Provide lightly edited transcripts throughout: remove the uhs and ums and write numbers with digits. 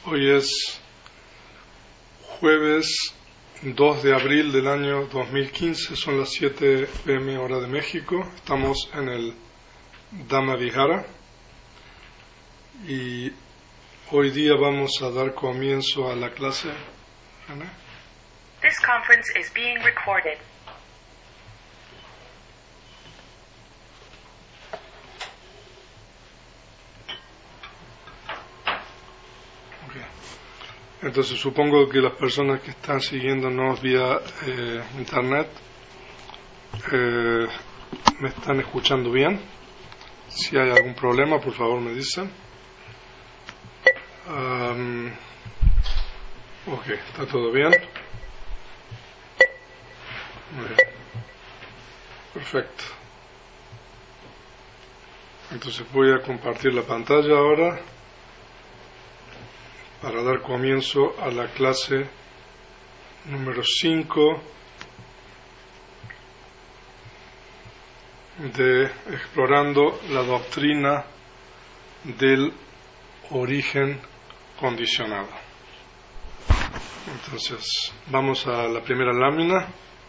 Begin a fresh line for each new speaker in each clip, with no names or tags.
Hoy es jueves 2 de abril del año 2015, son las 7 p.m. hora de México. Estamos en el Dhamma Vihara y hoy día vamos a dar comienzo a la clase.
This conference is being recorded.
Entonces supongo que las personas que están siguiéndonos vía internet me están escuchando bien. Si hay algún problema, por favor me dicen. Ok, está todo bien. Muy bien. Perfecto. Entonces voy a compartir la pantalla ahora para dar comienzo a la clase número 5 de Explorando la doctrina del origen condicionado. Entonces, vamos a la primera lámina.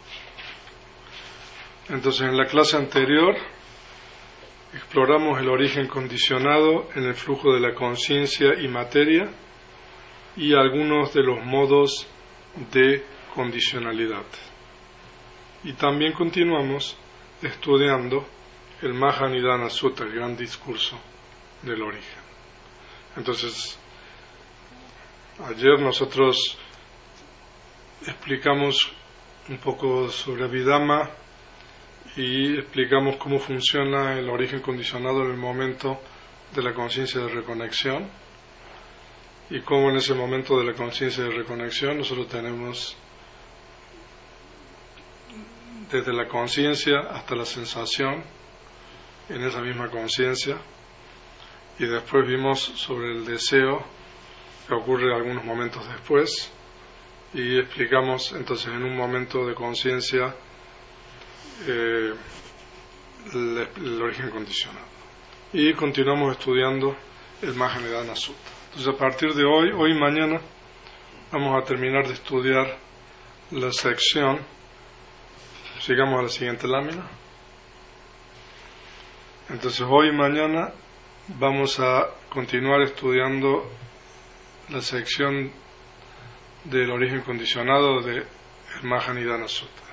Entonces, en la clase anterior exploramos el origen condicionado en el flujo de la conciencia y materia y algunos de los modos de condicionalidad. Y también continuamos estudiando el Mahanidana Sutta, el gran discurso del origen. Entonces, ayer nosotros explicamos un poco sobre Abhidhamma y explicamos cómo funciona el origen condicionado en el momento de la conciencia de reconexión, y cómo en ese momento de la conciencia de reconexión nosotros tenemos desde la conciencia hasta la sensación en esa misma conciencia, y después vimos sobre el deseo que ocurre algunos momentos después, y explicamos entonces en un momento de conciencia el origen condicionado, y continuamos estudiando el Mahanidana Sutta. Entonces, a partir de hoy y mañana, vamos a terminar de estudiar la sección. Sigamos a la siguiente lámina. Entonces, hoy y mañana vamos a continuar estudiando la sección del origen condicionado del Mahanidana Sutta.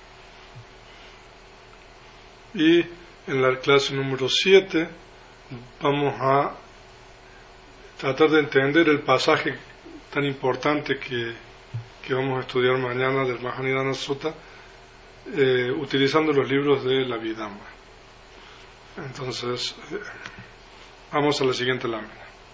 Y en la clase número 7 vamos a tratar de entender el pasaje tan importante que vamos a estudiar mañana del Mahanidana Sutta, utilizando los libros de la Abhidhamma. Entonces, vamos a la siguiente lámina.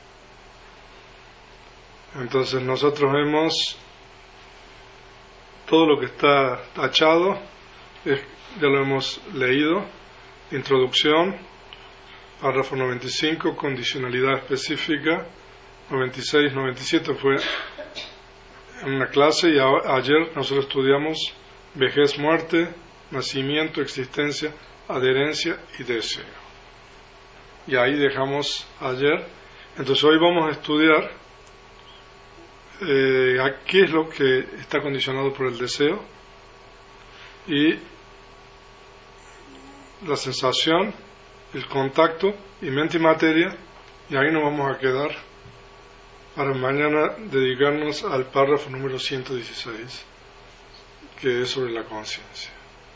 Entonces, nosotros vemos todo lo que está tachado, ya lo hemos leído: introducción, párrafo 95, condicionalidad específica, 96, 97 fue en una clase, y ayer nosotros estudiamos vejez, muerte, nacimiento, existencia, adherencia y deseo. Y ahí dejamos ayer. Entonces hoy vamos a estudiar qué es lo que está condicionado por el deseo y la sensación, el contacto y mente y materia, y ahí nos vamos a quedar para mañana dedicarnos al párrafo número 116, que es sobre la conciencia.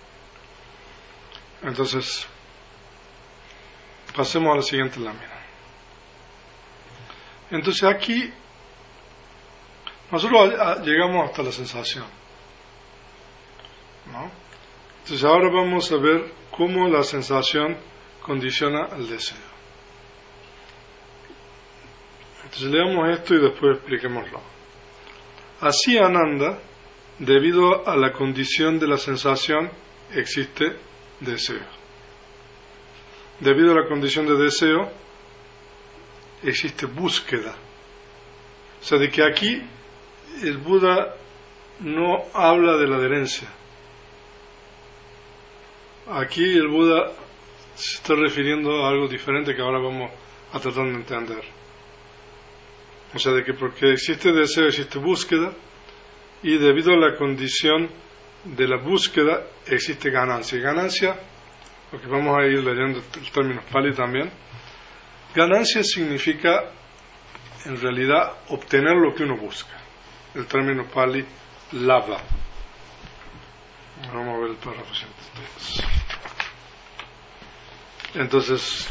Entonces, pasemos a la siguiente lámina. Entonces aquí nosotros llegamos hasta la sensación, ¿no? Entonces ahora vamos a ver cómo la sensación condiciona al deseo. Entonces leamos esto y después expliquémoslo. Así, Ananda, debido a la condición de la sensación, existe deseo. Debido a la condición de deseo, existe búsqueda. O sea, de que aquí el Buda no habla de la adherencia. Aquí el Buda se está refiriendo a algo diferente que ahora vamos a tratar de entender. O sea, de que porque existe deseo existe búsqueda, y debido a la condición de la búsqueda existe ganancia. Y ganancia, porque vamos a ir leyendo el término Pali también, ganancia significa en realidad obtener lo que uno busca. El término Pali lava. Vamos a ver el párrafo 103. Entonces,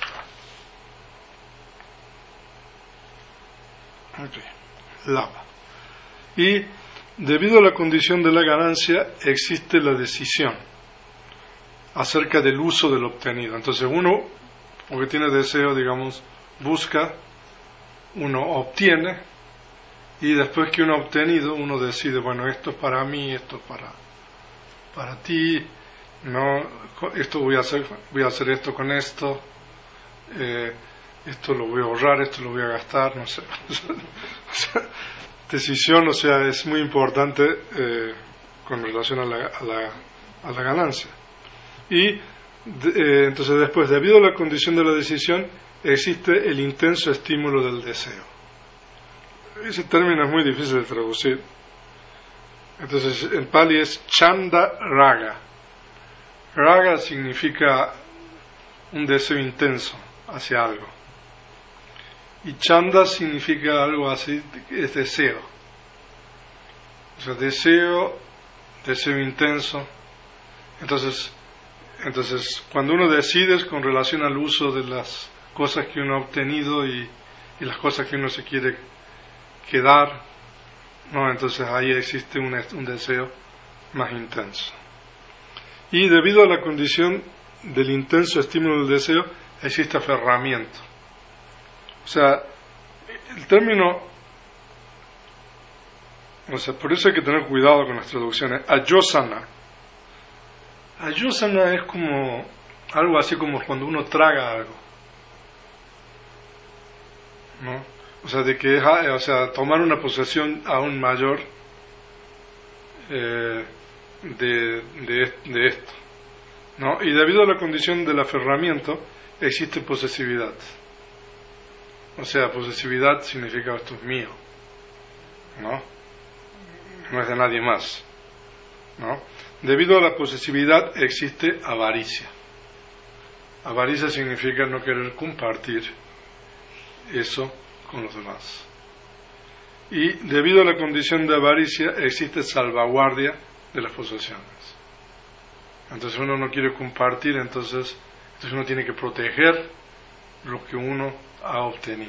lava. Y debido a la condición de la ganancia existe la decisión acerca del uso del obtenido. Entonces uno, porque tiene deseo, digamos, busca, uno obtiene, y después que uno ha obtenido, uno decide, bueno, esto es para mí, esto es para ti, no, esto voy a hacer esto con esto, esto lo voy a ahorrar, esto lo voy a gastar, no sé. Decisión, o sea, es muy importante con relación a la ganancia. Y entonces después, debido a la condición de la decisión, existe el intenso estímulo del deseo. Ese término es muy difícil de traducir. Entonces, en Pali es Chanda Raga. Raga significa un deseo intenso hacia algo. Y Chanda significa algo así, es deseo. O sea, deseo intenso. Entonces, cuando uno decide es con relación al uso de las cosas que uno ha obtenido y las cosas que uno se quiere quedar, ¿no? Entonces ahí existe un deseo más intenso. Y debido a la condición del intenso estímulo del deseo, existe aferramiento. O sea, el término, o sea, por eso hay que tener cuidado con las traducciones. Ayosana. Ayosana es como algo así como cuando uno traga algo, ¿no? O sea, de que tomar una posesión aún mayor de esto, ¿no? Y debido a la condición del aferramiento existe posesividad. O sea, posesividad significa esto es mío, ¿no? No es de nadie más, ¿no? Debido a la posesividad existe avaricia. Avaricia significa no querer compartir eso con los demás. Y debido a la condición de avaricia existe salvaguardia de las posesiones. Entonces uno no quiere compartir, entonces uno tiene que proteger lo que uno ha obtenido.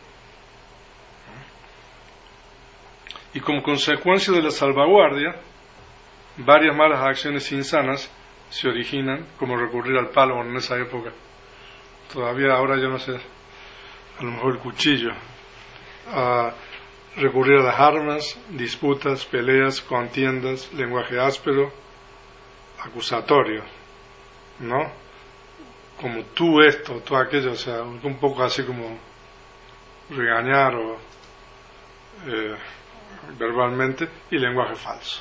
Y como consecuencia de la salvaguardia, varias malas acciones insanas se originan, como recurrir al palo en esa época. Todavía ahora yo no sé, a lo mejor el cuchillo, a recurrir a las armas, disputas, peleas, contiendas, lenguaje áspero, acusatorio, ¿no? Como tú esto, tú aquello, o sea, un poco así como regañar o verbalmente, y lenguaje falso,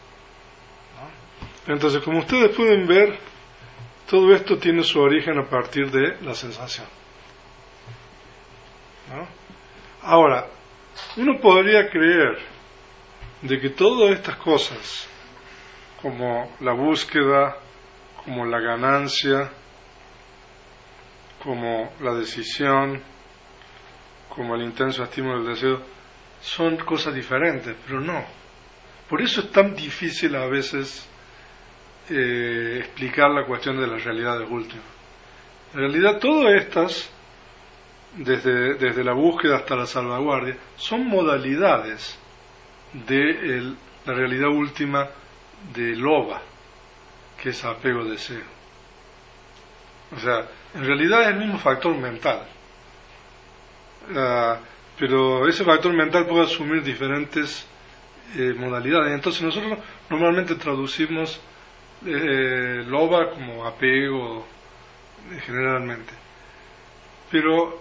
¿no? Entonces, como ustedes pueden ver, todo esto tiene su origen a partir de la sensación, ¿no? Ahora, uno podría creer de que todas estas cosas, como la búsqueda, como la ganancia, como la decisión, como el intenso estímulo del deseo, son cosas diferentes, pero no. Por eso es tan difícil a veces explicar la cuestión de las realidades últimas. En realidad todas estas, desde la búsqueda hasta la salvaguardia, son modalidades de la realidad última de loba, que es apego-deseo. O sea, en realidad es el mismo factor mental, pero ese factor mental puede asumir diferentes modalidades. Entonces nosotros normalmente traducimos loba como apego generalmente, pero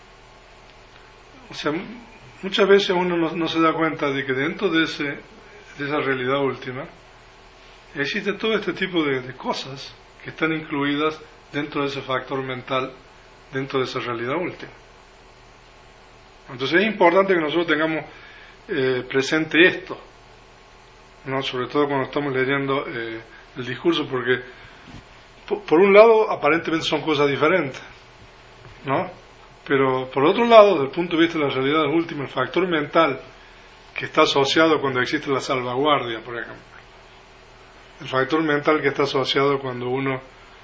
o sea, muchas veces uno no se da cuenta de que dentro de esa realidad última existe todo este tipo de cosas que están incluidas dentro de ese factor mental, dentro de esa realidad última. Entonces es importante que nosotros tengamos presente esto, ¿no? Sobre todo cuando estamos leyendo el discurso, porque por un lado aparentemente son cosas diferentes, ¿no? Pero por otro lado, desde el punto de vista de la realidad última, el factor mental que está asociado cuando existe la salvaguardia, por ejemplo, el factor mental que está asociado cuando uno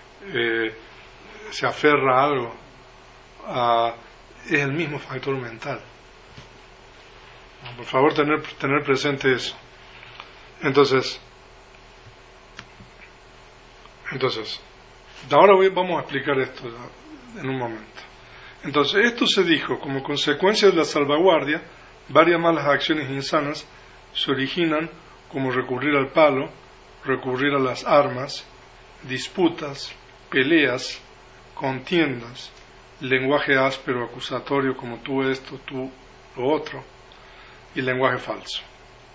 se aferra a algo, es el mismo factor mental. Por favor, tener presente eso. Entonces, ahora vamos a explicar esto en un momento. Entonces, esto se dijo, como consecuencia de la salvaguardia, varias malas acciones insanas se originan, como recurrir al palo, recurrir a las armas, disputas, peleas, contiendas, lenguaje áspero, acusatorio, como tú esto, tú lo otro, y lenguaje falso.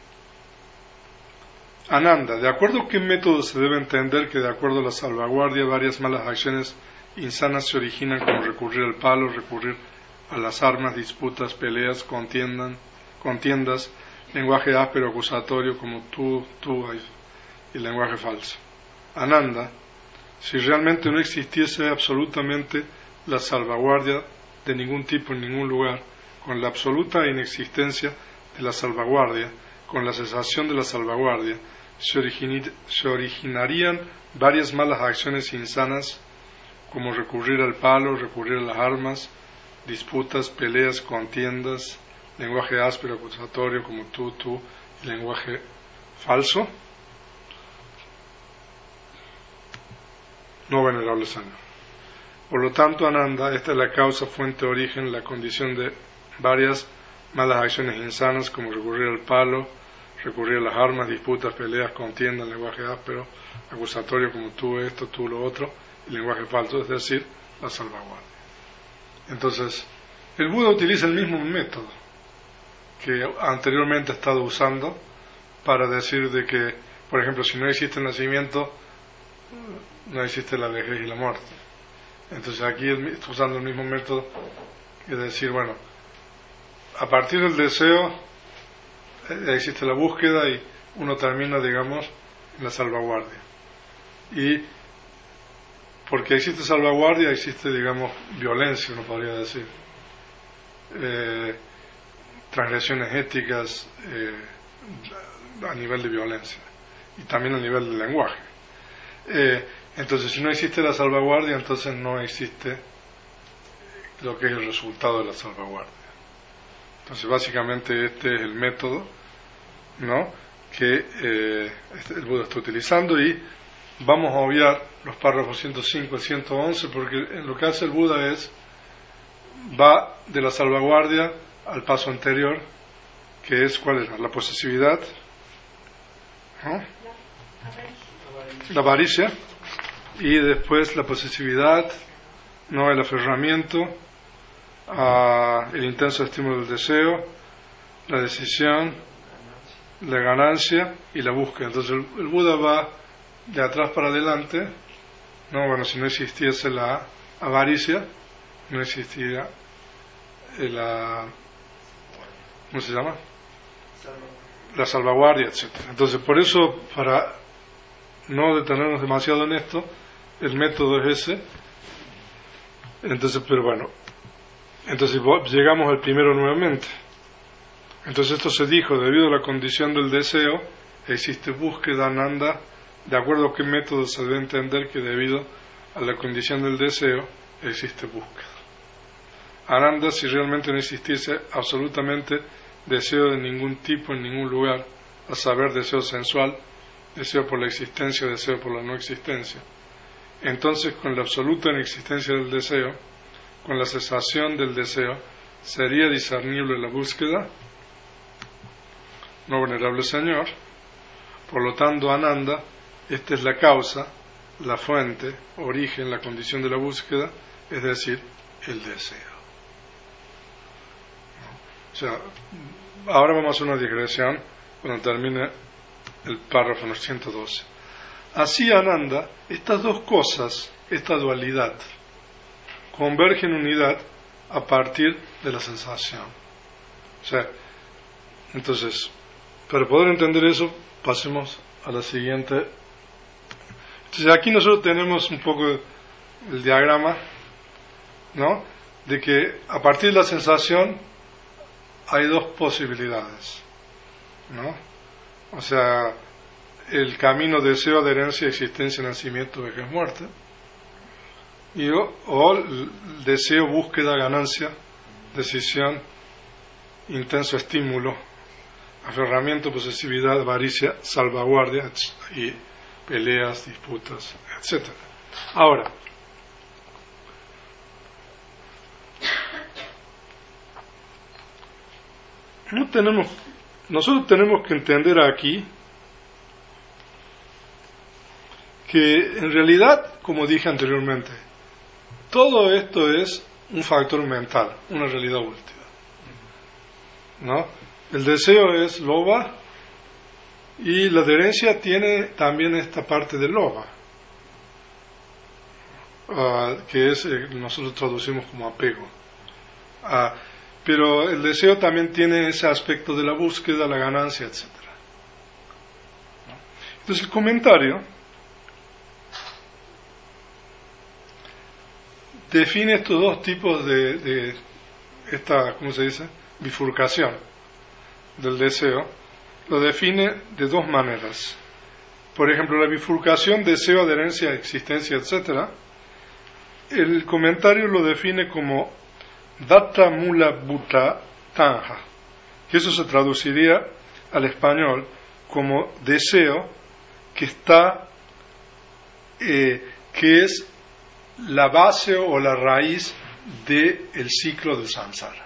Ananda, ¿de acuerdo a qué método se debe entender que de acuerdo a la salvaguardia varias malas acciones insanas se originan, como recurrir al palo, recurrir a las armas, disputas, peleas, contiendas, lenguaje áspero, acusatorio, como tú y lenguaje falso? Ananda, si realmente no existiese absolutamente la salvaguardia de ningún tipo en ningún lugar, con la absoluta inexistencia de la salvaguardia, con la cesación de la salvaguardia, se originarían varias malas acciones insanas, como recurrir al palo, recurrir a las armas, disputas, peleas, contiendas, lenguaje áspero, acusatorio, como tú, y lenguaje falso. No, venerable Señor. Por lo tanto, Ananda, esta es la causa, fuente, origen, la condición de varias malas acciones insanas, como recurrir al palo, recurrir a las armas, disputas, peleas, contiendas, lenguaje áspero, acusatorio, como tú esto, tú lo otro, y lenguaje falso, es decir, la salvaguardia. Entonces, el Buda utiliza el mismo método que anteriormente ha estado usando para decir de que, por ejemplo, si no existe el nacimiento, no existe la vejez y la muerte. Entonces aquí está usando el mismo método, es decir, bueno, a partir del deseo existe la búsqueda y uno termina, digamos, en la salvaguardia. Y porque existe salvaguardia, existe, digamos, violencia, uno podría decir. Transgresiones éticas a nivel de violencia y también a nivel del lenguaje. Entonces, si no existe la salvaguardia, entonces no existe lo que es el resultado de la salvaguardia. Entonces, básicamente este es el método, ¿no?, que el Buda está utilizando, y vamos a obviar los párrafos 105 al 111 porque lo que hace el Buda va de la salvaguardia al paso anterior, que es, ¿cuál era? La posesividad, ¿no?, la avaricia, y después la posesividad, no, el aferramiento, el intenso estímulo del deseo, la decisión, la ganancia y la búsqueda. Entonces el Buda va de atrás para adelante, no, bueno, si no existiese la avaricia, no existiría ¿cómo se llama? La salvaguardia, etc. Entonces, por eso, para no detenernos demasiado en esto, el método es ese. Entonces, pero bueno, entonces llegamos al primero nuevamente. Entonces esto se dijo, debido a la condición del deseo, existe búsqueda, Ananda, de acuerdo a qué método se debe entender que debido a la condición del deseo, existe búsqueda. Ananda, si realmente no existiese absolutamente deseo de ningún tipo en ningún lugar, a saber, deseo sensual, deseo por la existencia, deseo por la no existencia, entonces con la absoluta inexistencia del deseo, con la cesación del deseo, ¿sería discernible la búsqueda? No, venerable Señor. Por lo tanto, Ananda, esta es la causa, la fuente, origen, la condición de la búsqueda, es decir, el deseo. O sea, ahora vamos a hacer una digresión cuando termine el párrafo 112. Así, Ananda, estas dos cosas, esta dualidad, convergen en unidad a partir de la sensación. sea, entonces, para poder entender eso, pasemos a la siguiente. Entonces, aquí nosotros tenemos un poco el diagrama, ¿no? De que a partir de la sensación hay dos posibilidades, ¿no? O sea, el camino deseo, adherencia, existencia, nacimiento, vejez, muerte, o el deseo, búsqueda, ganancia, decisión, intenso estímulo, aferramiento, posesividad, avaricia, salvaguardia y peleas, disputas, etc. Ahora, nosotros tenemos que entender aquí que en realidad, como dije anteriormente, todo esto es un factor mental, una realidad última, ¿no? El deseo es loba y la adherencia tiene también esta parte de loba, que es nosotros traducimos como apego. Pero el deseo también tiene ese aspecto de la búsqueda, la ganancia, etc. Entonces el comentario define estos dos tipos de esta, ¿cómo se dice?, bifurcación del deseo. Lo define de dos maneras. Por ejemplo, la bifurcación deseo, adherencia, existencia, etc. El comentario lo define como Datta Mula Bhuta Tanja, que eso se traduciría al español como deseo que está, que es la base o la raíz del ciclo del samsara.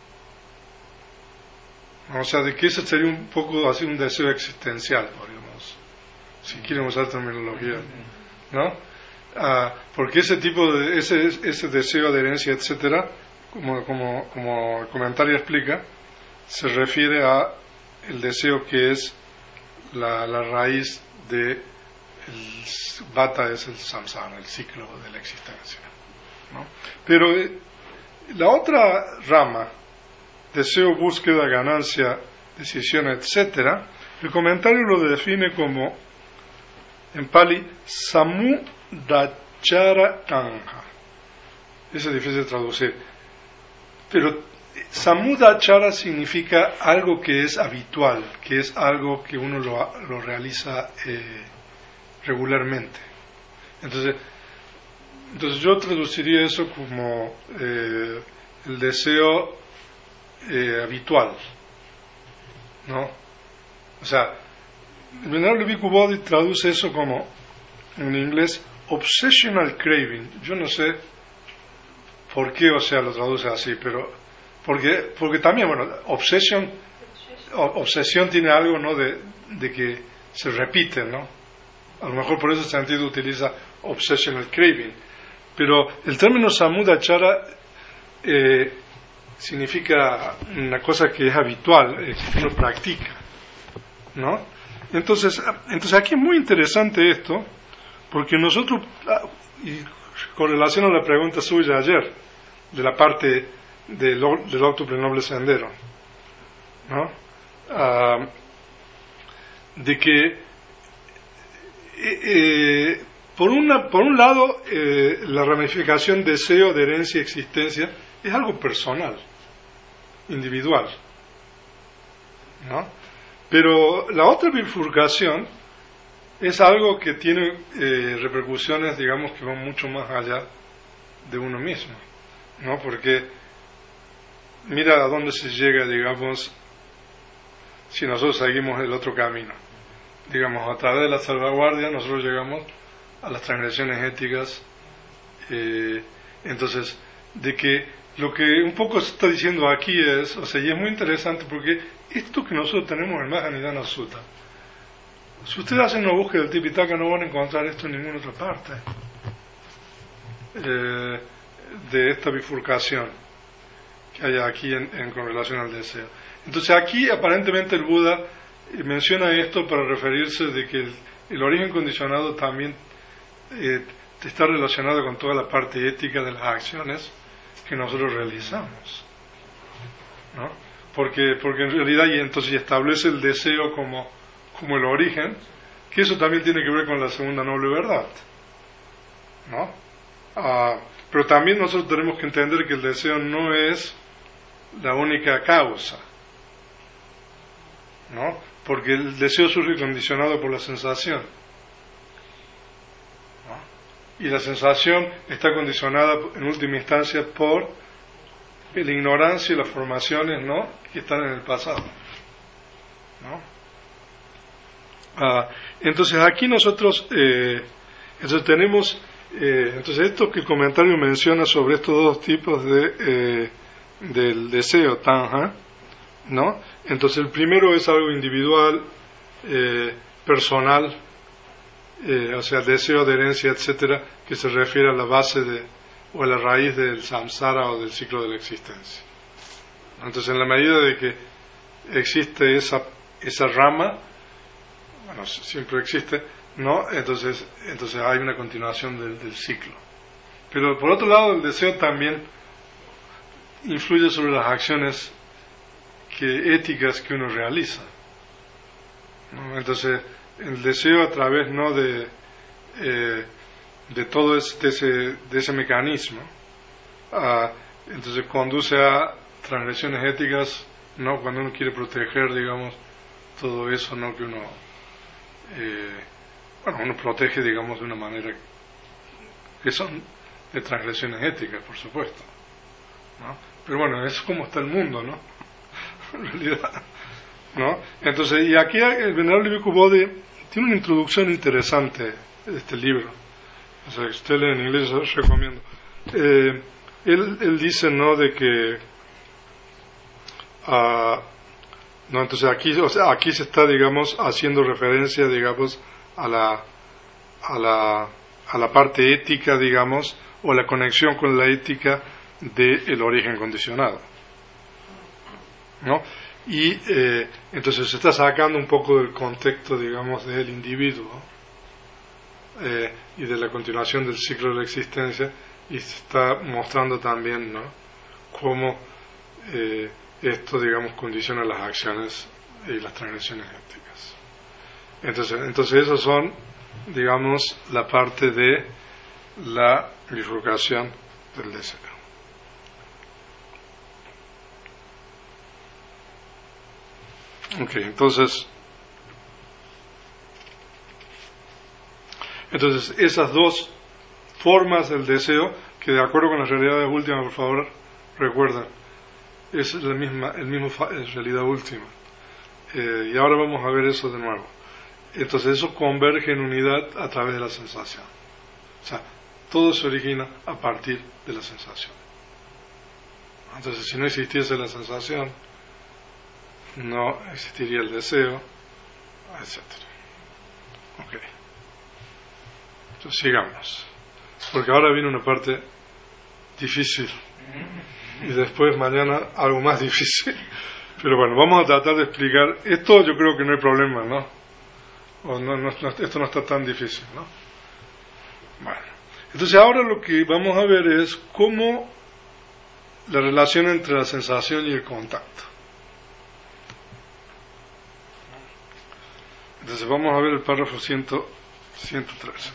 O sea, de que ese sería un poco así un deseo existencial, podríamos, si quieren usar terminología, ¿no? Porque ese tipo de ese deseo, adherencia, etcétera, como el comentario explica, se refiere a el deseo que es la raíz de el bata, es el samsara, el ciclo de la existencia, ¿no? Pero la otra rama, deseo, búsqueda, ganancia, decisión, etcétera, el comentario lo define como, en Pali, samudachara tanja. Eso es difícil de traducir, pero samudachara significa algo que es habitual, que es algo que uno lo realiza regularmente. Entonces yo traduciría eso como el deseo habitual, ¿no? O sea, el Venerable Bhikkhu Bodhi traduce eso como, en inglés, obsessional craving. Yo no sé por qué, o sea, lo traduce así, pero porque también, bueno, obsesión tiene algo, ¿no?, de que se repite, ¿no? A lo mejor por ese sentido utiliza obsessional craving, pero el término samudachara significa una cosa que es habitual, que uno practica, ¿no? Entonces aquí es muy interesante esto, porque nosotros, y con relación a la pregunta suya ayer, de la parte del octuple noble sendero, ¿no? De que por un lado la ramificación deseo, adherencia y existencia es algo personal, individual, ¿no? Pero la otra bifurcación es algo que tiene repercusiones, digamos, que van mucho más allá de uno mismo, ¿no? Porque mira a dónde se llega, digamos, si nosotros seguimos el otro camino. Digamos, a través de la salvaguardia nosotros llegamos a las transgresiones éticas. Entonces, de que lo que un poco se está diciendo aquí es, o sea, y es muy interesante porque esto que nosotros tenemos en el Mahanidana Sutta, si ustedes hacen una búsqueda del Tipitaka no van a encontrar esto en ninguna otra parte de esta bifurcación que hay aquí con relación al deseo. Entonces aquí aparentemente el Buda menciona esto para referirse de que el origen condicionado también está relacionado con toda la parte ética de las acciones que nosotros realizamos, ¿no? porque en realidad y entonces establece el deseo como el origen, que eso también tiene que ver con la segunda noble verdad, ¿no? Pero también nosotros tenemos que entender que el deseo no es la única causa, ¿no? Porque el deseo surge condicionado por la sensación, ¿no? Y la sensación está condicionada en última instancia por la ignorancia y las formaciones, ¿no?, que están en el pasado, ¿no? Entonces aquí nosotros entonces tenemos entonces esto que el comentario menciona sobre estos dos tipos del deseo tanha, ¿no? Entonces el primero es algo individual, personal, o sea, el deseo de herencia, etcétera, que se refiere a la base o a la raíz del samsara o del ciclo de la existencia. Entonces, en la medida de que existe esa rama, bueno, siempre existe, ¿no? Entonces hay una continuación del ciclo. Pero por otro lado, el deseo también influye sobre las acciones éticas que uno realiza, ¿no? Entonces, el deseo a través, ¿no?, de todo ese mecanismo, entonces conduce a transgresiones éticas, ¿no?, cuando uno quiere proteger, digamos, todo eso, ¿no?, que uno uno protege, digamos, de una manera que son de transgresiones éticas, por supuesto, ¿no? Pero bueno, es como está el mundo, ¿no? En realidad, ¿no? Entonces, y aquí el venerable Bhikkhu Bodhi tiene una introducción interesante de este libro. O sea, que usted lee en inglés, os recomiendo. Él dice, ¿no?, de que no, entonces aquí se está, digamos, haciendo referencia, digamos, a la parte ética, digamos, o la conexión con la ética del origen condicionado, ¿no? Y entonces se está sacando un poco del contexto, digamos, del individuo y de la continuación del ciclo de la existencia, y se está mostrando también, ¿no?, cómo esto, digamos, condiciona las acciones y las transgresiones éticas. Entonces esos son, digamos, la parte de la bifurcación del deseo. Ok, entonces esas dos formas del deseo, que de acuerdo con las realidades últimas, por favor, recuerden, es el mismo realidad última. Y ahora vamos a ver eso de nuevo. Entonces eso converge en unidad a través de la sensación. O sea, todo se origina a partir de la sensación. Entonces, si no existiese la sensación, no existiría el deseo, etc. Ok. Entonces sigamos. Porque ahora viene una parte difícil. Y después mañana algo más difícil. Pero bueno, vamos a tratar de explicar. Esto yo creo que no hay problema, ¿no? Esto no está tan difícil, ¿no? Bueno. Entonces ahora lo que vamos a ver es cómo la relación entre la sensación y el contacto. Entonces vamos a ver el párrafo 113.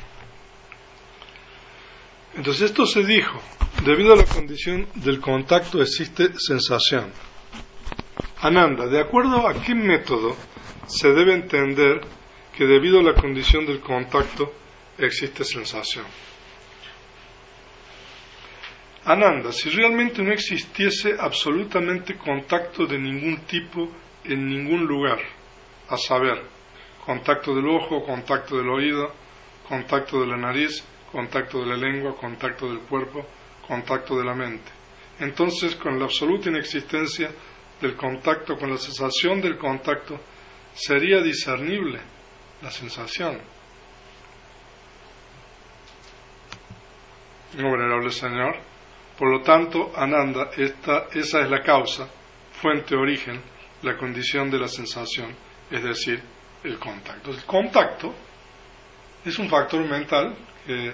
Entonces esto se dijo: debido a la condición del contacto existe sensación. Ananda, ¿de acuerdo a qué método se debe entender que debido a la condición del contacto existe sensación? Ananda, si realmente no existiese absolutamente contacto de ningún tipo en ningún lugar, a saber, contacto del ojo, contacto del oído, contacto de la nariz, contacto de la lengua, contacto del cuerpo, contacto de la mente, entonces con la absoluta inexistencia del contacto, con la sensación del contacto, sería discernible la sensación. No, venerable Señor. Por lo tanto, Ananda, esa es la causa, fuente, origen, la condición de la sensación, es decir, el contacto. El contacto es un factor mental que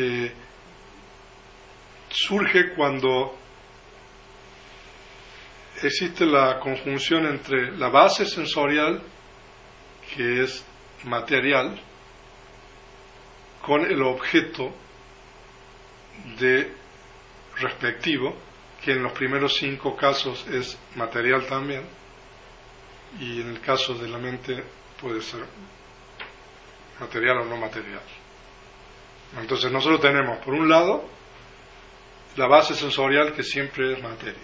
surge cuando existe la conjunción entre la base sensorial, que es material, con el objeto de respectivo, que en los primeros 5 casos es material también, y en el caso de la mente puede ser material o no material. Entonces nosotros tenemos, por un lado, la base sensorial, que siempre es materia,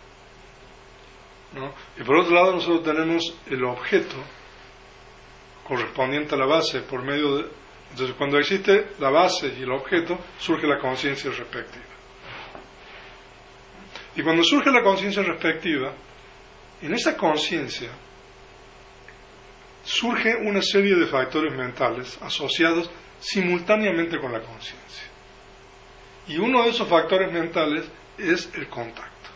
¿no? Y por otro lado nosotros tenemos el objeto correspondiente a la base por medio de... Entonces cuando existe la base y el objeto, surge la conciencia respectiva. Y cuando surge la conciencia respectiva, en esa conciencia surge una serie de factores mentales asociados simultáneamente con la conciencia. Y uno de esos factores mentales es el contacto,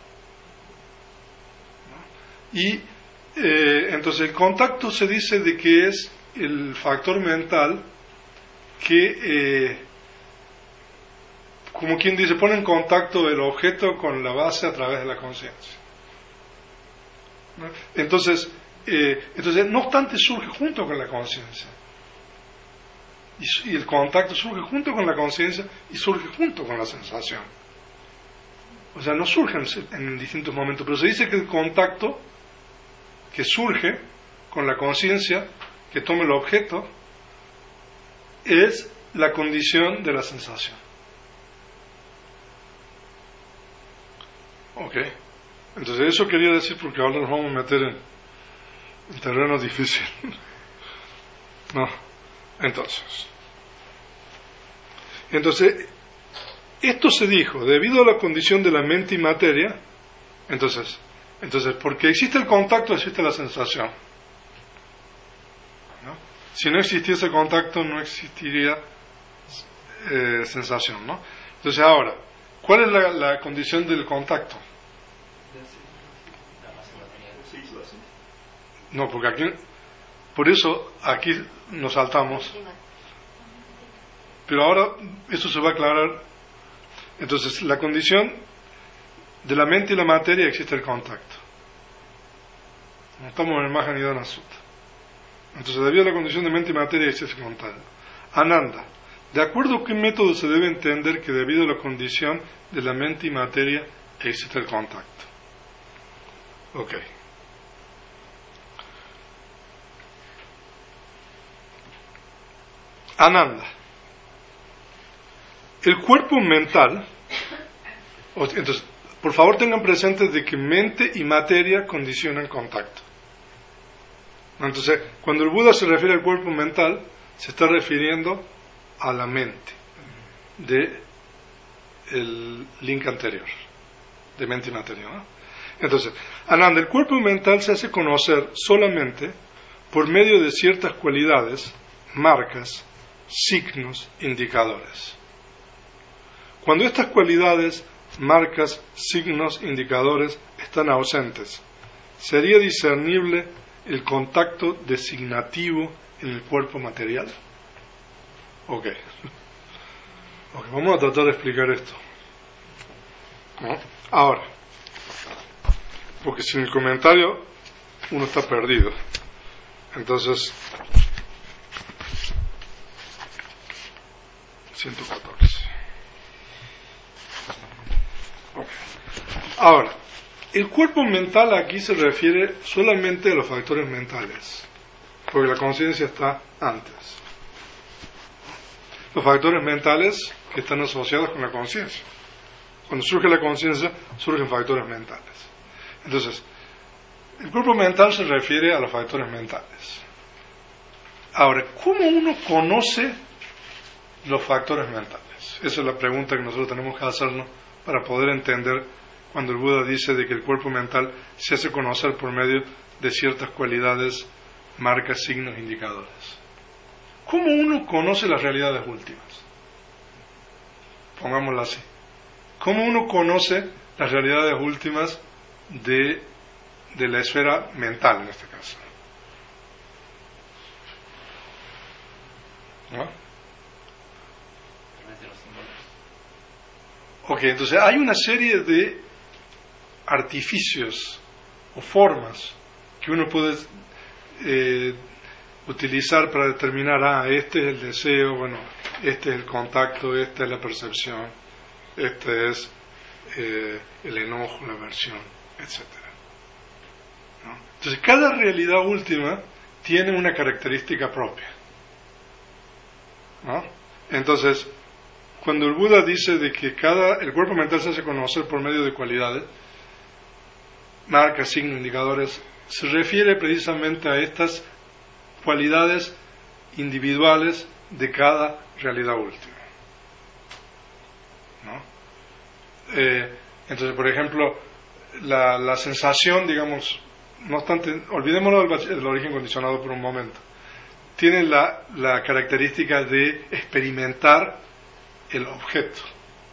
¿no? Y entonces el contacto se dice de que es el factor mental que, como quien dice, pone en contacto el objeto con la base a través de la conciencia, ¿no? Entonces, no obstante, surge junto con la conciencia. Y el contacto surge junto con la conciencia y surge junto con la sensación. O sea, no surgen en distintos momentos, pero se dice que el contacto que surge con la conciencia, que toma el objeto, es la condición de la sensación. Ok. Entonces eso quería decir, porque ahora nos vamos a meter en terreno difícil. No. Entonces, esto se dijo debido a la condición de la mente y materia. Entonces, porque existe el contacto, existe la sensación, ¿no? Si no existiese contacto, no existiría sensación, ¿no? Entonces, ahora, ¿cuál es la condición del contacto? No, porque aquí, por eso aquí nos saltamos. Pero ahora eso se va a aclarar. Entonces, la condición de la mente y la materia, existe el contacto. No estamos en el Mahanidana Sutta. Entonces, debido a la condición de mente y materia, existe el contacto. Ananda, ¿de acuerdo a qué método se debe entender que debido a la condición de la mente y materia existe el contacto? Ok. Ananda, el cuerpo mental, entonces, por favor tengan presente de que mente y materia condicionan contacto. Entonces, cuando el Buda se refiere al cuerpo mental, se está refiriendo a la mente de el link anterior, de mente y materia, ¿no? Entonces, Ananda, el cuerpo mental se hace conocer solamente por medio de ciertas cualidades, marcas, signos, indicadores. Cuando estas cualidades, marcas, signos, indicadores están ausentes, ¿sería discernible el contacto designativo en el cuerpo material? Ok, vamos a tratar de explicar esto, ¿no? Ahora, porque sin el comentario uno está perdido. Entonces, 114. Okay. Ahora, el cuerpo mental aquí se refiere solamente a los factores mentales, porque la conciencia está antes. Los factores mentales que están asociados con la conciencia. Cuando surge la conciencia, surgen factores mentales. Entonces, el cuerpo mental se refiere a los factores mentales. Ahora, ¿cómo uno conoce los factores mentales? Esa es la pregunta que nosotros tenemos que hacernos para poder entender cuando el Buda dice de que el cuerpo mental se hace conocer por medio de ciertas cualidades, marcas, signos, indicadores. ¿Cómo uno conoce las realidades últimas? Pongámoslo así. ¿Cómo uno conoce las realidades últimas de la esfera mental en este caso? ¿No? Ok, entonces hay una serie de artificios o formas que uno puede utilizar para determinar, este es el deseo, bueno, este es el contacto, esta es la percepción, este es el enojo, la aversión, etc. ¿No? Entonces, cada realidad última tiene una característica propia, ¿no? Entonces, cuando el Buda dice de que el cuerpo mental se hace conocer por medio de cualidades, marcas, signos, indicadores, se refiere precisamente a estas cualidades individuales de cada realidad última, ¿no? Entonces, por ejemplo, la sensación, digamos, no obstante, olvidémonos del origen condicionado por un momento, tiene la característica de experimentar el objeto,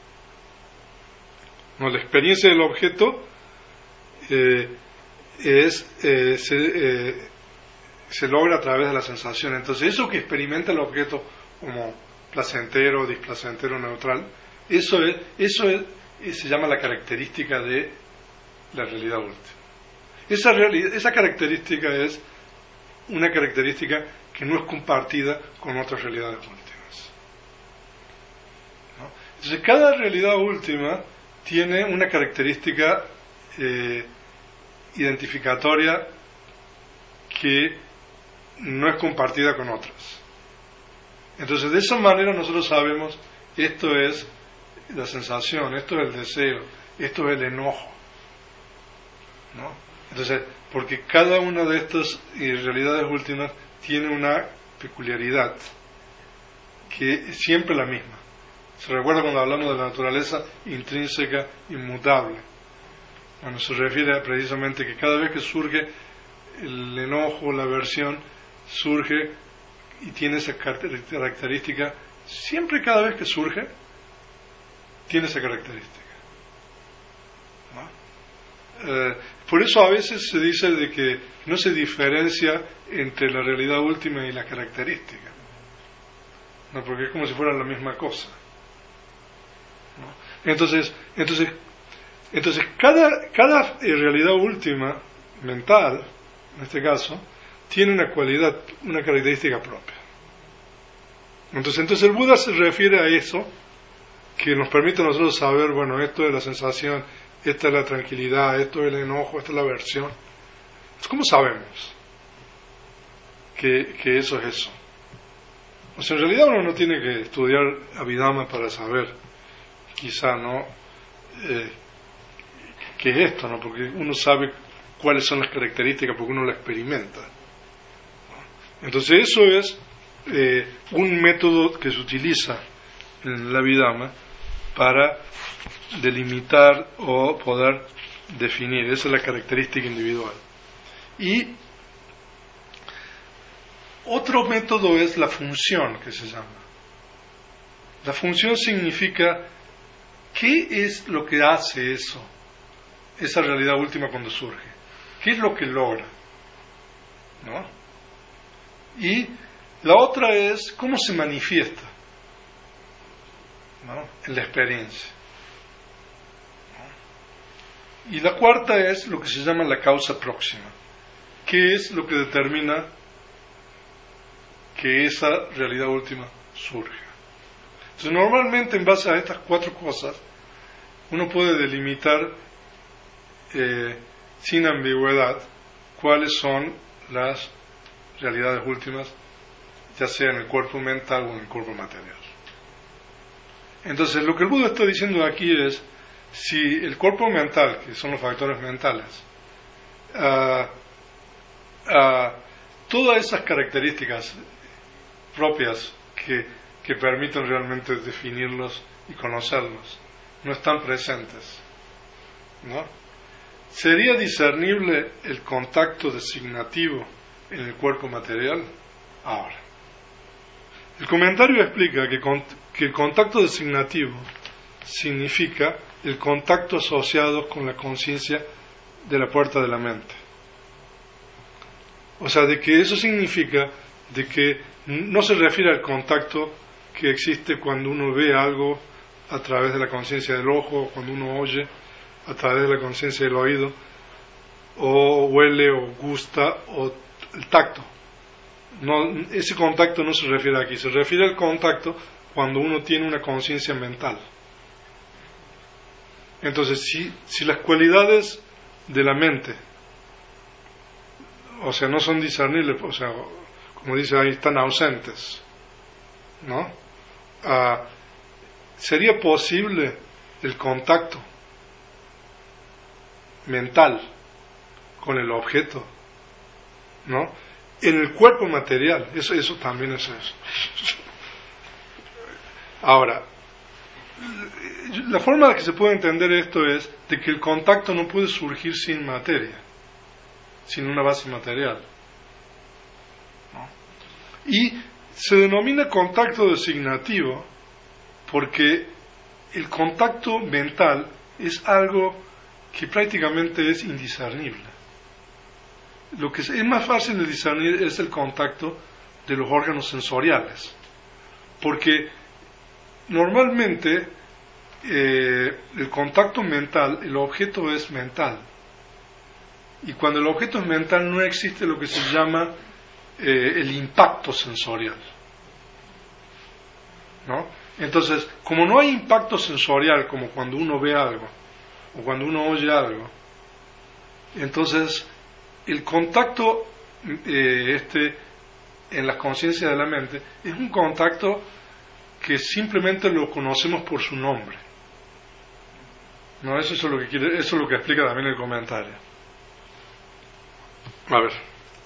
¿no? La experiencia del objeto se logra a través de la sensación. Entonces, eso que experimenta el objeto como placentero, displacentero, neutral, eso se llama la característica de la realidad última. Esa característica es una característica que no es compartida con otras realidades últimas, ¿no? Entonces, cada realidad última tiene una característica identificatoria que no es compartida con otras. Entonces, de esa manera nosotros sabemos, esto es la sensación, esto es el deseo, esto es el enojo, ¿no? Entonces, porque cada una de estas realidades últimas tiene una peculiaridad que es siempre la misma. Se recuerda cuando hablamos de la naturaleza intrínseca, inmutable. Bueno, se refiere precisamente que cada vez que surge el enojo, la aversión, surge y tiene esa característica, siempre cada vez que surge, tiene esa característica, ¿no? Por eso a veces se dice de que no se diferencia entre la realidad última y la característica, ¿no? Porque es como si fueran la misma cosa, ¿no? Entonces cada realidad última mental, en este caso, tiene una cualidad, una característica propia. Entonces el Buda se refiere a eso, que nos permite a nosotros saber, bueno, esto es la sensación, esta es la tranquilidad, esto es el enojo, esta es la aversión. Entonces, ¿cómo sabemos que eso es eso? O sea, en realidad uno no tiene que estudiar Abhidhamma para saber, quizá, ¿no? ¿Qué es esto, no? Porque uno sabe cuáles son las características porque uno la experimenta. Entonces eso es un método que se utiliza en la Abhidhamma para delimitar o poder definir. Esa es la característica individual. Y otro método es la función, que se llama. La función significa qué es lo que hace eso, esa realidad última cuando surge. ¿Qué es lo que logra? ¿No? Y la otra es cómo se manifiesta, ¿no? En la experiencia, ¿no? Y la cuarta es lo que se llama la causa próxima. ¿Qué es lo que determina que esa realidad última surja? Entonces, normalmente en base a estas cuatro cosas uno puede delimitar sin ambigüedad cuáles son las realidades últimas, ya sea en el cuerpo mental o en el cuerpo material. Entonces, lo que el Buda está diciendo aquí es, si el cuerpo mental, que son los factores mentales, todas esas características propias que permiten realmente definirlos y conocerlos, no están presentes, ¿no? ¿Sería discernible el contacto designativo en el cuerpo material? Ahora, el comentario explica que el contacto designativo significa el contacto asociado con la conciencia de la puerta de la mente. O sea, de que eso significa de que no se refiere al contacto que existe cuando uno ve algo a través de la conciencia del ojo, cuando uno oye a través de la conciencia del oído, o huele o gusta o el tacto. No, ese contacto no se refiere aquí, se refiere al contacto cuando uno tiene una conciencia mental. Entonces, si las cualidades de la mente, o sea, no son discernibles, o sea, como dice ahí, están ausentes, ¿no? ¿Sería posible el contacto mental con el objeto, ¿no? En el cuerpo material, eso también es eso. Ahora, la forma en la que se puede entender esto es de que el contacto no puede surgir sin materia, sin una base material, ¿no? Y se denomina contacto designativo porque el contacto mental es algo que prácticamente es indiscernible. Lo que es más fácil de discernir es el contacto de los órganos sensoriales, porque normalmente el contacto mental, el objeto es mental, y cuando el objeto es mental no existe lo que se llama el impacto sensorial, ¿no? Entonces, como no hay impacto sensorial como cuando uno ve algo o cuando uno oye algo, entonces el contacto en la conciencia de la mente es un contacto que simplemente lo conocemos por su nombre, ¿no? Eso es lo que quiere, eso es lo que explica también el comentario. A ver.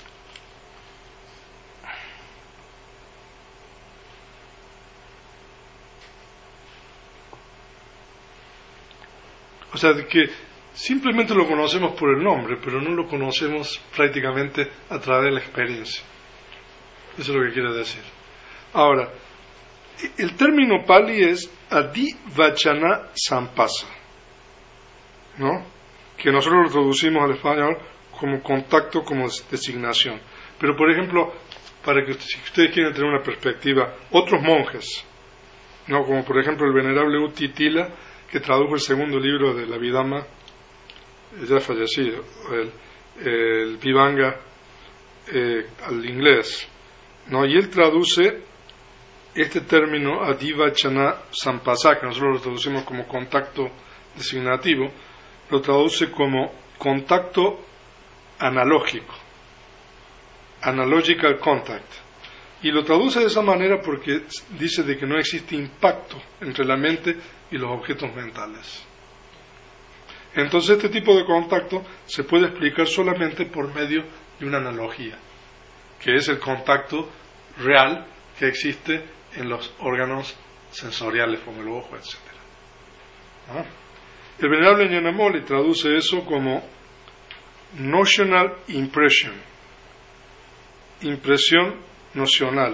O sea, de que simplemente lo conocemos por el nombre, pero no lo conocemos prácticamente a través de la experiencia. Eso es lo que quiere decir. Ahora, el término pali es adivachana sampasa, ¿no? Que nosotros lo traducimos al español como contacto, como designación. Pero, por ejemplo, para que si ustedes quieren tener una perspectiva, otros monjes, ¿no? Como por ejemplo el venerable Utitila, que tradujo el segundo libro de la Vidama, ya fallecido, el Vivanga al inglés, ¿no? Y él traduce este término adivachana sampasa, que nosotros lo traducimos como contacto designativo, lo traduce como contacto analógico, analogical contact, y lo traduce de esa manera porque dice de que no existe impacto entre la mente y los objetos mentales. Entonces este tipo de contacto se puede explicar solamente por medio de una analogía, que es el contacto real que existe en los órganos sensoriales como el ojo, etc. ¿Ah? El venerable Ñanamoli traduce eso como notional impression, impresión nocional.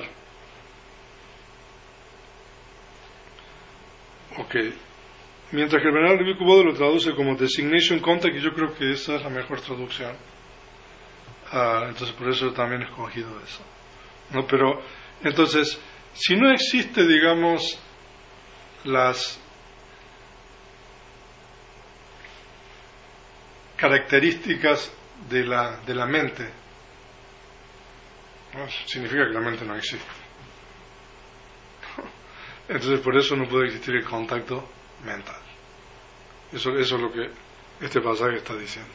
Ok. Mientras que el venerable Bhikkhu Bodhi lo traduce como designation contact, y yo creo que esa es la mejor traducción. Entonces por eso también he escogido eso, ¿no? Pero entonces, si no existe, digamos, las características de la mente, ¿no? Significa que la mente no existe. Entonces por eso no puede existir el contacto mental. Eso es lo que este pasaje está diciendo.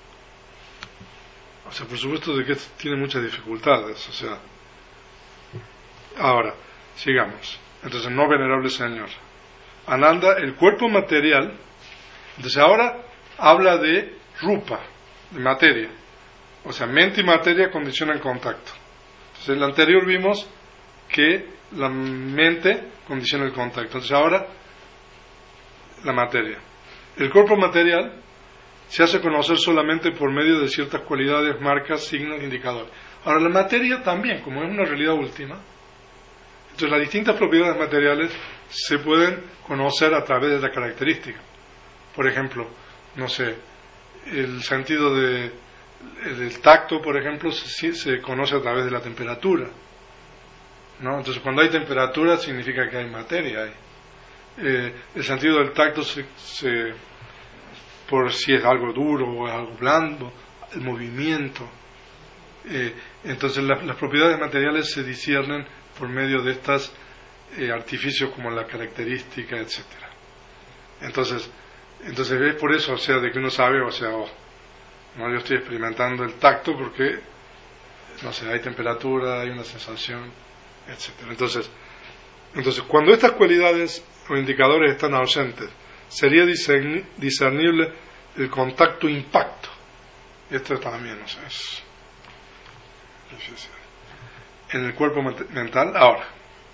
O sea, por supuesto de que tiene muchas dificultades. O sea, ahora, sigamos. Entonces, no venerable Señor. Ananda, el cuerpo material. Entonces ahora habla de rupa, de materia. O sea, mente y materia condicionan contacto. Entonces, en el anterior vimos que la mente condiciona el contacto. Entonces ahora, la materia. El cuerpo material se hace conocer solamente por medio de ciertas cualidades, marcas, signos, indicadores. Ahora, la materia también, como es una realidad última, entonces las distintas propiedades materiales se pueden conocer a través de la característica. Por ejemplo, no sé, el sentido del tacto, por ejemplo, se conoce a través de la temperatura, ¿no? Entonces, cuando hay temperatura significa que hay materia. El sentido del tacto por si es algo duro o algo blando, el movimiento. Entonces las propiedades materiales se disciernen por medio de estos artificios como la característica, etcétera. Entonces es por eso, o sea, de que uno sabe, o sea, no, yo estoy experimentando el tacto porque, no sé, hay temperatura, hay una sensación, etcétera. Entonces cuando estas cualidades o indicadores están ausentes, sería discernible el contacto-impacto. Esto también, o sea, es difícil. En el cuerpo mental. Ahora,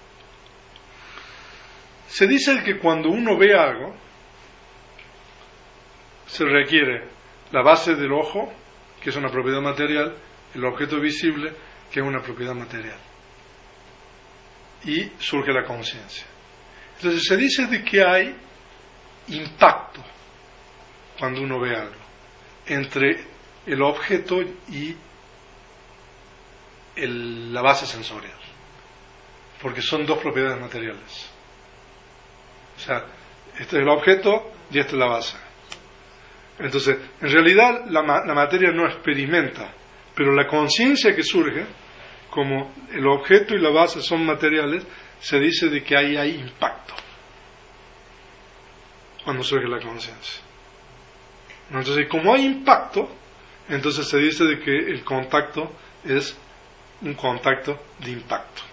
se dice que cuando uno ve algo, se requiere la base del ojo, que es una propiedad material, el objeto visible, que es una propiedad material. Y surge la conciencia. Entonces se dice de que hay impacto cuando uno ve algo entre el objeto y la base sensorial, porque son dos propiedades materiales. O sea, este es el objeto y esta es la base. Entonces, en realidad la materia no experimenta, pero la conciencia que surge, como el objeto y la base son materiales, se dice de que ahí hay impacto cuando surge la conciencia. Entonces, como hay impacto, entonces se dice de que el contacto es un contacto de impacto.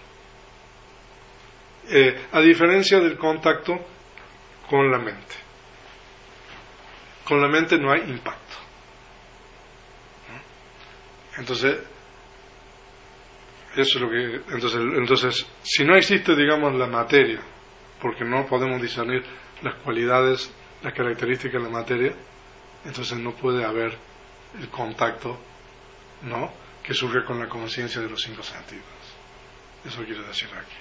A diferencia del contacto con la mente. Con la mente no hay impacto. Entonces, eso es lo que. Entonces, si no existe, digamos, la materia, porque no podemos discernir las cualidades, las características de la materia, entonces no puede haber el contacto, ¿no?, que surge con la conciencia de los 5 sentidos. Eso quiere decir aquí.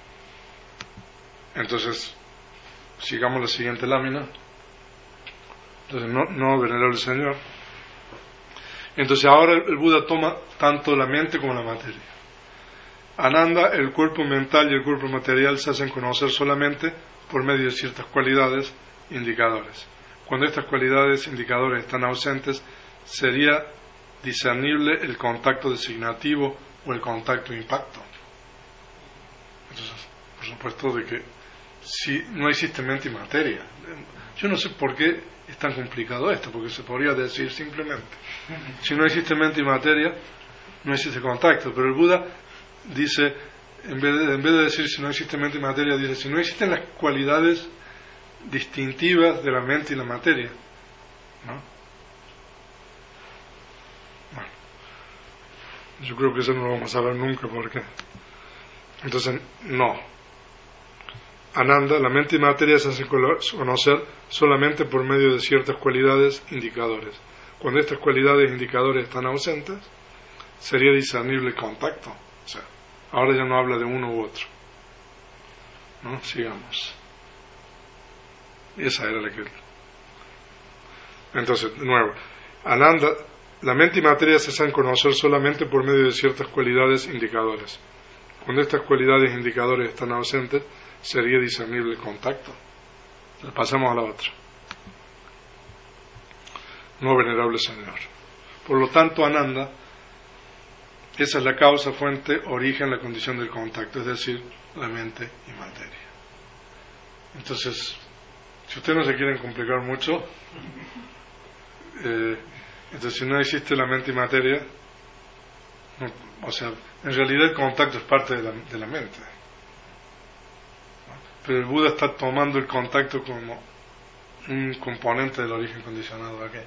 Entonces, sigamos la siguiente lámina. Entonces, no venerable Señor. Entonces ahora el Buda toma tanto la mente como la materia. Ananda, el cuerpo mental y el cuerpo material se hacen conocer solamente por medio de ciertas cualidades indicadores. Cuando estas cualidades indicadores están ausentes, sería discernible el contacto designativo o el contacto impacto. Entonces, por supuesto de que si no existe mente y materia, yo no sé por qué es tan complicado esto, porque se podría decir simplemente, si no existe mente y materia, no existe contacto, pero el Buda dice, en vez de decir si no existe mente y materia, dice si no existen las cualidades distintivas de la mente y la materia, ¿no? Bueno, yo creo que eso no lo vamos a ver nunca, porque entonces no. Ananda, la mente y materia se hacen conocer solamente por medio de ciertas cualidades indicadores. Cuando estas cualidades indicadores están ausentes, sería discernible el contacto. O sea, ahora ya no habla de uno u otro, ¿no? Sigamos. Esa era la que. Entonces, de nuevo, Ananda, la mente y materia se hacen conocer solamente por medio de ciertas cualidades indicadores. Cuando estas cualidades indicadores están ausentes, sería discernible el contacto. Pasamos a la otra. No venerable Señor. Por lo tanto, Ananda, esa es la causa, fuente, origen, la condición del contacto, es decir, la mente y materia. Entonces, si ustedes no se quieren complicar mucho, entonces si no existe la mente y materia, no, o sea, en realidad el contacto es parte de la mente. Pero el Buda está tomando el contacto como un componente del origen condicionado aquí.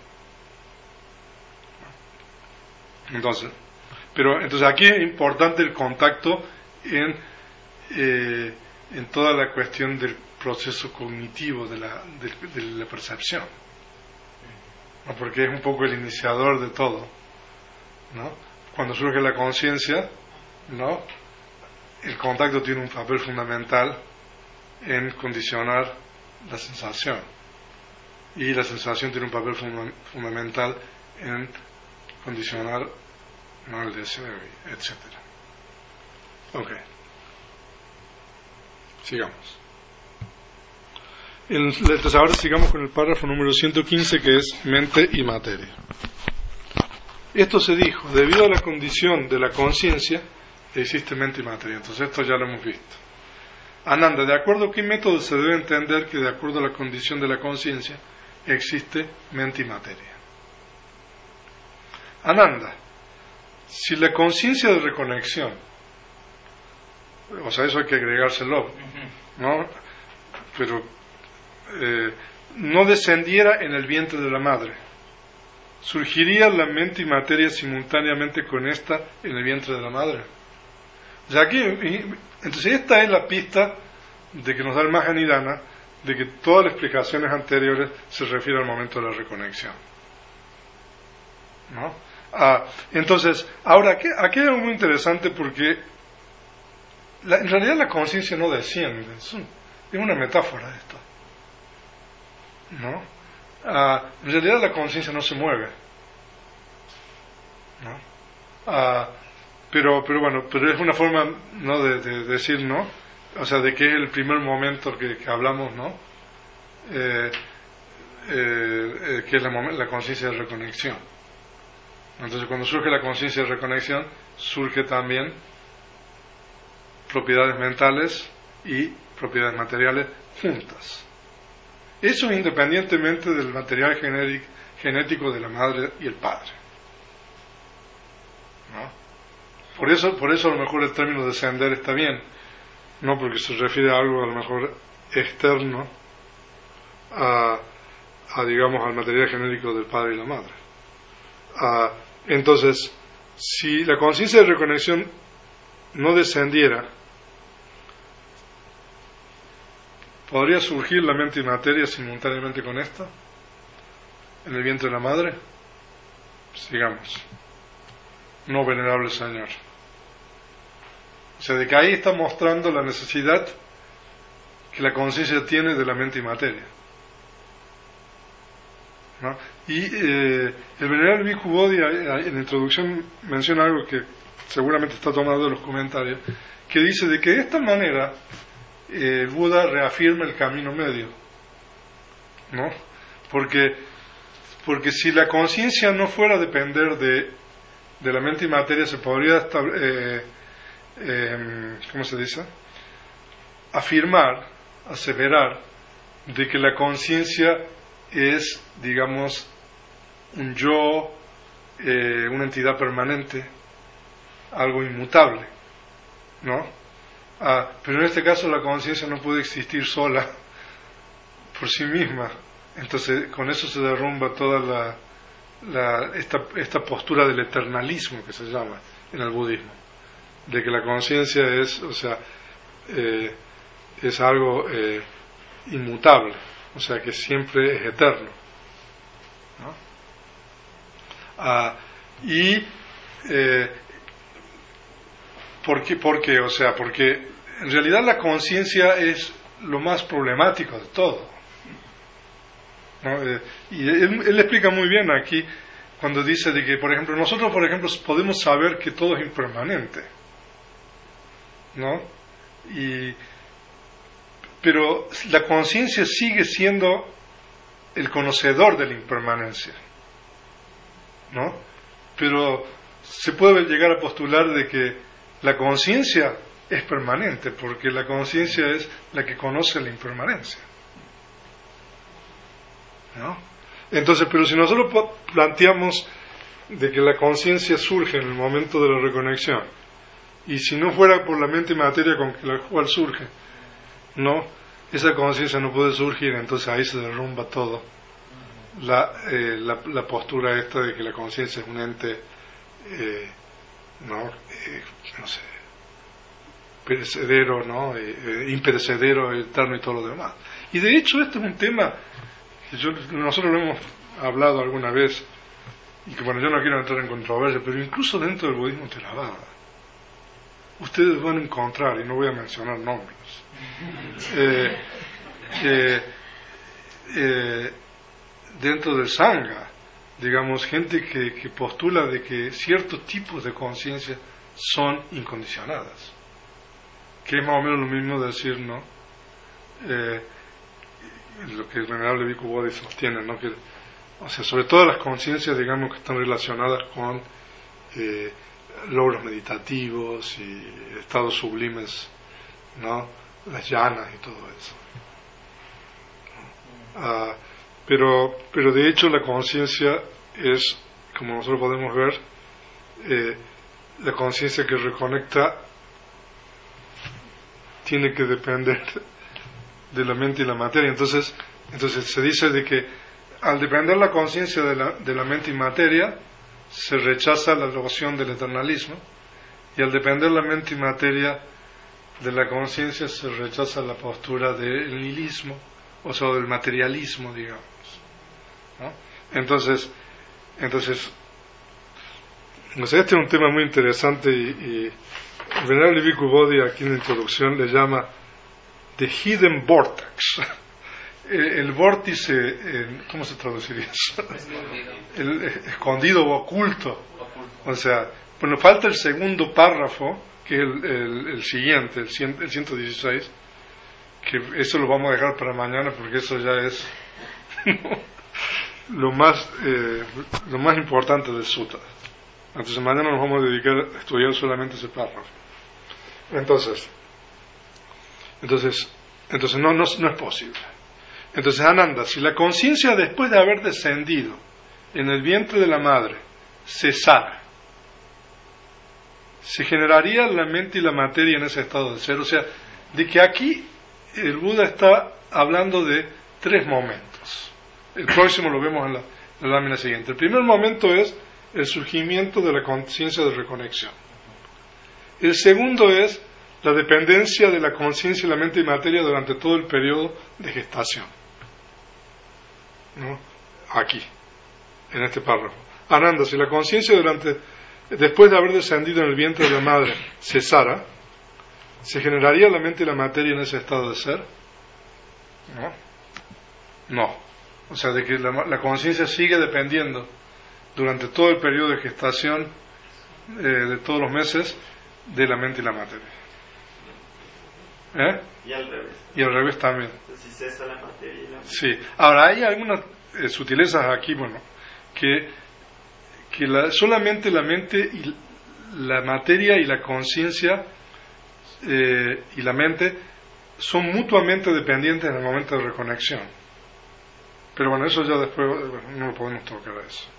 Entonces aquí es importante el contacto en toda la cuestión del proceso cognitivo de la percepción, ¿no? Porque es un poco el iniciador de todo, ¿no? Cuando surge la conciencia, ¿no?, el contacto tiene un papel fundamental en condicionar la sensación, y la sensación tiene un papel fundamental en condicionar, ¿no?, el deseo, etc. Ok, sigamos. Entonces ahora sigamos con el párrafo número 115, que es mente y materia. esto se dijo, debido a la condición de la conciencia, existe mente y materia. Entonces esto ya lo hemos visto. Ananda, ¿de acuerdo a qué método se debe entender que de acuerdo a la condición de la conciencia existe mente y materia? Ananda, si la conciencia de reconexión, o sea, eso hay que agregárselo, ¿no? Pero no descendiera en el vientre de la madre, ¿surgiría la mente y materia simultáneamente con esta en el vientre de la madre? O sea, aquí, entonces esta es la pista de que nos da el Mahanidana, de que todas las explicaciones anteriores se refieren al momento de la reconexión, ¿no? Entonces, ahora, aquí hay algo muy interesante porque en realidad la conciencia no desciende, es una metáfora esto, ¿no? En realidad la conciencia no se mueve, ¿no? Pero bueno, pero es una forma, ¿no?, de decir, ¿no? O sea, de que es el primer momento que hablamos, ¿no? Que es la conciencia de reconexión. Entonces, cuando surge la conciencia de reconexión, surge también propiedades mentales y propiedades materiales juntas. Eso independientemente del material genético de la madre y el padre, ¿no? Por eso a lo mejor el término descender está bien, no porque se refiere a algo a lo mejor externo digamos al material genético del padre y la madre. Entonces, si la conciencia de reconexión no descendiera, ¿podría surgir la mente y materia simultáneamente con esta en el vientre de la madre? Sigamos. No, venerable Señor. O sea, de que ahí está mostrando la necesidad que la conciencia tiene de la mente y materia, ¿no? Y el venerable Bhikkhu Bodhi en la introducción menciona algo que seguramente está tomado de los comentarios, que dice de que de esta manera el Buda reafirma el camino medio, ¿no? Porque si la conciencia no fuera a depender de la mente y materia, se podría ¿cómo se dice? Aseverar de que la conciencia es, digamos, un yo, una entidad permanente, algo inmutable, ¿no? Pero en este caso la conciencia no puede existir sola por sí misma. Entonces con eso se derrumba toda esta postura del eternalismo que se llama en el budismo, de que la conciencia es, o sea, es algo inmutable, o sea, que siempre es eterno, ¿no? ¿Por qué? O sea, porque en realidad la conciencia es lo más problemático de todo, ¿no? Y él explica muy bien aquí cuando dice de que, por ejemplo, nosotros, podemos saber que todo es impermanente, ¿no? Pero la conciencia sigue siendo el conocedor de la impermanencia, ¿no? Pero se puede llegar a postular de que la conciencia es permanente, porque la conciencia es la que conoce la impermanencia, ¿no? Entonces, pero si nosotros planteamos de que la conciencia surge en el momento de la reconexión, y si no fuera por la mente y materia con la cual surge, no, esa conciencia no puede surgir, entonces ahí se derrumba todo la postura esta de que la conciencia es un ente no sé, perecedero, ¿no? Imperecedero, eterno y todo lo demás. Y de hecho este es un tema que nosotros lo hemos hablado alguna vez, y que bueno, yo no quiero entrar en controversia, pero incluso dentro del budismo Theravada ustedes van a encontrar, y no voy a mencionar nombres, dentro del Sangha, digamos, gente que postula de que ciertos tipos de conciencia son incondicionadas, que es más o menos lo mismo decir, ¿no? Lo que el venerable Bhikkhu Bodhi sostiene, ¿no? Que O sea, sobre todo las conciencias, digamos, que están relacionadas con logros meditativos y estados sublimes, ¿no? Las llanas y todo eso. Pero de hecho la conciencia es, como nosotros podemos ver, la conciencia que reconecta tiene que depender de la mente y la materia. Entonces se dice de que al depender la conciencia de la mente y materia, se rechaza la noción del eternalismo, y al depender la mente y materia de la conciencia, se rechaza la postura del nihilismo, o sea, del materialismo, digamos, ¿no? Entonces, este es un tema muy interesante, y el venerable Bhikkhu Bodhi aquí en la introducción le llama The Hidden Vortex. El vórtice, ¿cómo se traduciría eso? El escondido o oculto. O sea, bueno, falta el segundo párrafo, que es el siguiente, el 116, que eso lo vamos a dejar para mañana, porque eso ya es lo más importante del sutta. Entonces mañana nos vamos a dedicar a estudiar solamente ese párrafo. Entonces no es posible. Entonces, Ananda, si la conciencia después de haber descendido en el vientre de la madre cesara, se generaría la mente y la materia en ese estado de ser. O sea, de que aquí el Buda está hablando de 3 momentos. El próximo lo vemos en la lámina siguiente. El primer momento es el surgimiento de la conciencia de reconexión. El segundo es la dependencia de la conciencia y la mente y materia durante todo el periodo de gestación, ¿no? Aquí, en este párrafo. Ananda, si la conciencia después de haber descendido en el vientre de la madre cesara, ¿se generaría la mente y la materia en ese estado de ser? No. O sea, de que la conciencia sigue dependiendo durante todo el periodo de gestación, de todos los meses, de la mente y la materia.
Y al revés.
Y al revés también.
Si cesa la materia y la mente.
Sí. Ahora, hay algunas sutilezas aquí, bueno, que solamente la mente y la materia y la conciencia y la mente son mutuamente dependientes en el momento de reconexión. Pero bueno, eso ya después no lo podemos tocar a eso.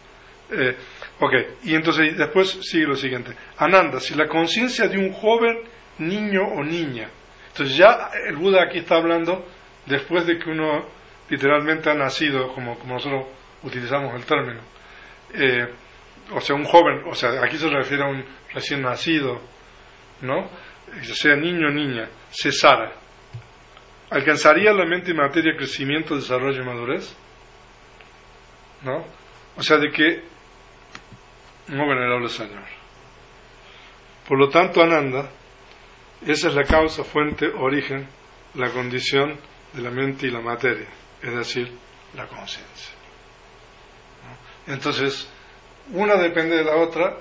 Y entonces después sigue lo siguiente. Ananda, si la conciencia de un joven, niño o niña. Entonces ya el Buda aquí está hablando después de que uno literalmente ha nacido, como nosotros utilizamos el término. O sea, un joven, o sea, aquí se refiere a un recién nacido, ¿no? Sea niño o niña, cesara. ¿Alcanzaría la mente y materia crecimiento, desarrollo y madurez? ¿No? O sea, de que, no, venerable Señor. Por lo tanto, Ananda, esa es la causa, fuente, origen, la condición de la mente y la materia, es decir, la conciencia. ¿No? Entonces, una depende de la otra,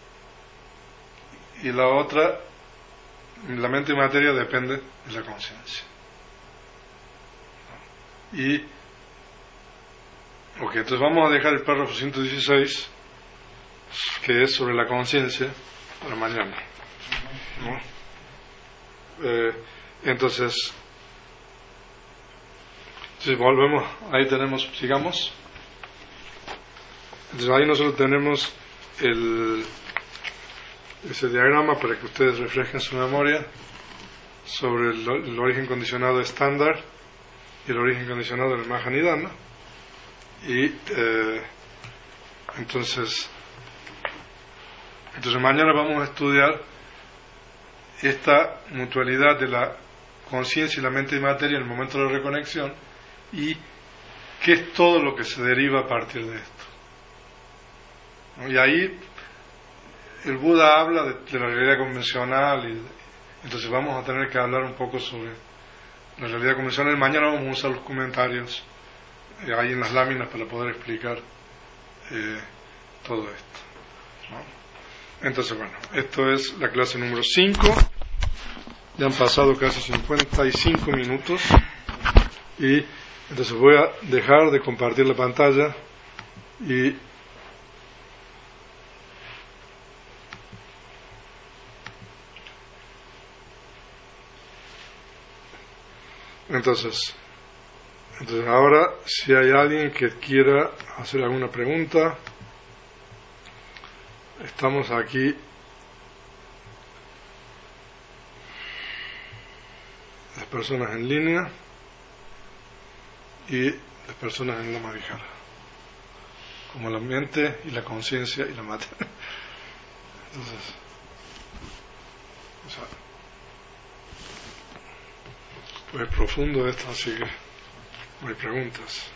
y la otra, la mente y materia, depende de la conciencia. Entonces vamos a dejar el párrafo 116, que es sobre la conciencia, para mañana, ¿no? Entonces volvemos, ahí tenemos, sigamos. Entonces ahí nosotros tenemos ese diagrama para que ustedes reflejen su memoria sobre el origen condicionado estándar y el origen condicionado del Mahanidana. Y entonces mañana vamos a estudiar esta mutualidad de la conciencia y la mente y materia en el momento de la reconexión, y qué es todo lo que se deriva a partir de esto. Y ahí el Buda habla de la realidad convencional, y entonces vamos a tener que hablar un poco sobre la realidad convencional. Mañana vamos a usar los comentarios ahí en las láminas para poder explicar todo esto, ¿no? Entonces, bueno, esto es la clase número 5. Ya han pasado casi 55 minutos y Entonces voy a dejar de compartir la pantalla y entonces ahora si hay alguien que quiera hacer alguna pregunta, estamos aquí las personas en línea y las personas en la Mahavihara, como la mente y la conciencia y la materia. Entonces, o sea, pues es profundo esto, así que no hay preguntas.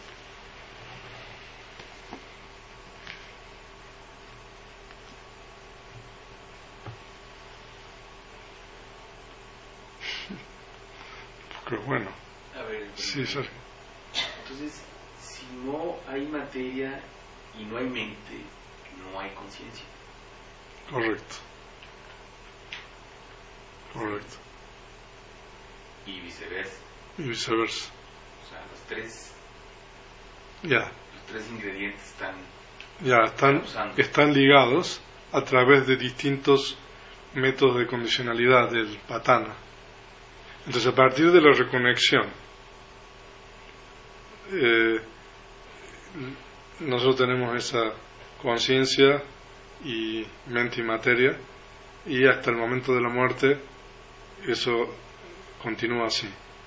Porque bueno,
a ver,
sí, Sergio.
Entonces, si no hay materia y no hay mente, no hay conciencia.
Correcto.
Y viceversa.
Y viceversa.
O sea, los tres ingredientes
están ligados a través de distintos métodos de condicionalidad del patana. Entonces, a partir de la reconexión, nosotros tenemos esa conciencia y mente y materia, y hasta el momento de la muerte eso continúa así.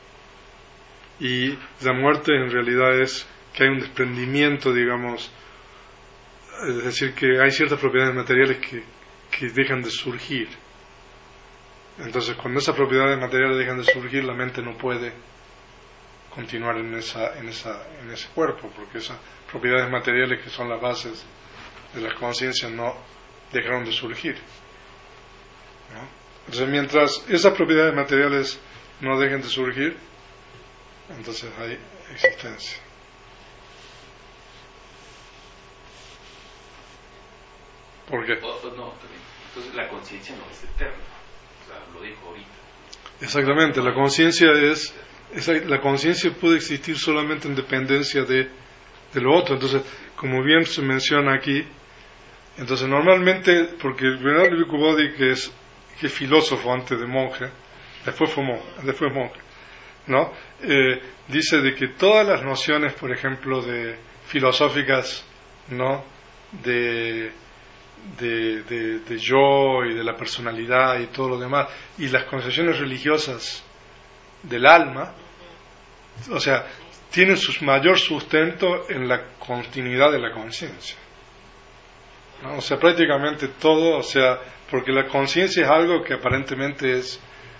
Y la muerte en realidad es que hay un desprendimiento, digamos, es decir, que hay ciertas propiedades materiales que dejan de surgir. Entonces, cuando esas propiedades materiales dejan de surgir, la mente no puede continuar en ese cuerpo, porque esas propiedades materiales que son las bases de las conciencias no dejaron de surgir, ¿no? Entonces, mientras esas propiedades materiales no dejen de surgir, entonces hay existencia. ¿Por qué?
Entonces la conciencia no es eterna. O sea, lo dijo ahorita.
Exactamente, la conciencia puede existir solamente en dependencia de lo otro. Entonces, como bien se menciona aquí, entonces normalmente, porque Venerable Bhikkhu Bodhi, que es filósofo antes de monje, después fue monje, ¿no? Dice de que todas las nociones, por ejemplo, de filosóficas, ¿no? de yo y de la personalidad y todo lo demás, y las concepciones religiosas del alma, o sea, tienen su mayor sustento en la continuidad de la conciencia, ¿no? O sea, prácticamente todo, o sea, porque la conciencia es algo que aparentemente es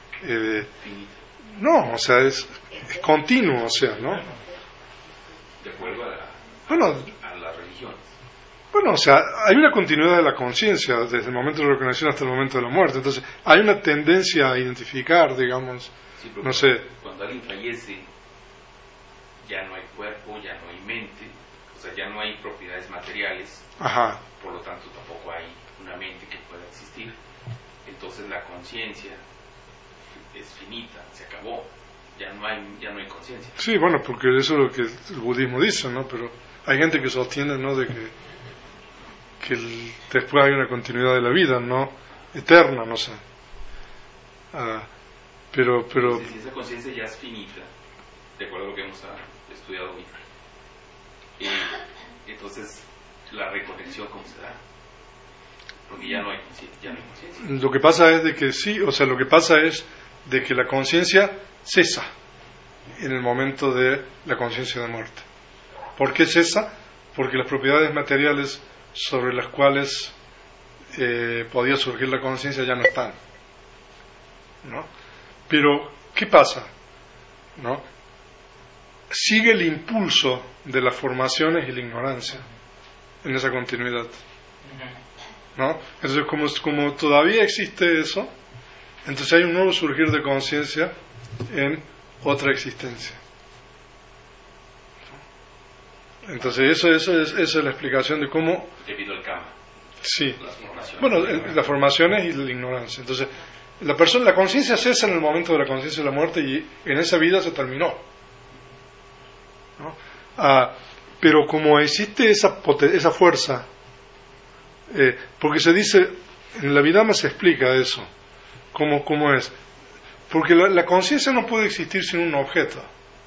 no, o sea, es continuo, o sea, ¿no?
De acuerdo a las religiones.
Bueno, o sea, hay una continuidad de la conciencia desde el momento de la reconexión hasta el momento de la muerte. Entonces, hay una tendencia a identificar, digamos,
sí,
no sé.
Cuando alguien fallece, ya no hay cuerpo, ya no hay mente, o sea, ya no hay propiedades materiales.
Ajá.
Por lo tanto, tampoco hay una mente que pueda existir. Entonces, la conciencia es finita, se acabó. Ya no hay conciencia.
Sí, bueno, porque eso es lo que el budismo dice, ¿no? Pero hay gente que sostiene, ¿no?, de que después hay una continuidad de la vida, ¿no? Eterna, no sé. Pero
entonces, si esa conciencia ya es finita, de acuerdo a lo que hemos estudiado hoy, entonces la reconexión, ¿cómo se da? Porque ya no hay conciencia.
Lo que pasa es de que sí, o sea, lo que pasa es de que la conciencia cesa en el momento de la conciencia de muerte. ¿Por qué cesa? Porque las propiedades materiales sobre las cuales podía surgir la conciencia ya no están, ¿no? Pero, ¿qué pasa? ¿No? Sigue el impulso de las formaciones y la ignorancia en esa continuidad, ¿no? Entonces, como todavía existe eso, entonces hay un nuevo surgir de conciencia en otra existencia. Entonces esa es la explicación de cómo,
debido al karma,
sí,
las
las formaciones y la ignorancia. Entonces la conciencia cesa en el momento de la conciencia de la muerte y en esa vida se terminó, ¿no? Pero como existe esa fuerza, porque se dice, en la Vidama se explica eso, cómo es. Porque la conciencia no puede existir sin un objeto.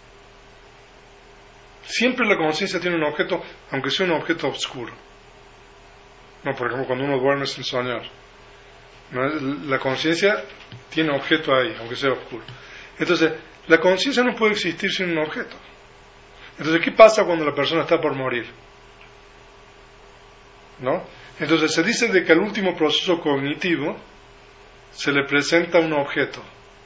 Siempre la conciencia tiene un objeto, aunque sea un objeto oscuro. No, por ejemplo, cuando uno duerme sin soñar, ¿no? La conciencia tiene objeto ahí, aunque sea oscuro. Entonces, la conciencia no puede existir sin un objeto. Entonces, ¿qué pasa cuando la persona está por morir? ¿No? Entonces, se dice de que al último proceso cognitivo se le presenta un objeto.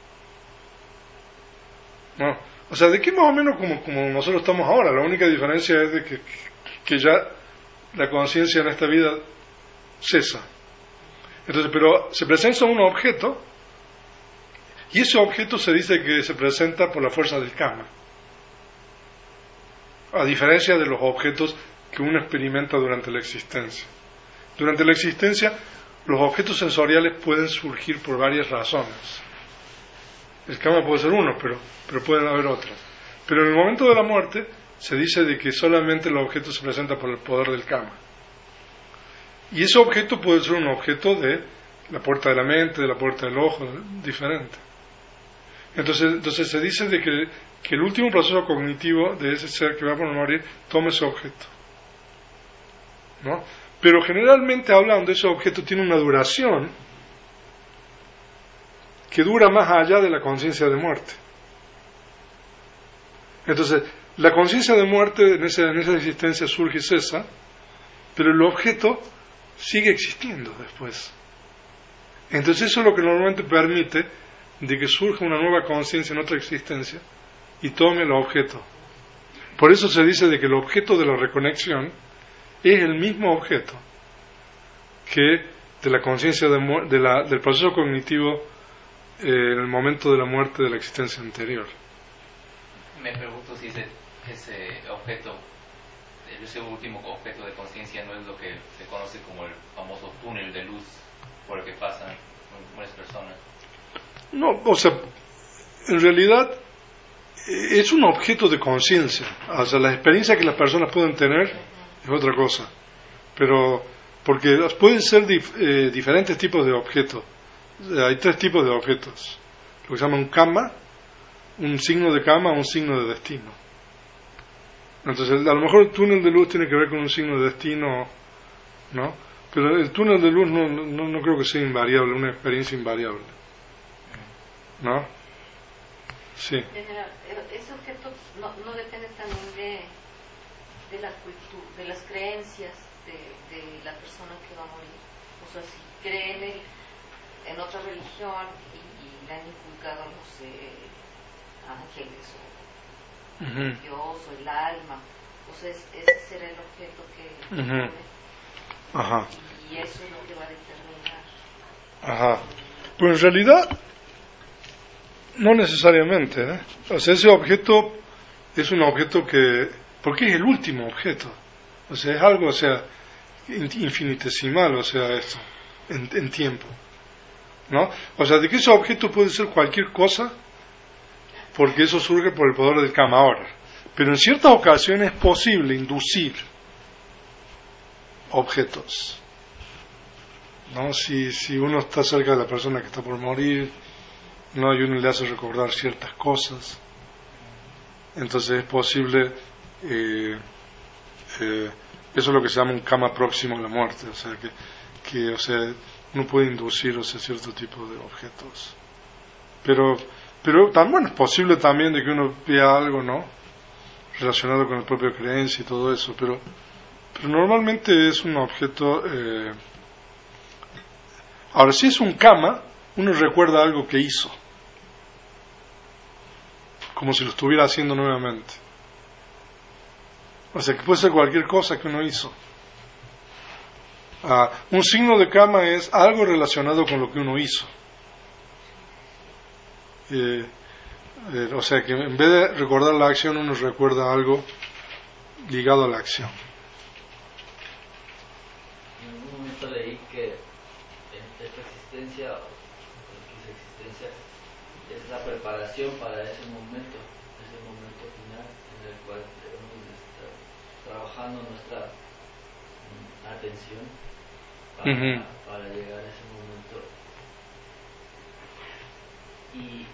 ¿No? O sea, de que más o menos como nosotros estamos ahora. La única diferencia es de que ya la conciencia en esta vida cesa. Entonces, pero se presenta un objeto, y ese objeto se dice que se presenta por la fuerza del karma, a diferencia de los objetos que uno experimenta durante la existencia. Durante la existencia, los objetos sensoriales pueden surgir por varias razones. El karma puede ser uno, pero pueden haber otras. Pero en el momento de la muerte, se dice de que solamente el objeto se presenta por el poder del karma. Y ese objeto puede ser un objeto de la puerta de la mente, de la puerta del ojo, diferente. Entonces se dice de que el último proceso cognitivo de ese ser que va por morir toma ese objeto, ¿no? Pero generalmente hablando, ese objeto tiene una duración que dura más allá de la conciencia de muerte. Entonces, la conciencia de muerte en esa existencia surge y cesa, pero el objeto sigue existiendo después. Entonces eso es lo que normalmente permite de que surja una nueva conciencia en otra existencia y tome el objeto. Por eso se dice de que el objeto de la reconexión es el mismo objeto que de la conciencia del proceso cognitivo en el momento de la muerte de la existencia anterior.
Me pregunto si ese objeto, ese último objeto de conciencia, no es lo que se conoce como el famoso túnel de luz por el que pasan muchas personas.
No, o sea, en realidad es un objeto de conciencia. O sea, la experiencia que las personas pueden tener es otra cosa. Pero, porque pueden ser diferentes tipos de objetos. Hay 3 tipos de objetos. Lo que se llama un karma, un signo de karma, un signo de destino. Entonces, a lo mejor el túnel de luz tiene que ver con un signo de destino, ¿no? Pero el túnel de luz no creo que sea invariable, una experiencia invariable, ¿no? Sí.
Ese objeto no depende también de la cultura, de las creencias de la persona que va a morir. O sea, si cree en otra religión y le han inculcado, no sé, ángeles o Dios o el alma, o sea, ese será el objeto que
Ajá.
Y eso es lo que va a determinar.
Ajá. Pues en realidad no necesariamente, ¿eh? O sea, ese objeto es un objeto que, porque es el último objeto, o sea, es algo, o sea, infinitesimal, o sea, esto en tiempo, ¿no? O sea, de que ese objeto puede ser cualquier cosa, porque eso surge por el poder del karma ahora. Pero en ciertas ocasiones es posible inducir objetos, ¿no? Si uno está cerca de la persona que está por morir, ¿no? Y uno le hace recordar ciertas cosas, entonces es posible, eso es lo que se llama un karma próximo a la muerte, o sea, que o sea, uno puede inducir, o sea, cierto tipo de objetos. Pero bueno, es posible también de que uno vea algo, ¿no?, relacionado con la propia creencia y todo eso, pero normalmente es un objeto. Ahora, si es un karma, uno recuerda algo que hizo, como si lo estuviera haciendo nuevamente. O sea, que puede ser cualquier cosa que uno hizo. Un signo de karma es algo relacionado con lo que uno hizo. O sea, que en vez de recordar la acción, uno recuerda algo ligado a la acción.
En un momento leí que esta existencia es la preparación para ese momento es el momento final en el cual debemos de estar trabajando nuestra atención para llegar a ese momento y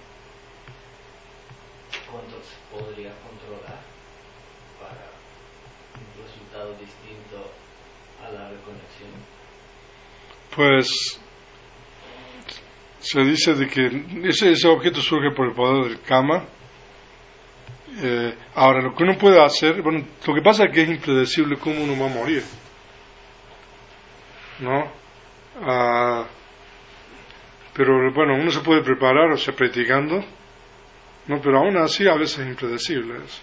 cuánto se podría controlar para un resultado distinto a la reconexión.
Pues se dice de que ese objeto surge por el poder del karma. Ahora, lo que uno puede hacer, bueno, lo que pasa es que es impredecible cómo uno va a morir, ¿no? Pero bueno, uno se puede preparar, o sea, practicando, ¿no? Pero aún así a veces es impredecible eso.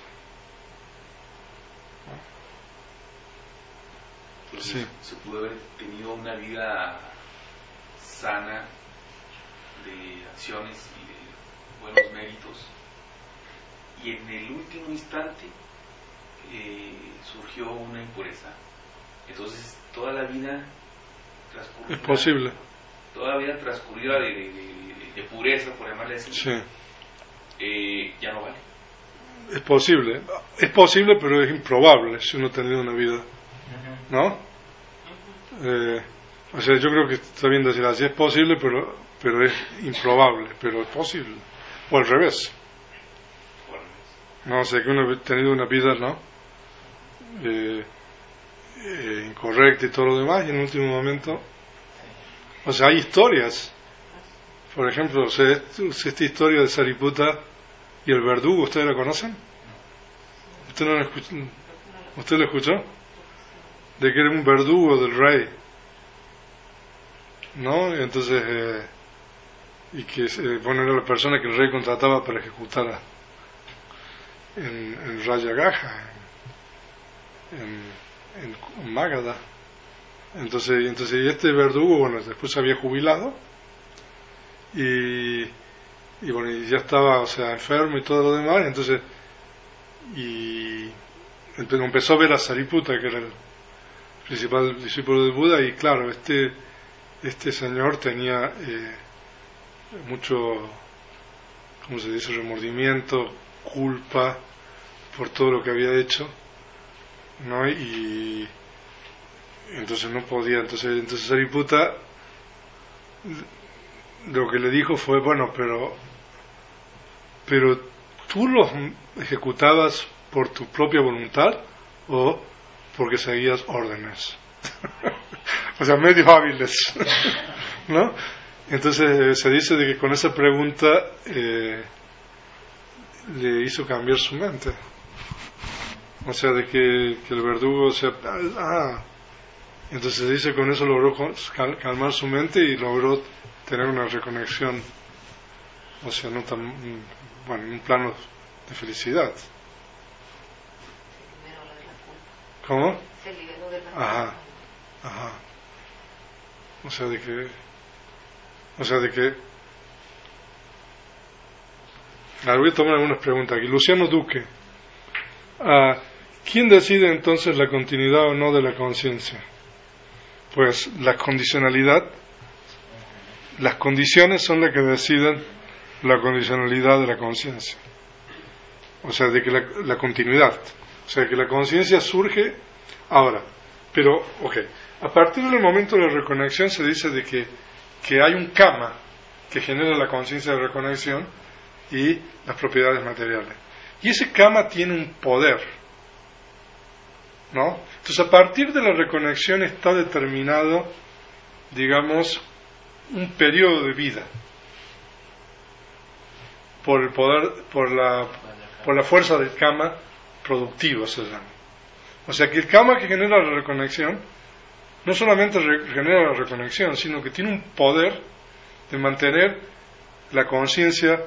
Entonces,
Sí.
se pudo haber tenido una vida sana de acciones y de buenos méritos, y en el último instante surgió una impureza. Entonces toda la vida transcurrida,
Es posible.
toda la vida transcurrida de pureza, por llamarle así,
Sí.
Ya no vale.
Es posible, pero es improbable si uno ha tenido una vida, ¿no? O sea, yo creo que está bien decir así, es posible, pero es improbable, pero es posible. O al revés. No, o sea, que uno ha tenido una vida, ¿no? Incorrecta y todo lo demás, y en el último momento, o sea, hay historias. Por ejemplo, o sea, esta historia de Sariputta y el verdugo, ¿ustedes la conocen? ¿Usted no la escuchó? ¿Usted la escuchó? De que era un verdugo del rey, ¿no? Y entonces, y que bueno, era la persona que el rey contrataba para ejecutar en Rayagaja, en Magadha. Entonces y este verdugo, bueno, después se había jubilado y bueno, y ya estaba, o sea, enfermo y todo lo demás. Entonces y empezó a ver a Sariputta, que era el principal discípulo de Buda, y claro, este señor tenía mucho, ¿cómo se dice?, remordimiento, culpa por todo lo que había hecho, ¿no? Y entonces no podía. Entonces Sariputta lo que le dijo fue, bueno, pero ¿tú los ejecutabas por tu propia voluntad o porque seguías órdenes? O sea, medio hábiles, ¿no? Entonces se dice de que con esa pregunta le hizo cambiar su mente. O sea, de que el verdugo, o sea, entonces se dice con eso logró calmar su mente y logró tener una reconexión, o sea, no tan, bueno, en un plano de felicidad. ¿Cómo?
Se liberó de la
Ajá. O sea, de que ahora voy a tomar algunas preguntas aquí. Luciano Duque, ¿quién decide entonces la continuidad o no de la conciencia? Pues la condicionalidad, las condiciones son las que deciden la condicionalidad de la conciencia. O sea, de que la continuidad, o sea, que la conciencia surge ahora. Pero, a partir del momento de la reconexión se dice de que hay un karma que genera la conciencia de reconexión y las propiedades materiales. Y ese karma tiene un poder, ¿no? Entonces, a partir de la reconexión está determinado, digamos, un periodo de vida por el poder, por la fuerza del karma productivo, se llama. O sea que el karma que genera la reconexión no solamente genera la reconexión, sino que tiene un poder de mantener la conciencia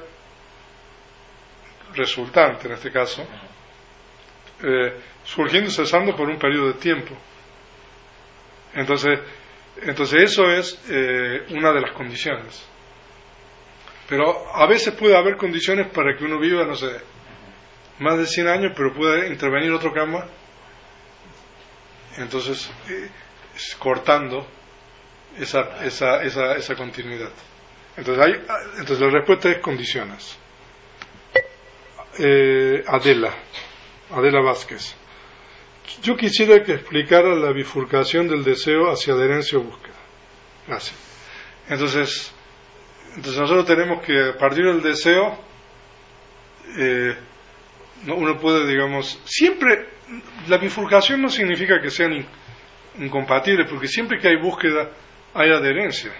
resultante, en este caso, surgiendo y cesando por un periodo de tiempo. Entonces eso es una de las condiciones. Pero a veces puede haber condiciones para que uno viva, no sé, más de 100 años, pero puede intervenir otro karma, entonces cortando esa continuidad. Entonces la respuesta es condiciones. Adela Vázquez. Yo quisiera que explicara la bifurcación del deseo hacia adherencia o búsqueda. Gracias. Entonces nosotros tenemos que, a partir del deseo, uno puede, digamos, siempre, la bifurcación no significa que sean incompatibles, porque siempre que hay búsqueda hay adherencia.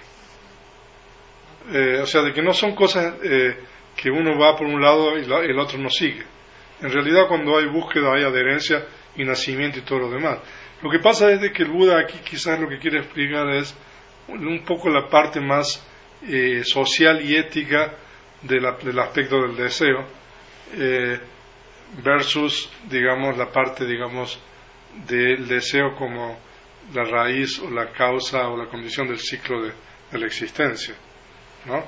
O sea, de que no son cosas que uno va por un lado y el otro no sigue. En realidad, cuando hay búsqueda hay adherencia y nacimiento y todo lo demás. Lo que pasa es de que el Buda aquí quizás lo que quiere explicar es un poco la parte más social y ética del aspecto del deseo, versus, digamos, la parte, digamos, del deseo como la raíz o la causa o la condición del ciclo de la existencia, ¿no?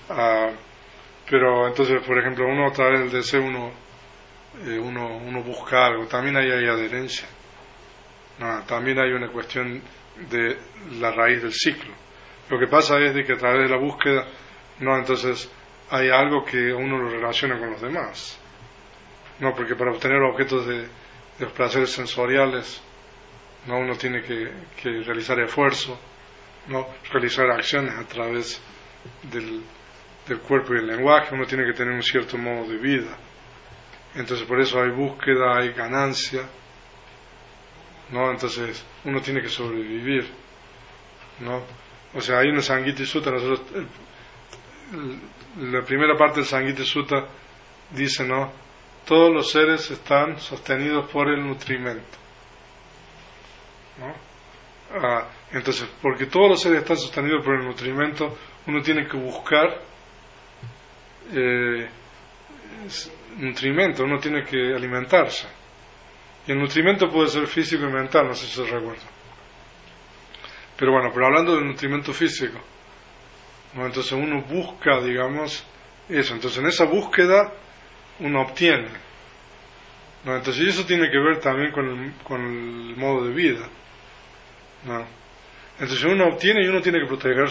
Pero entonces, por ejemplo, uno a través del deseo uno busca algo, también ahí hay adherencia, ¿no? También hay una cuestión de la raíz del ciclo. Lo que pasa es de que a través de la búsqueda, no, entonces hay algo que uno lo relaciona con los demás, no, porque para obtener objetos de los placeres sensoriales, no, uno tiene que realizar esfuerzo, no, realizar acciones a través del cuerpo y el lenguaje, uno tiene que tener un cierto modo de vida. Entonces por eso hay búsqueda, hay ganancia, ¿no? Entonces uno tiene que sobrevivir, ¿no? O sea, hay una Sangiti Sutta, nosotros, la primera parte del Sangiti Sutta dice, ¿no? Todos los seres están sostenidos por el nutrimento, ¿no? Entonces, porque todos los seres están sostenidos por el nutrimento, uno tiene que buscar nutrimento, uno tiene que alimentarse. Y el nutrimento puede ser físico y mental, no sé si se recuerda. Pero bueno, pero hablando del nutrimento físico, ¿no? Entonces uno busca, digamos, eso. Entonces en esa búsqueda uno obtiene, ¿no? Entonces eso tiene que ver también con el modo de vida, ¿no? Entonces uno obtiene y uno tiene que proteger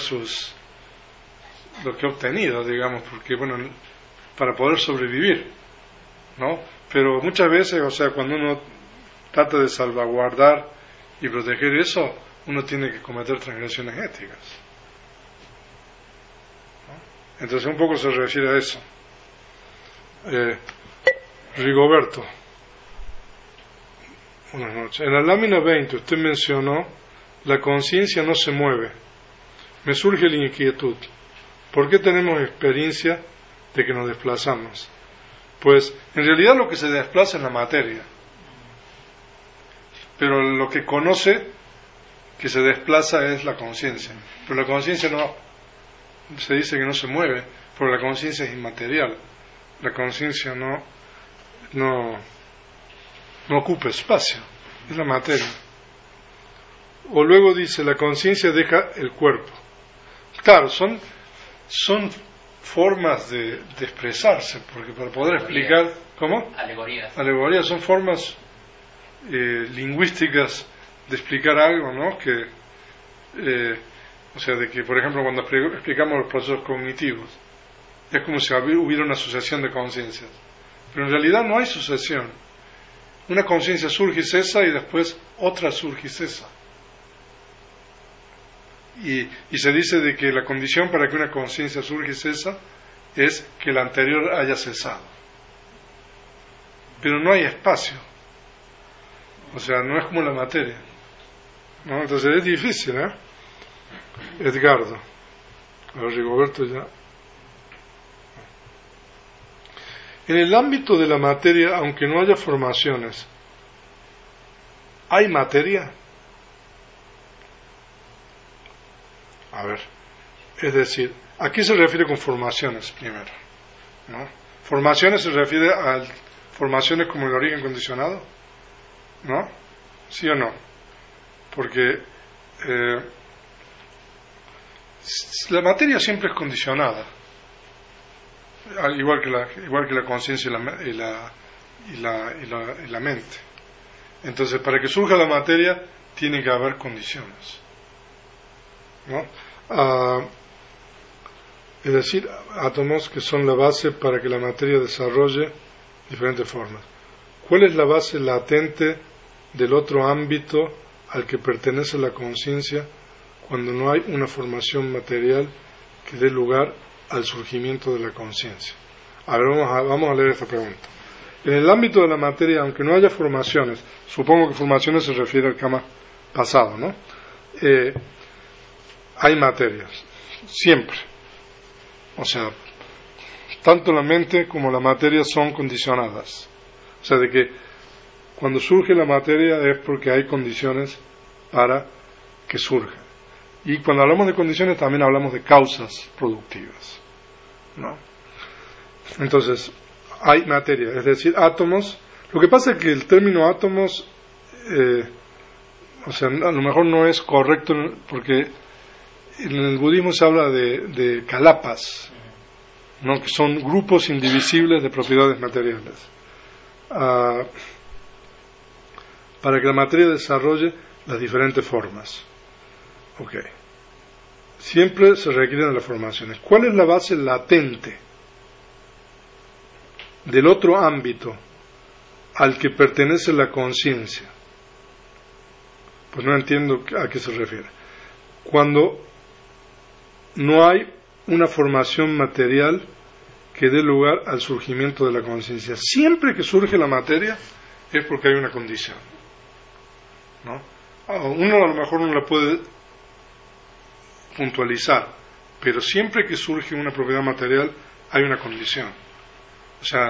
lo que ha obtenido, digamos, porque bueno, para poder sobrevivir, ¿no? Pero muchas veces, o sea, cuando uno trata de salvaguardar y proteger eso, uno tiene que cometer transgresiones éticas, ¿no? Entonces un poco se refiere a eso. Rigoberto, buenas noches. En la lámina 20 usted mencionó: la conciencia no se mueve. Me surge la inquietud. ¿Por qué tenemos experiencia de que nos desplazamos? Pues en realidad lo que se desplaza es la materia, pero lo que conoce que se desplaza es la conciencia. Pero la conciencia no, se dice que no se mueve, porque la conciencia es inmaterial. La conciencia no ocupa espacio, es la materia. O luego dice, la conciencia deja el cuerpo. Claro, son formas de expresarse, porque para poder explicar, ¿cómo? Alegorías son formas lingüísticas de explicar algo, ¿no? Que, o sea, de que, por ejemplo, cuando explicamos los procesos cognitivos, es como si hubiera una sucesión de conciencias, pero en realidad no hay sucesión. Una conciencia surge y cesa, y después otra surge y cesa. Y se dice de que la condición para que una conciencia surja y cesa es que la anterior haya cesado. Pero no hay espacio. O sea, no es como la materia, ¿no? Entonces es difícil, ¿eh? Edgardo. A ver, Rigoberto ya. En el ámbito de la materia, aunque no haya formaciones, ¿hay materia? A ver, es decir, ¿a qué se refiere con formaciones primero? ¿No? ¿Formaciones se refiere a formaciones como el origen condicionado? ¿No? ¿Sí o no? Porque la materia siempre es condicionada, igual que la conciencia y la mente. Entonces, para que surja la materia tiene que haber condiciones, ¿no? Es decir, átomos que son la base para que la materia desarrolle diferentes formas. ¿Cuál es la base latente del otro ámbito al que pertenece la conciencia cuando no hay una formación material que dé lugar al surgimiento de la conciencia? A ver, vamos a leer esta pregunta. En el ámbito de la materia, aunque no haya formaciones, supongo que formaciones se refiere al kama pasado, ¿no? Hay materias, siempre. O sea, tanto la mente como la materia son condicionadas. O sea, de que cuando surge la materia es porque hay condiciones para que surja. Y cuando hablamos de condiciones también hablamos de causas productivas, ¿no? Entonces, hay materia, es decir, átomos. Lo que pasa es que el término átomos, o sea, a lo mejor no es correcto porque en el budismo se habla de kalapas, ¿no? Que son grupos indivisibles de propiedades materiales. Para que la materia desarrolle las diferentes formas. Okay. Siempre se requieren las formaciones. ¿Cuál es la base latente del otro ámbito al que pertenece la conciencia? Pues no entiendo a qué se refiere. Cuando no hay una formación material que dé lugar al surgimiento de la conciencia. Siempre que surge la materia es porque hay una condición, ¿no? Uno a lo mejor no la puede puntualizar, pero siempre que surge una propiedad material hay una condición. O sea,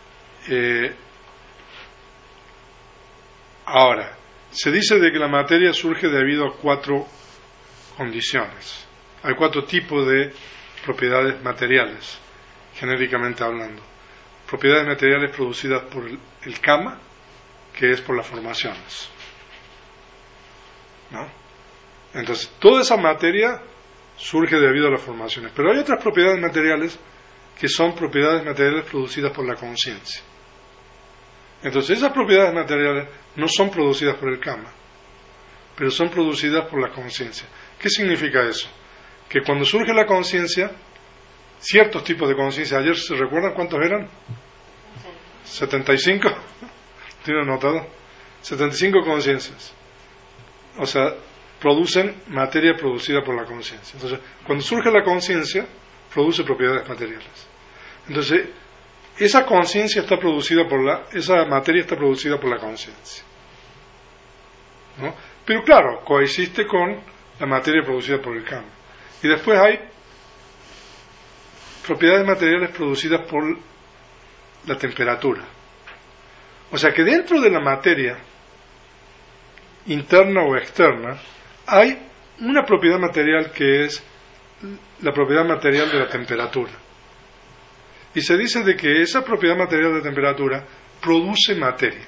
ahora, se dice de que la materia surge debido a 4 condiciones. Hay 4 tipos de propiedades materiales, genéricamente hablando. Propiedades materiales producidas por el kama, que es por las formaciones, ¿no? Entonces, toda esa materia surge debido a las formaciones. Pero hay otras propiedades materiales que son propiedades materiales producidas por la conciencia. Entonces, esas propiedades materiales no son producidas por el kama, pero son producidas por la conciencia. ¿Qué significa eso? Que cuando surge la conciencia, ciertos tipos de conciencia, ayer se recuerdan cuántos eran, 75, ¿tienen anotado? 75 conciencias, o sea, producen materia producida por la conciencia. Entonces, cuando surge la conciencia, produce propiedades materiales. Entonces, esa conciencia está producida esa materia está producida por la conciencia, ¿no? Pero claro, coexiste con la materia producida por el kama. Y después hay propiedades materiales producidas por la temperatura. O sea que dentro de la materia, interna o externa, hay una propiedad material que es la propiedad material de la temperatura. Y se dice de que esa propiedad material de temperatura produce materia.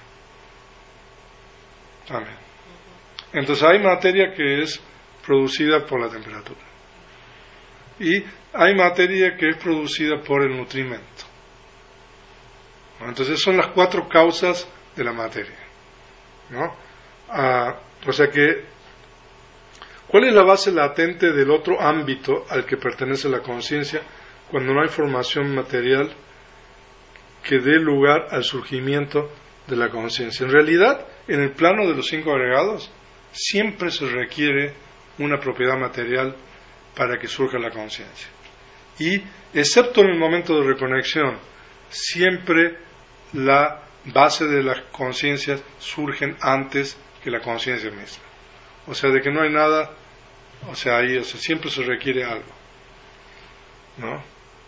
Amén. Entonces hay materia que es producida por la temperatura. Y hay materia que es producida por el nutrimento. Entonces son las 4 causas de la materia, ¿no? O sea que, ¿cuál es la base latente del otro ámbito al que pertenece la conciencia cuando no hay formación material que dé lugar al surgimiento de la conciencia? En realidad, en el plano de los 5 agregados, siempre se requiere una propiedad material para que surja la conciencia. Y, excepto en el momento de reconexión, siempre la base de las conciencias surgen antes que la conciencia misma. O sea, de que no hay nada, o sea, ahí siempre se requiere algo, ¿no?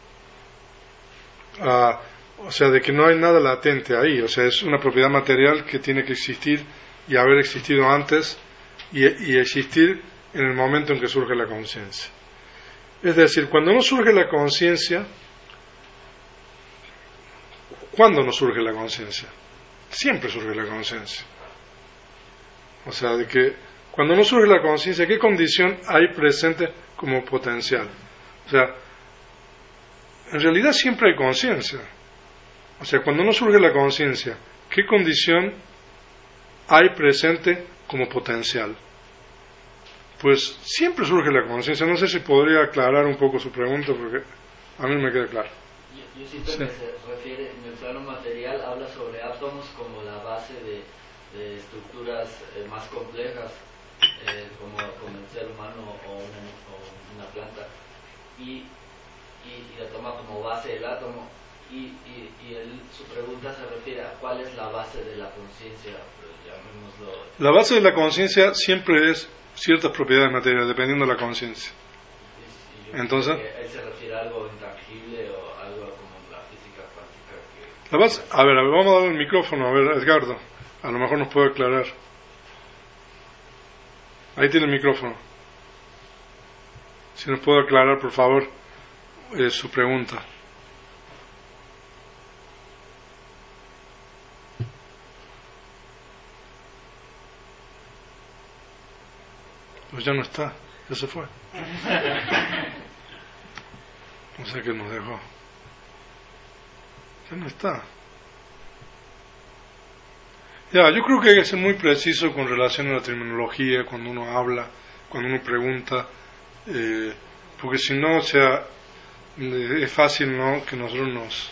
O sea, de que no hay nada latente ahí, o sea, es una propiedad material que tiene que existir y haber existido antes y existir en el momento en que surge la conciencia. Es decir, cuando no surge la conciencia, ¿cuándo no surge la conciencia? Siempre surge la conciencia. O sea, de que cuando no surge la conciencia, ¿qué condición hay presente como potencial? O sea, en realidad siempre hay conciencia. O sea, cuando no surge la conciencia, ¿qué condición hay presente como potencial? Pues siempre surge la conciencia. No sé si podría aclarar un poco su pregunta, porque a mí me queda claro.
Yo siento
Sí.
que se refiere, en el plano material, habla sobre átomos como la base de estructuras más complejas, como el ser humano o una planta, y la toma como base el átomo, y su pregunta se refiere a cuál es la base de la conciencia, llamémoslo.
La base de la conciencia siempre es ciertas propiedades materiales, dependiendo de la conciencia. Entonces,
Él se refiere a algo intangible o algo como la física cuántica.
la base, a ver, vamos a darle el micrófono, a ver, Edgardo, a lo mejor nos puede aclarar. Ahí tiene el micrófono. Si nos puede aclarar, por favor, su pregunta. Pues ya no está, ya se fue. No sé qué nos dejó. Ya no está. Ya, yo creo que hay que ser muy preciso con relación a la terminología cuando uno habla, cuando uno pregunta, porque si no, o sea, es fácil, ¿no?, que nosotros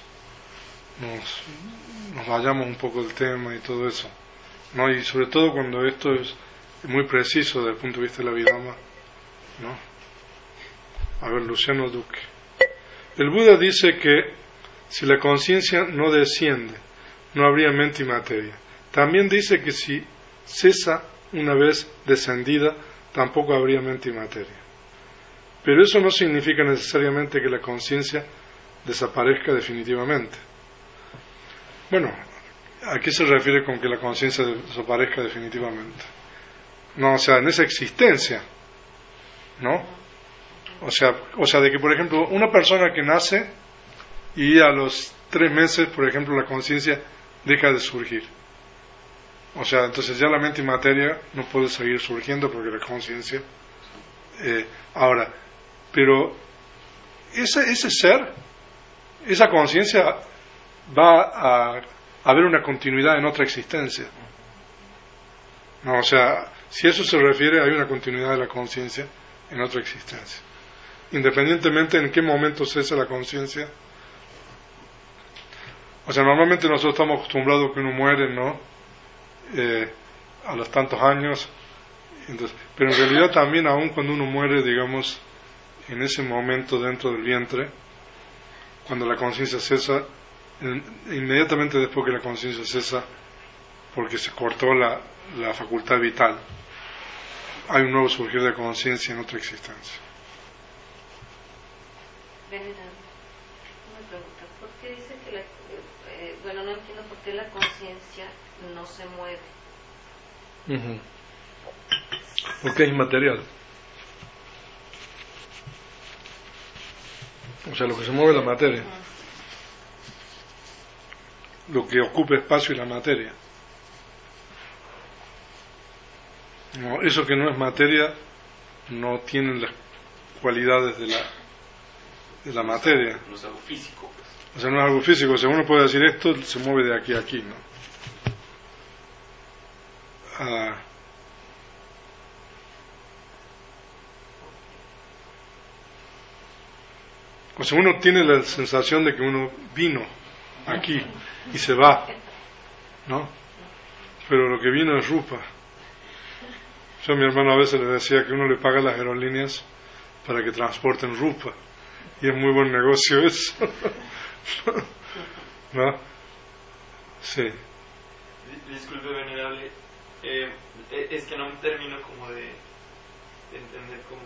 nos vayamos un poco del tema y todo eso, ¿no? Y sobre todo cuando esto es muy preciso desde el punto de vista de la Abhidhamma, ¿no? A ver, Luciano Duque. El Buda dice que si la conciencia no desciende, no habría mente y materia. También dice que si cesa una vez descendida, tampoco habría mente y materia. Pero eso no significa necesariamente que la conciencia desaparezca definitivamente. Bueno, ¿a qué se refiere con que la conciencia desaparezca definitivamente? No, o sea, en esa existencia, ¿no? O sea, de que, por ejemplo, una persona que nace y a los 3 meses, por ejemplo, la conciencia deja de surgir. O sea, entonces ya la mente y materia no puede seguir surgiendo porque la conciencia... ahora, pero ese ser, esa conciencia va a haber una continuidad en otra existencia. No, o sea, si eso se refiere, hay una continuidad de la conciencia en otra existencia. Independientemente en qué momento cesa la conciencia. O sea, normalmente nosotros estamos acostumbrados a que uno muere, ¿no? A los tantos años. Entonces, pero en realidad también, aun cuando uno muere, digamos, en ese momento dentro del vientre, cuando la conciencia cesa, inmediatamente después que la conciencia cesa, porque se cortó la facultad vital, hay un nuevo surgir de conciencia en otra existencia.
Venerable, una pregunta. ¿Por qué dice que bueno, no entiendo por qué la conciencia no se mueve?
Porque es inmaterial. O sea, lo que se mueve es la materia. Lo que ocupa espacio es la materia. No, eso que no es materia no tiene las cualidades de la materia.
No es algo físico, pues.
O sea, no es algo físico. O sea, uno puede decir esto se mueve de aquí a aquí, ¿no? O sea, uno tiene la sensación de que uno vino aquí y se va, ¿no? Pero lo que vino es rupa. Yo a mi hermano a veces le decía que uno le paga las aerolíneas para que transporten rupa. Y es muy buen negocio eso. ¿No? Sí.
Disculpe, venerable. Es que no me termino como de entender como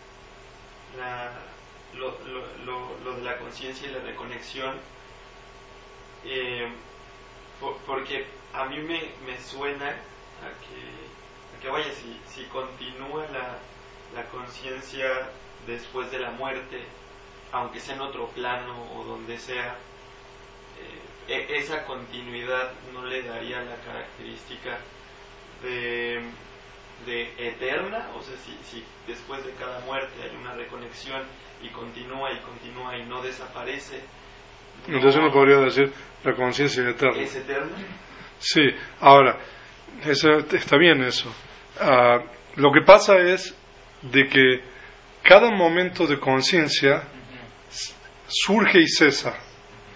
lo de la conciencia y la reconexión, porque a mí me suena a que vaya, si continúa la conciencia después de la muerte, aunque sea en otro plano o donde sea, esa continuidad no le daría la característica de eterna. O sea, si después de cada muerte hay una reconexión y continúa y no desaparece,
Entonces uno podría decir la conciencia es eterna.
¿es eterna?
Sí, ahora, está bien eso. Lo que pasa es de que cada momento de conciencia surge y cesa.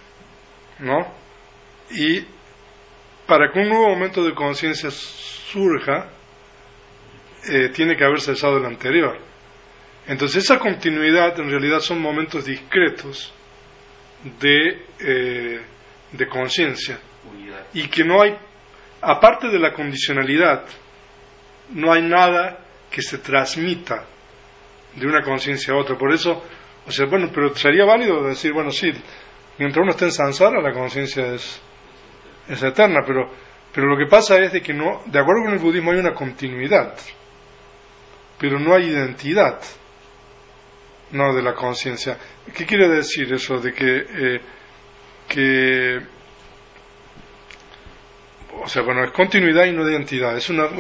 ¿no? Y para que un nuevo momento de conciencia surja, tiene que haber cesado el anterior. Entonces esa continuidad en realidad son momentos discretos de conciencia, y que no hay, aparte de la condicionalidad, no hay nada que se transmita de una conciencia a otra. Por eso, o sea, bueno, pero sería válido decir, bueno, sí, mientras uno esté en samsara, la conciencia es eterna, pero lo que pasa es de que no, de acuerdo con el budismo, hay una continuidad, pero no hay identidad, no, de la conciencia. ¿Qué quiere decir eso de que o sea, bueno, es continuidad y no identidad? O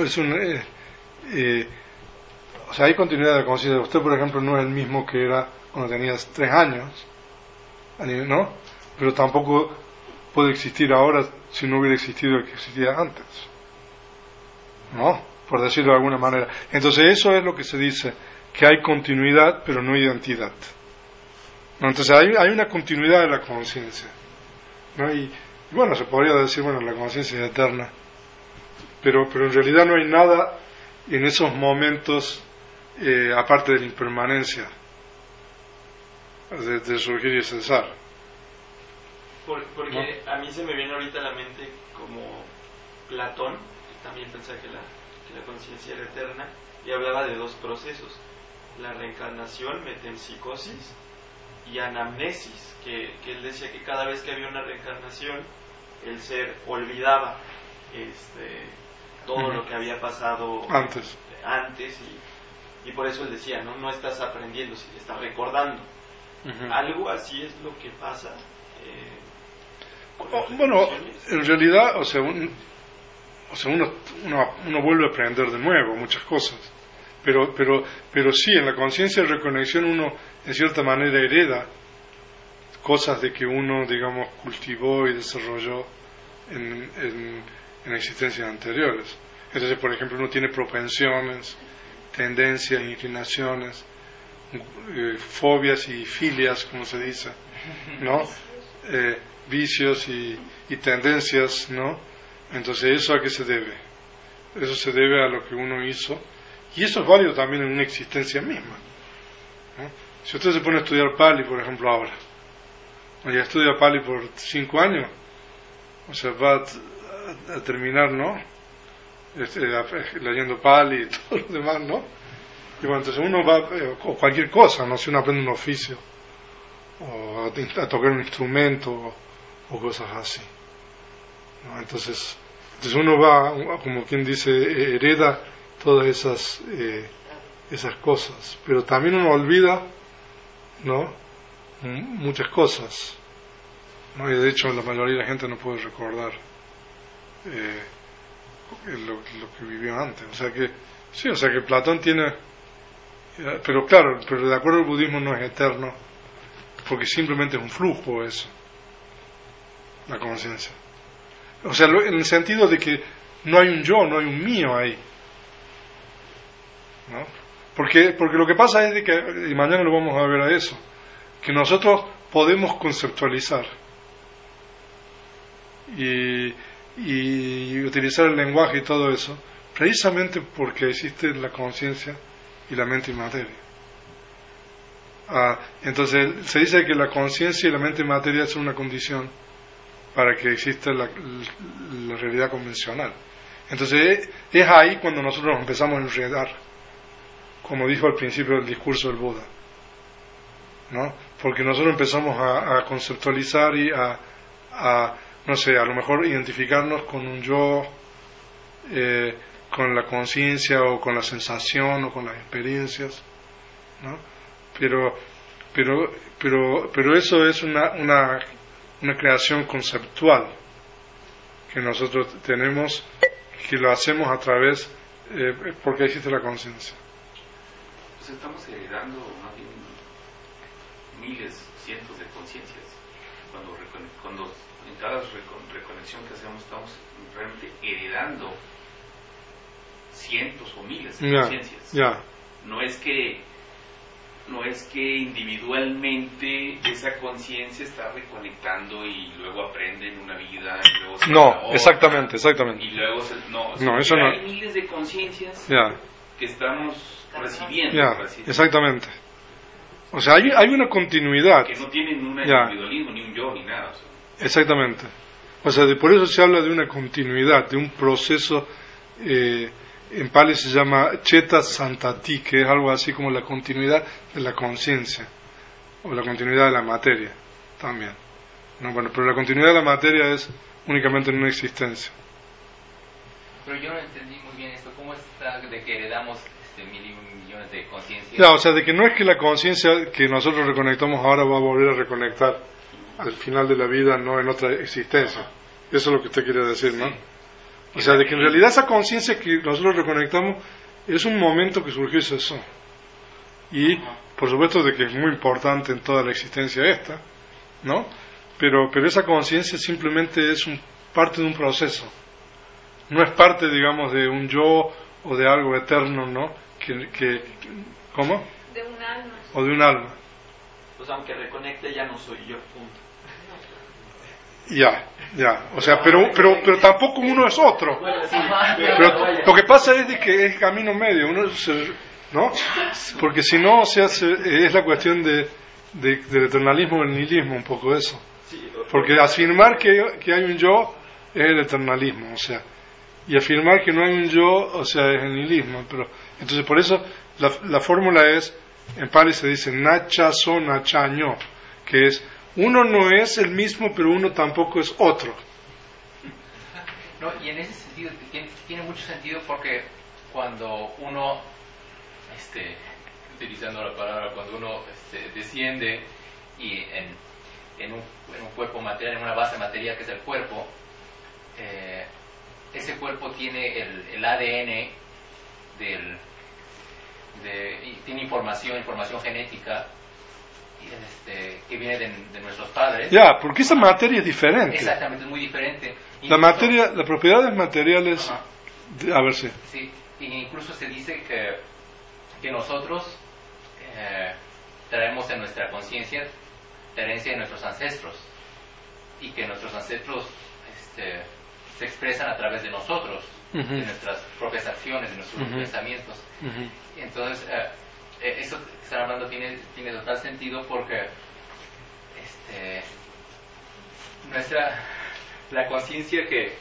sea, hay continuidad de la conciencia. Usted, por ejemplo, no es el mismo que era cuando tenía 3 años, ¿no? Pero tampoco puede existir ahora si no hubiera existido el que existía antes, ¿no? Por decirlo de alguna manera. Entonces eso es lo que se dice, que hay continuidad pero no identidad, ¿no? Entonces hay una continuidad de la conciencia, ¿no? Y bueno, se podría decir, bueno, la conciencia es eterna, pero en realidad no hay nada en esos momentos aparte de la impermanencia, de surgir y cesar.
Porque ¿no? A mí se me viene ahorita a la mente como Platón, que también pensaba que la conciencia era eterna, y hablaba de 2 procesos: la reencarnación, metempsicosis, y anamnesis, que él decía que cada vez que había una reencarnación, el ser olvidaba todo lo que había pasado antes y por eso él decía, no estás aprendiendo, sino estás recordando. Algo así es lo que pasa.
Bueno, en realidad, o sea, uno vuelve a aprender de nuevo muchas cosas, pero sí, en la conciencia de reconexión uno en cierta manera hereda cosas de que uno, digamos, cultivó y desarrolló en existencias anteriores. Entonces, por ejemplo, uno tiene propensiones, tendencias, inclinaciones, fobias y filias, como se dice, ¿no? Vicios y tendencias, ¿no? Entonces, ¿eso a qué se debe? Eso se debe a lo que uno hizo, y eso es válido también en una existencia misma, ¿no? Si usted se pone a estudiar Pali, por ejemplo, ahora, o ya estudia Pali por 5 años, o sea, va a terminar, ¿no? Leyendo Pali y todo lo demás, ¿no? Y bueno, entonces uno va, o cualquier cosa, ¿no? Si uno aprende un oficio, o a tocar un instrumento, o cosas así, ¿no? Entonces uno va, como quien dice, hereda todas esas cosas, pero también uno olvida, ¿no? Muchas cosas, ¿no? Y de hecho la mayoría de la gente no puede recordar lo que vivió antes. O sea que sí, o sea que Platón tiene, pero claro, pero de acuerdo al budismo no es eterno, porque simplemente es un flujo eso, la conciencia. O sea, en el sentido de que no hay un yo, no hay un mío ahí, ¿no? Porque lo que pasa es de que, y mañana lo vamos a ver a eso, que nosotros podemos conceptualizar y utilizar el lenguaje y todo eso, precisamente porque existe la conciencia y la mente y materia. Entonces se dice que la conciencia y la mente y materia son una condición para que exista la realidad convencional. Entonces es ahí cuando nosotros empezamos a enredar, como dijo al principio del discurso del Buda, ¿no? Porque nosotros empezamos a conceptualizar y no sé, a lo mejor identificarnos con un yo, con la conciencia o con la sensación o con las experiencias, ¿no? Pero eso es una creación conceptual que nosotros tenemos, que lo hacemos a través, porque existe la conciencia.
Pues estamos heredando más bien miles, cientos de conciencias. Cuando en cada reconexión que hacemos estamos realmente heredando cientos o miles de conciencias.
Yeah.
No es que no es que individualmente esa conciencia está reconectando y luego aprende en una vida y luego se va a
No,
otra,
exactamente.
y luego
No, eso no.
hay miles de conciencias
Ya,
que estamos recibiendo,
ya,
por así decirlo,
exactamente. O sea, hay una continuidad.
que no tienen un
Ya.
individualismo ni un yo ni nada, o sea.
Exactamente. O sea, por eso se habla de una continuidad, de un proceso, en Pali se llama Cheta Santati, que es algo así como la continuidad de la conciencia, o la continuidad de la materia, también. No, bueno, pero la continuidad de la materia es únicamente en una existencia.
Pero yo no entendí muy bien esto. ¿Cómo está de que heredamos mil y millones de conciencias?
Ya, o sea, de que no es que la conciencia que nosotros reconectamos ahora va a volver a reconectar al final de la vida, no en otra existencia. Eso es lo que usted quiere decir, ¿no?
Sí.
O sea, de que en realidad esa conciencia que nosotros reconectamos es un momento que surgió ese son. Y, por supuesto, de que es muy importante en toda la existencia esta, ¿no? Pero esa conciencia simplemente es parte de un proceso. No es parte, digamos, de un yo o de algo eterno, ¿no? ¿Cómo?
De un alma.
O de un alma.
Pues aunque reconecte ya no soy yo, punto.
Ya. O sea, pero tampoco uno es otro. Pero lo que pasa es de que es camino medio, ¿no? Porque si no, o sea, es la cuestión del eternalismo o el nihilismo, un poco eso. Porque afirmar que hay un yo es el eternalismo, o sea, y afirmar que no hay un yo, o sea, es el nihilismo. Pero entonces, por eso la fórmula es, en Pali se dice nacha so nacha ño, que es uno no es el mismo, pero uno tampoco es otro.
No, y en ese sentido tiene mucho sentido, porque cuando uno, utilizando la palabra, cuando uno desciende y en un cuerpo material, en una base material que es el cuerpo, ese cuerpo tiene el ADN y tiene información genética que viene de nuestros padres.
Ya, porque esa materia es diferente.
Exactamente, es muy diferente.
Las propiedades materiales. A ver si.
Sí, y incluso se dice que nosotros traemos en nuestra conciencia la herencia de nuestros ancestros, y que nuestros ancestros se expresan a través de nosotros, de nuestras propias acciones, de nuestros pensamientos. Entonces, eso que están hablando tiene total sentido, porque la conciencia que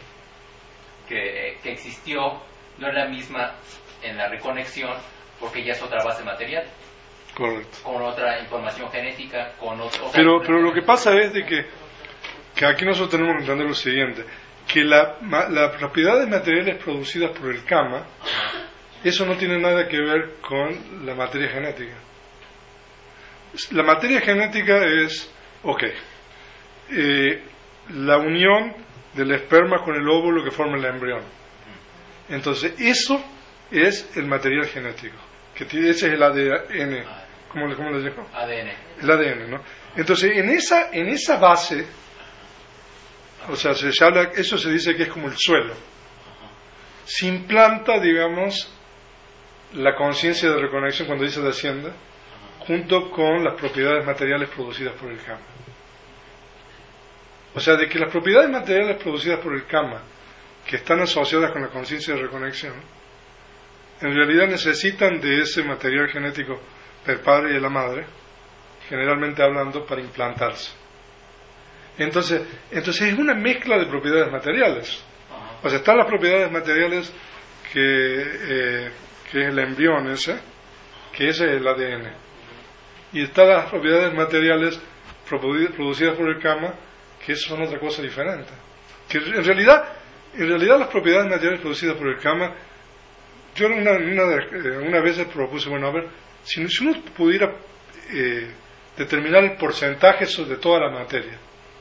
existió no es la misma en la reconexión, porque ya es otra base material.
Correcto.
Con otra información genética, con otro...
Pero lo que pasa es de que aquí nosotros tenemos que entender lo siguiente, que las propiedades materiales producidas por el Kama, eso no tiene nada que ver con la materia genética. La materia genética es, la unión del esperma con el óvulo que forma el embrión. Entonces, eso es el material genético, que ese es el ADN. ¿Cómo le dijo?
ADN.
El ADN, ¿no? Entonces, en esa base, o sea, eso se dice que es como el suelo. Se implanta, digamos, la conciencia de reconexión cuando dice desciende, junto con las propiedades materiales producidas por el Kama. O sea, de que las propiedades materiales producidas por el Kama, que están asociadas con la conciencia de reconexión, en realidad necesitan de ese material genético del padre y de la madre, generalmente hablando, para implantarse. Entonces es una mezcla de propiedades materiales. O sea, están las propiedades materiales que es el embrión ese, que ese es el ADN. Y están las propiedades materiales producidas por el Kama, que son otra cosa diferente. Que en realidad las propiedades materiales producidas por el Kama, yo una vez propuse, bueno, a ver, si uno pudiera determinar el porcentaje de toda la materia,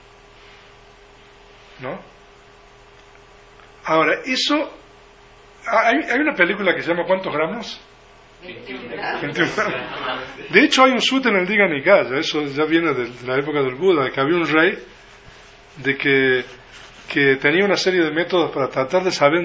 ¿no? Ahora, eso, hay una película que se llama ¿Cuántos gramos? 21 gramos. De hecho, hay un sutta en el Digha Nikaya, eso ya viene de la época del Buda, que había un rey de que tenía una serie de métodos para tratar de saber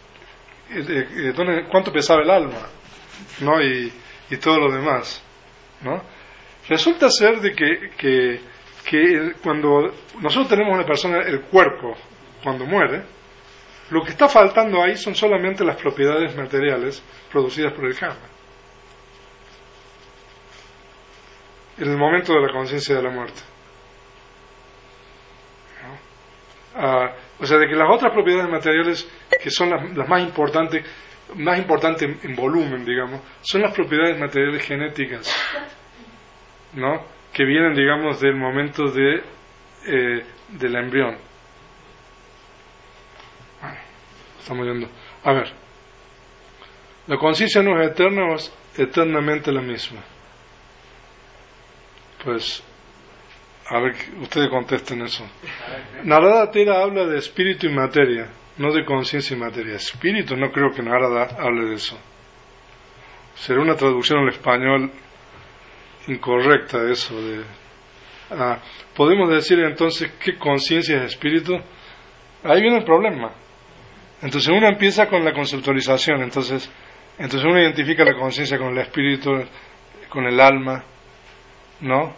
cuánto pesaba el alma, ¿no? Y todo lo demás. ¿no? Resulta ser de que cuando nosotros tenemos una persona, el cuerpo, cuando muere, lo que está faltando ahí son solamente las propiedades materiales producidas por el karma. En el momento de la conciencia de la muerte. ¿No? O sea, de que las otras propiedades materiales, que son las más importantes en volumen, digamos, son las propiedades materiales genéticas, ¿no? Que vienen, digamos, del momento del embrión. Bueno, estamos yendo. A ver, la conciencia no es eterna o es eternamente la misma. Pues, a ver, ustedes contesten eso. Narada Tera habla de espíritu y materia, no de conciencia y materia. Espíritu, no creo que Narada hable de eso. Será una traducción al español incorrecta eso de... podemos decir entonces ¿qué conciencia es espíritu? Ahí viene el problema. Entonces uno empieza con la conceptualización, entonces uno identifica la conciencia con el espíritu, con el alma, ¿no?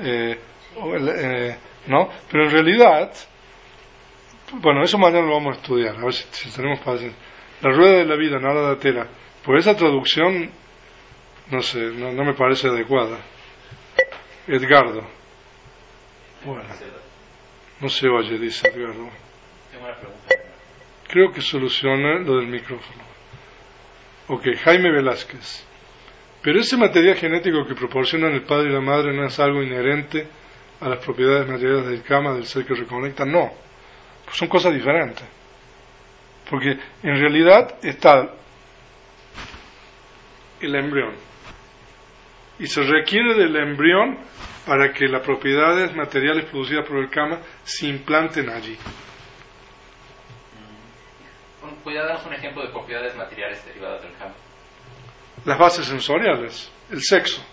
¿No? Pero en realidad, bueno, eso mañana lo vamos a estudiar, a ver si tenemos paciencia. La rueda de la vida, Narada Tera, por esa traducción, no sé, no me parece adecuada. Edgardo. Bueno, no se oye, dice Edgardo.
Tengo una pregunta.
Creo que soluciona lo del micrófono. Ok, Jaime Velázquez. Pero ese material genético que proporcionan el padre y la madre no es algo inherente a las propiedades materiales del karma, del ser que reconecta. No, pues son cosas diferentes. Porque en realidad está el embrión. Y se requiere del embrión para que las propiedades materiales producidas por el karma se implanten allí.
¿Podría darnos un ejemplo de propiedades materiales derivadas del karma?
Las bases sensoriales, el sexo,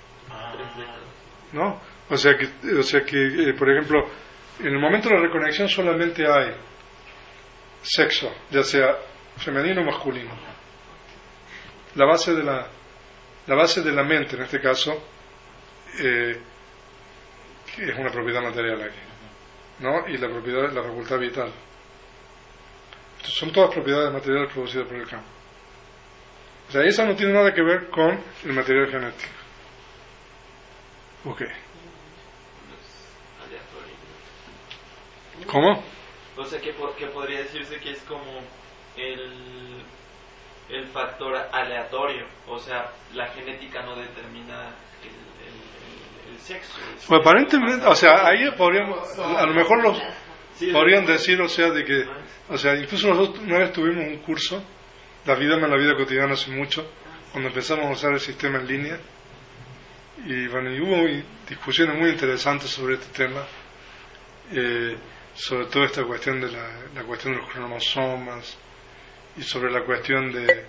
¿no? O sea que por ejemplo, en el momento de la reconexión solamente hay sexo, ya sea femenino o masculino. La base de la mente, en este caso, que es una propiedad material aquí, ¿no? Y la facultad vital. Entonces, son todas propiedades materiales producidas por el campo. O sea, esa no tiene nada que ver con el material genético. Ok. ¿Cómo?
O sea, que podría decirse que es como el factor aleatorio. O sea, la genética no determina el sexo.
Pues aparentemente, o sea, ahí podríamos, a lo mejor podrían decir, o sea, de que, o sea, incluso nosotros una vez tuvimos un curso, la vida cotidiana hace mucho, cuando empezamos a usar el sistema en línea, y bueno, y hubo discusiones muy interesantes sobre este tema, sobre toda esta cuestión de la cuestión de los cromosomas, y sobre la cuestión de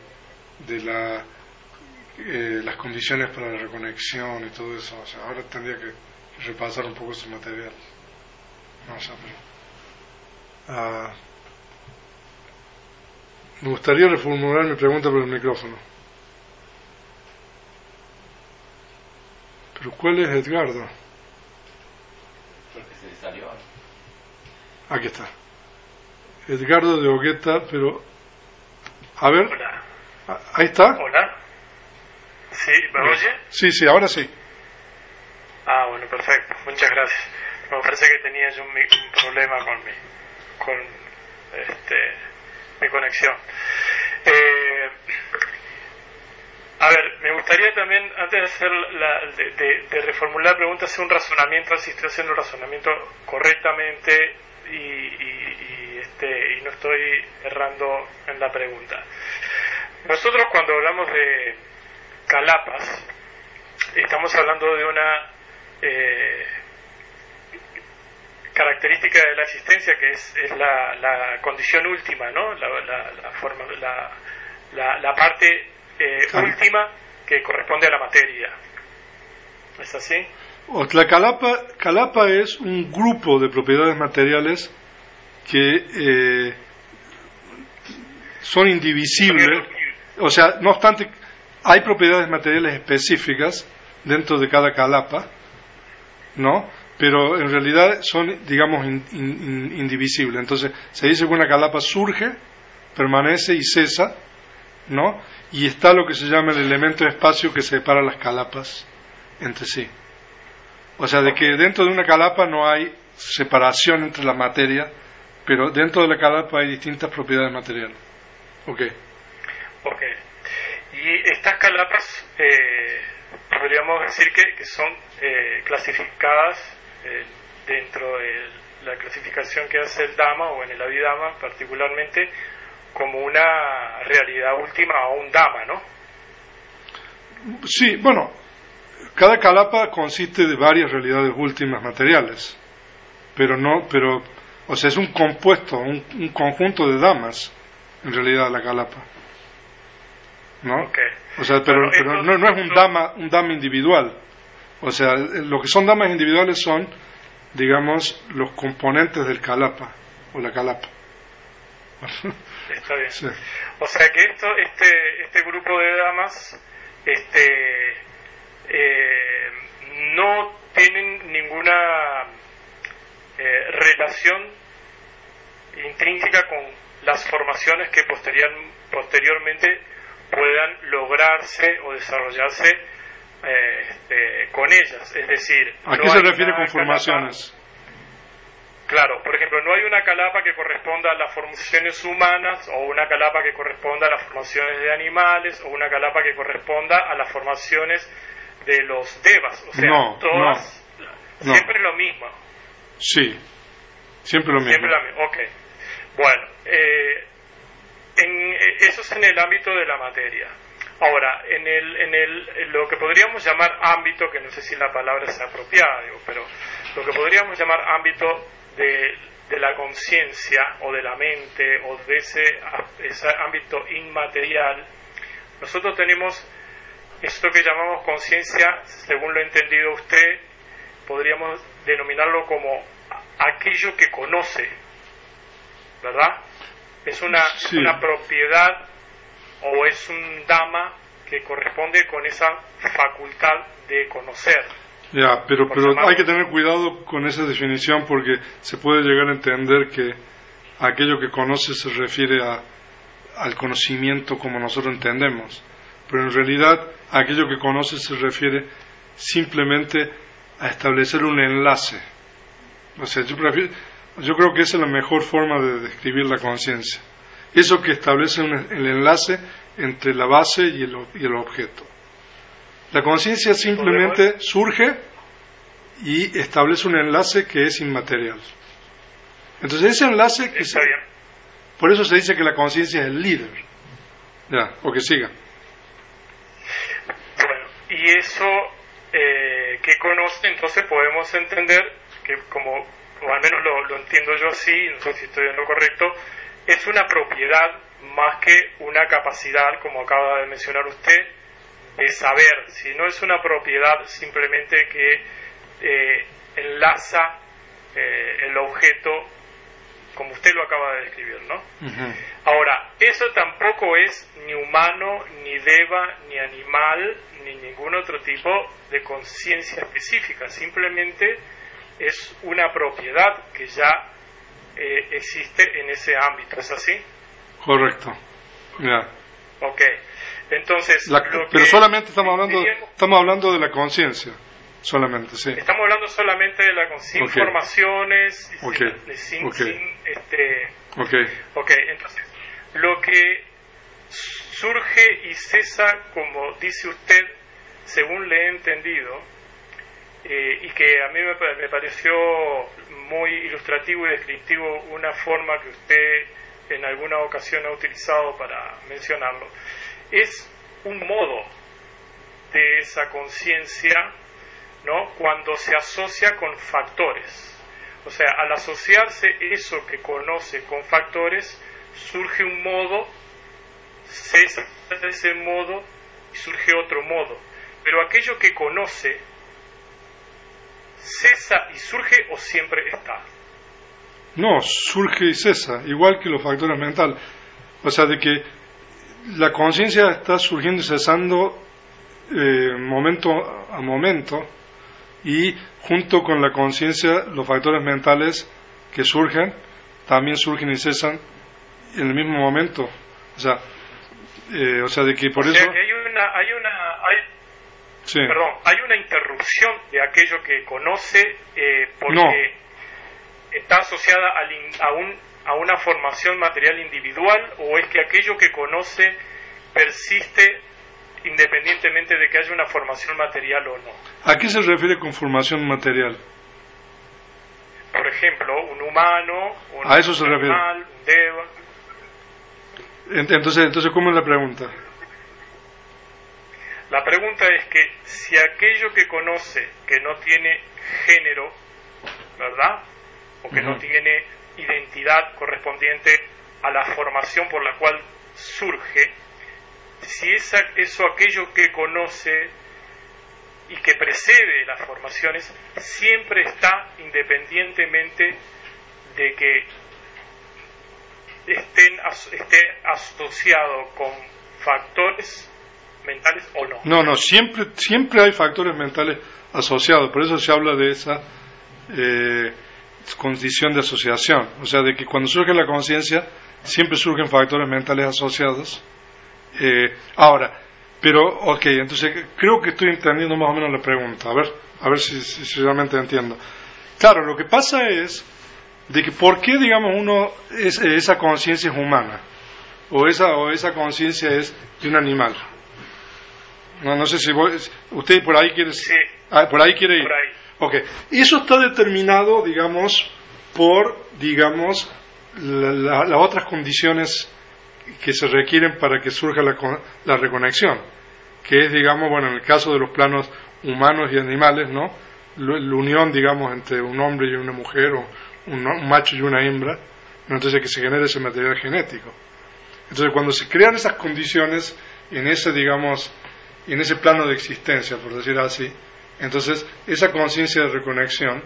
las condiciones para la reconexión y todo eso. O sea, ahora tendría que repasar un poco ese material. No sé, pero, me gustaría reformular mi pregunta por el micrófono. ¿Pero cuál es Edgardo?
Porque se salió.
Aquí está. Edgardo de Ogueta, pero... A ver.
Hola.
Ahí está.
Hola. ¿Sí? ¿Me oye?
Sí, ahora sí.
Ah, bueno, perfecto. Muchas gracias. Me parece que tenía yo un problema con mi conexión. A ver, me gustaría también, antes de hacer de reformular la pregunta, hacer un razonamiento, si estoy haciendo un razonamiento correctamente y no estoy errando en la pregunta. Nosotros cuando hablamos de Kalapas, estamos hablando de una característica de la existencia que es la condición última, ¿no? La parte última que corresponde a la materia. ¿Es así?
La Kalapa es un grupo de propiedades materiales que son indivisibles. O sea, no obstante, hay propiedades materiales específicas, dentro de cada kalapa, ¿no? Pero en realidad son, digamos, indivisibles. Entonces se dice que una kalapa surge, permanece y cesa, ¿no? Y está lo que se llama el elemento de espacio que separa las kalapas entre sí. O sea, de que dentro de una kalapa no hay separación entre la materia, pero dentro de la kalapa hay distintas propiedades materiales. Ok.
Y estas kalapas podríamos decir que son clasificadas dentro de la clasificación que hace el Dhamma, o en el Abhidhamma particularmente, como una realidad última o un Dhamma, ¿no?
Sí, bueno, cada kalapa consiste de varias realidades últimas materiales, pero o sea, es un compuesto, un conjunto de dhammas, en realidad, la kalapa, ¿no?
Okay.
O sea, pero no es un dhamma individual. O sea, lo que son dhammas individuales son, digamos, los componentes del kalapa o la kalapa.
Está bien.
Sí.
O sea que este grupo de dhammas no tienen ninguna relación intrínseca con las formaciones que posteriormente puedan lograrse o desarrollarse con ellas. Es decir,
¿a qué se refiere con formaciones?
Claro, por ejemplo, no hay una kalapa que corresponda a las formaciones humanas, o una kalapa que corresponda a las formaciones de animales, o una kalapa que corresponda a las formaciones de los devas. O sea, todas, siempre lo mismo.
Sí, siempre lo mismo.
Siempre lo mismo, ok. Bueno, eso es en el ámbito de la materia. Ahora, en lo que podríamos llamar ámbito, que no sé si la palabra es apropiada, pero lo que podríamos llamar ámbito de la conciencia o de la mente o de ese ámbito inmaterial, nosotros tenemos esto que llamamos conciencia, según lo ha entendido usted, podríamos denominarlo como aquello que conoce, ¿verdad? Es una propiedad o es un dhamma que corresponde con esa facultad de conocer.
Ya, pero hay que tener cuidado con esa definición, porque se puede llegar a entender que aquello que conoce se refiere al conocimiento como nosotros entendemos, pero en realidad aquello que conoce se refiere simplemente a establecer un enlace. O sea, yo creo que esa es la mejor forma de describir la conciencia. Eso que establece el enlace entre la base y el objeto. La conciencia simplemente surge y establece un enlace que es inmaterial. Entonces ese enlace por eso se dice que la conciencia es el líder. Ya, o que siga.
Bueno, y eso que conoce, entonces podemos entender que, como, o al menos lo entiendo yo así, no sé si estoy en lo correcto, es una propiedad más que una capacidad, como acaba de mencionar usted, de saber. Si no es una propiedad simplemente que enlaza el objeto, como usted lo acaba de describir, ¿no?
Uh-huh.
Ahora, eso tampoco es ni humano, ni deva, ni animal, ni ningún otro tipo de conciencia específica. Simplemente es una propiedad que ya existe en ese ámbito. ¿Es así?
Correcto. Ya.
Ok. Entonces,
pero solamente estamos hablando de la conciencia. Solamente, sí.
Estamos hablando solamente de la conciencia, sin formaciones, Ok, entonces, lo que surge y cesa, como dice usted, según le he entendido, y que a mí me pareció muy ilustrativo y descriptivo una forma que usted en alguna ocasión ha utilizado para mencionarlo, es un modo de esa conciencia, ¿no?, cuando se asocia con factores. O sea, al asociarse eso que conoce con factores, surge un modo, cesa ese modo y surge otro modo. Pero aquello que conoce cesa y surge, o siempre está.
No, surge y cesa, igual que los factores mentales. O sea, de que la conciencia está surgiendo y cesando momento a momento, y junto con la conciencia los factores mentales que surgen también surgen y cesan en el mismo momento. O sea de que por eso
hay una interrupción de aquello que conoce porque está asociada a una formación material individual, o es que aquello que conoce persiste independientemente de que haya una formación material o no.
¿A qué se refiere con formación material?
Por ejemplo, un humano,
a eso se refiere.
Animal, un deva.
Entonces, ¿cómo es la pregunta?
La pregunta es que si aquello que conoce que no tiene género, ¿verdad? O que no tiene identidad correspondiente a la formación por la cual surge, si aquello que conoce y que precede las formaciones siempre está independientemente de que esté asociado con factores mentales o no.
No, siempre hay factores mentales asociados, por eso se habla de esa condición de asociación, o sea, de que cuando surge la conciencia siempre surgen factores mentales asociados. Entonces creo que estoy entendiendo más o menos la pregunta, a ver si realmente entiendo. Claro, lo que pasa es de que por qué, digamos, esa conciencia es humana, o esa conciencia es de un animal. No sé si usted por ahí quiere...
Sí,
por ahí quiere ir.
Por ahí.
Okay. Eso está determinado, digamos, por, digamos, las otras condiciones que se requieren para que surja la reconexión, que es, digamos, en el caso de los planos humanos y animales, ¿no? La unión, digamos, entre un hombre y una mujer, o un macho y una hembra, ¿no? Entonces que se genere ese material genético. Entonces, cuando se crean esas condiciones en ese, digamos, en ese plano de existencia, por decir así, entonces esa conciencia de reconexión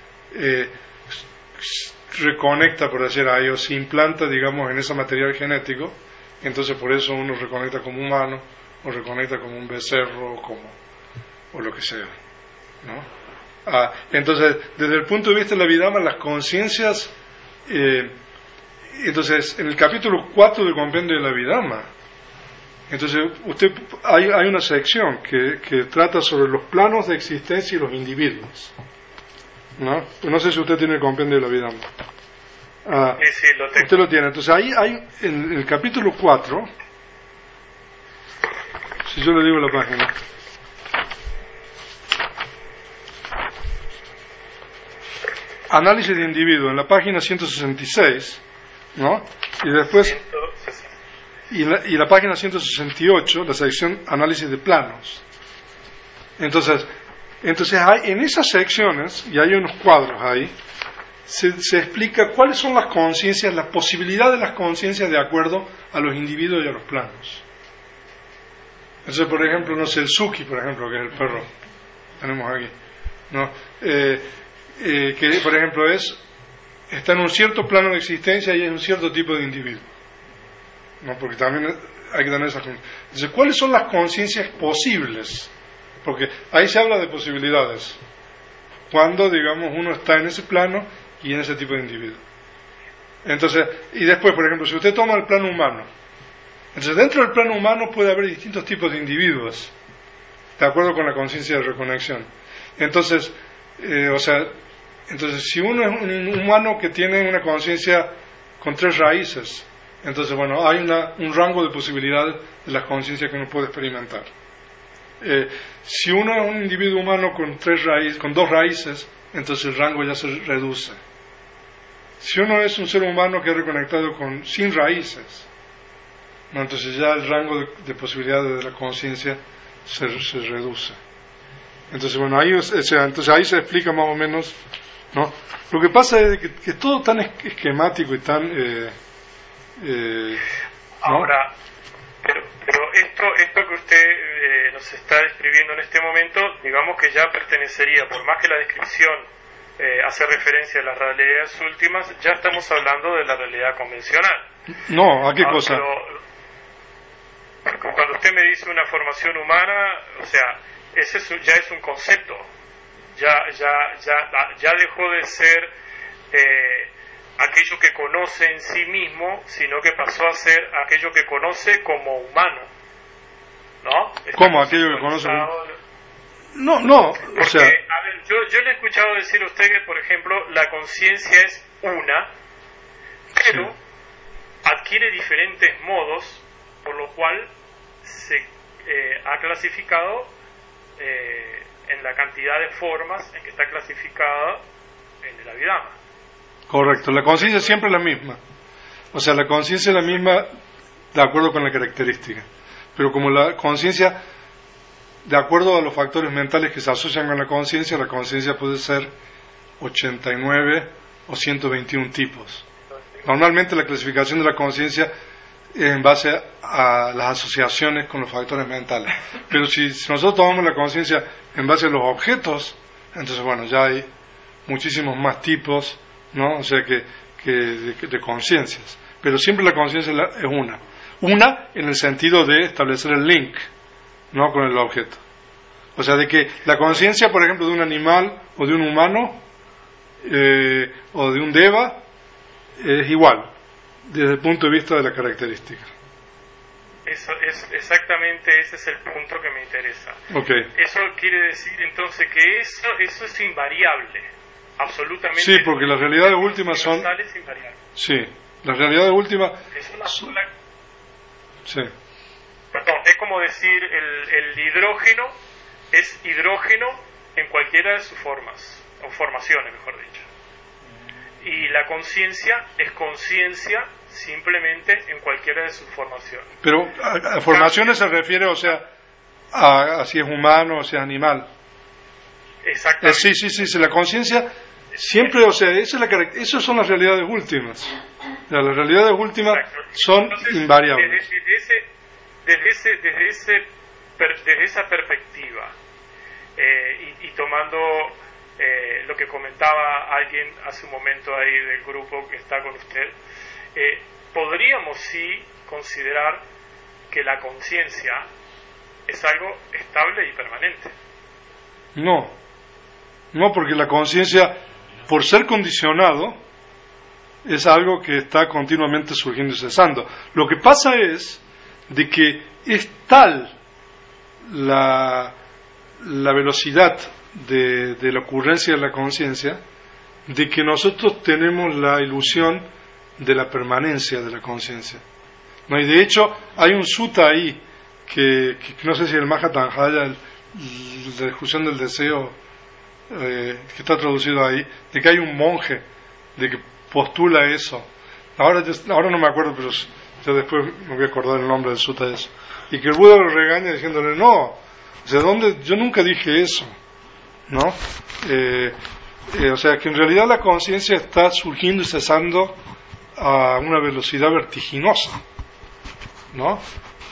reconecta, por decir ahí, o se implanta, digamos, en ese material genético. Entonces por eso uno reconecta como humano, o reconecta como un becerro, o lo que sea, ¿no? Entonces, desde el punto de vista de la Abhidhamma, las conciencias, entonces, en el capítulo 4 del compendio de la Abhidhamma, entonces hay una sección que trata sobre los planos de existencia y los individuos, ¿no? No sé si usted tiene el compendio de la Abhidhamma.
Sí, lo tengo.
Usted lo tiene. Entonces ahí hay, en el capítulo 4, si yo le digo la página, análisis de individuo, en la página 166, ¿no? Y después, y la página 168, la sección análisis de planos. Entonces hay, en esas secciones, y hay unos cuadros ahí, se explica cuáles son las conciencias, la posibilidad de las conciencias de acuerdo a los individuos y a los planos. Entonces, por ejemplo, no sé, el Suki, por ejemplo, que es el perro que tenemos aquí, ¿no? Que, por ejemplo, está en un cierto plano de existencia y es un cierto tipo de individuo, ¿no? Porque también hay que tener esas conciencias. Entonces, ¿cuáles son las conciencias posibles? Porque ahí se habla de posibilidades, cuando, digamos, uno está en ese plano y en ese tipo de individuo. Entonces, y después, por ejemplo, si usted toma el plano humano, entonces dentro del plano humano puede haber distintos tipos de individuos, de acuerdo con la conciencia de reconexión. Entonces, entonces si uno es un humano que tiene una conciencia con 3 raíces, entonces, bueno, hay un rango de posibilidades de las conciencias que uno puede experimentar. Si uno es un individuo humano con 2 raíces, entonces el rango ya se reduce. Si uno es un ser humano que ha reconectado sin raíces, ¿no? Entonces ya el rango de posibilidades de la conciencia se reduce. Entonces, bueno, entonces ahí se explica más o menos, ¿no? Lo que pasa es que es todo tan esquemático y tan...
Ahora, pero esto que usted nos está describiendo en este momento, digamos que ya pertenecería, por más que la descripción hace referencia a las realidades últimas, ya estamos hablando de la realidad convencional.
No, ¿a qué cosa?
Cuando usted me dice una formación humana, o sea, ya es un concepto, ya dejó de ser aquello que conoce en sí mismo, sino que pasó a ser aquello que conoce como humano, ¿no?
¿Cómo aquello que conoce? No, o sea...
A ver, yo le he escuchado decir a usted que, por ejemplo, la conciencia es una, pero adquiere diferentes modos, por lo cual se ha clasificado en la cantidad de formas en que está clasificada en el Abhidhamma.
Correcto, la conciencia es siempre la misma. O sea, la conciencia es la misma de acuerdo con la característica. Pero como la conciencia, de acuerdo a los factores mentales que se asocian con la conciencia puede ser 89 o 121 tipos. Normalmente la clasificación de la conciencia es en base a las asociaciones con los factores mentales. Pero si nosotros tomamos la conciencia en base a los objetos, entonces bueno, ya hay muchísimos más tipos, ¿no? O sea que de conciencias. Pero siempre la conciencia es una en el sentido de establecer el link, ¿no? Con el objeto. O sea, de que la conciencia, por ejemplo, de un animal o de un humano o de un deva es igual desde el punto de vista de la característica.
Eso es exactamente, ese es el punto que me interesa.
Okay.
Eso quiere decir entonces que eso es invariable, absolutamente.
Sí, porque las realidades últimas son... Sí, las realidades últimas...
Es una sola...
Sí.
Perdón, es como decir el hidrógeno es hidrógeno en cualquiera de sus formas, o formaciones, mejor dicho. Y la conciencia es conciencia simplemente en cualquiera de sus formaciones.
Pero a formaciones se refiere, o sea, a si es humano o si es animal.
Exactamente.
Sí, la conciencia siempre, o sea, esas son las realidades últimas. O sea, las realidades últimas son invariables.
Desde esa perspectiva, y tomando lo que comentaba alguien hace un momento ahí del grupo que está con usted, podríamos sí considerar que la conciencia es algo estable y permanente.
No, porque la conciencia, por ser condicionado, es algo que está continuamente surgiendo y cesando. Lo que pasa es de que es tal la velocidad de la ocurrencia de la conciencia, de que nosotros tenemos la ilusión de la permanencia de la conciencia. ¿No? Y de hecho hay un sutta ahí que no sé si el Mahatanjaya, la discusión del deseo, que está traducido ahí, de que hay un monje de que postula eso. Ahora no me acuerdo, pero yo después me voy a acordar el nombre del sutta de eso. Y que el Buda lo regaña diciéndole, no, o sea, yo nunca dije eso, ¿no? O sea, que en realidad la conciencia está surgiendo y cesando a una velocidad vertiginosa, ¿no?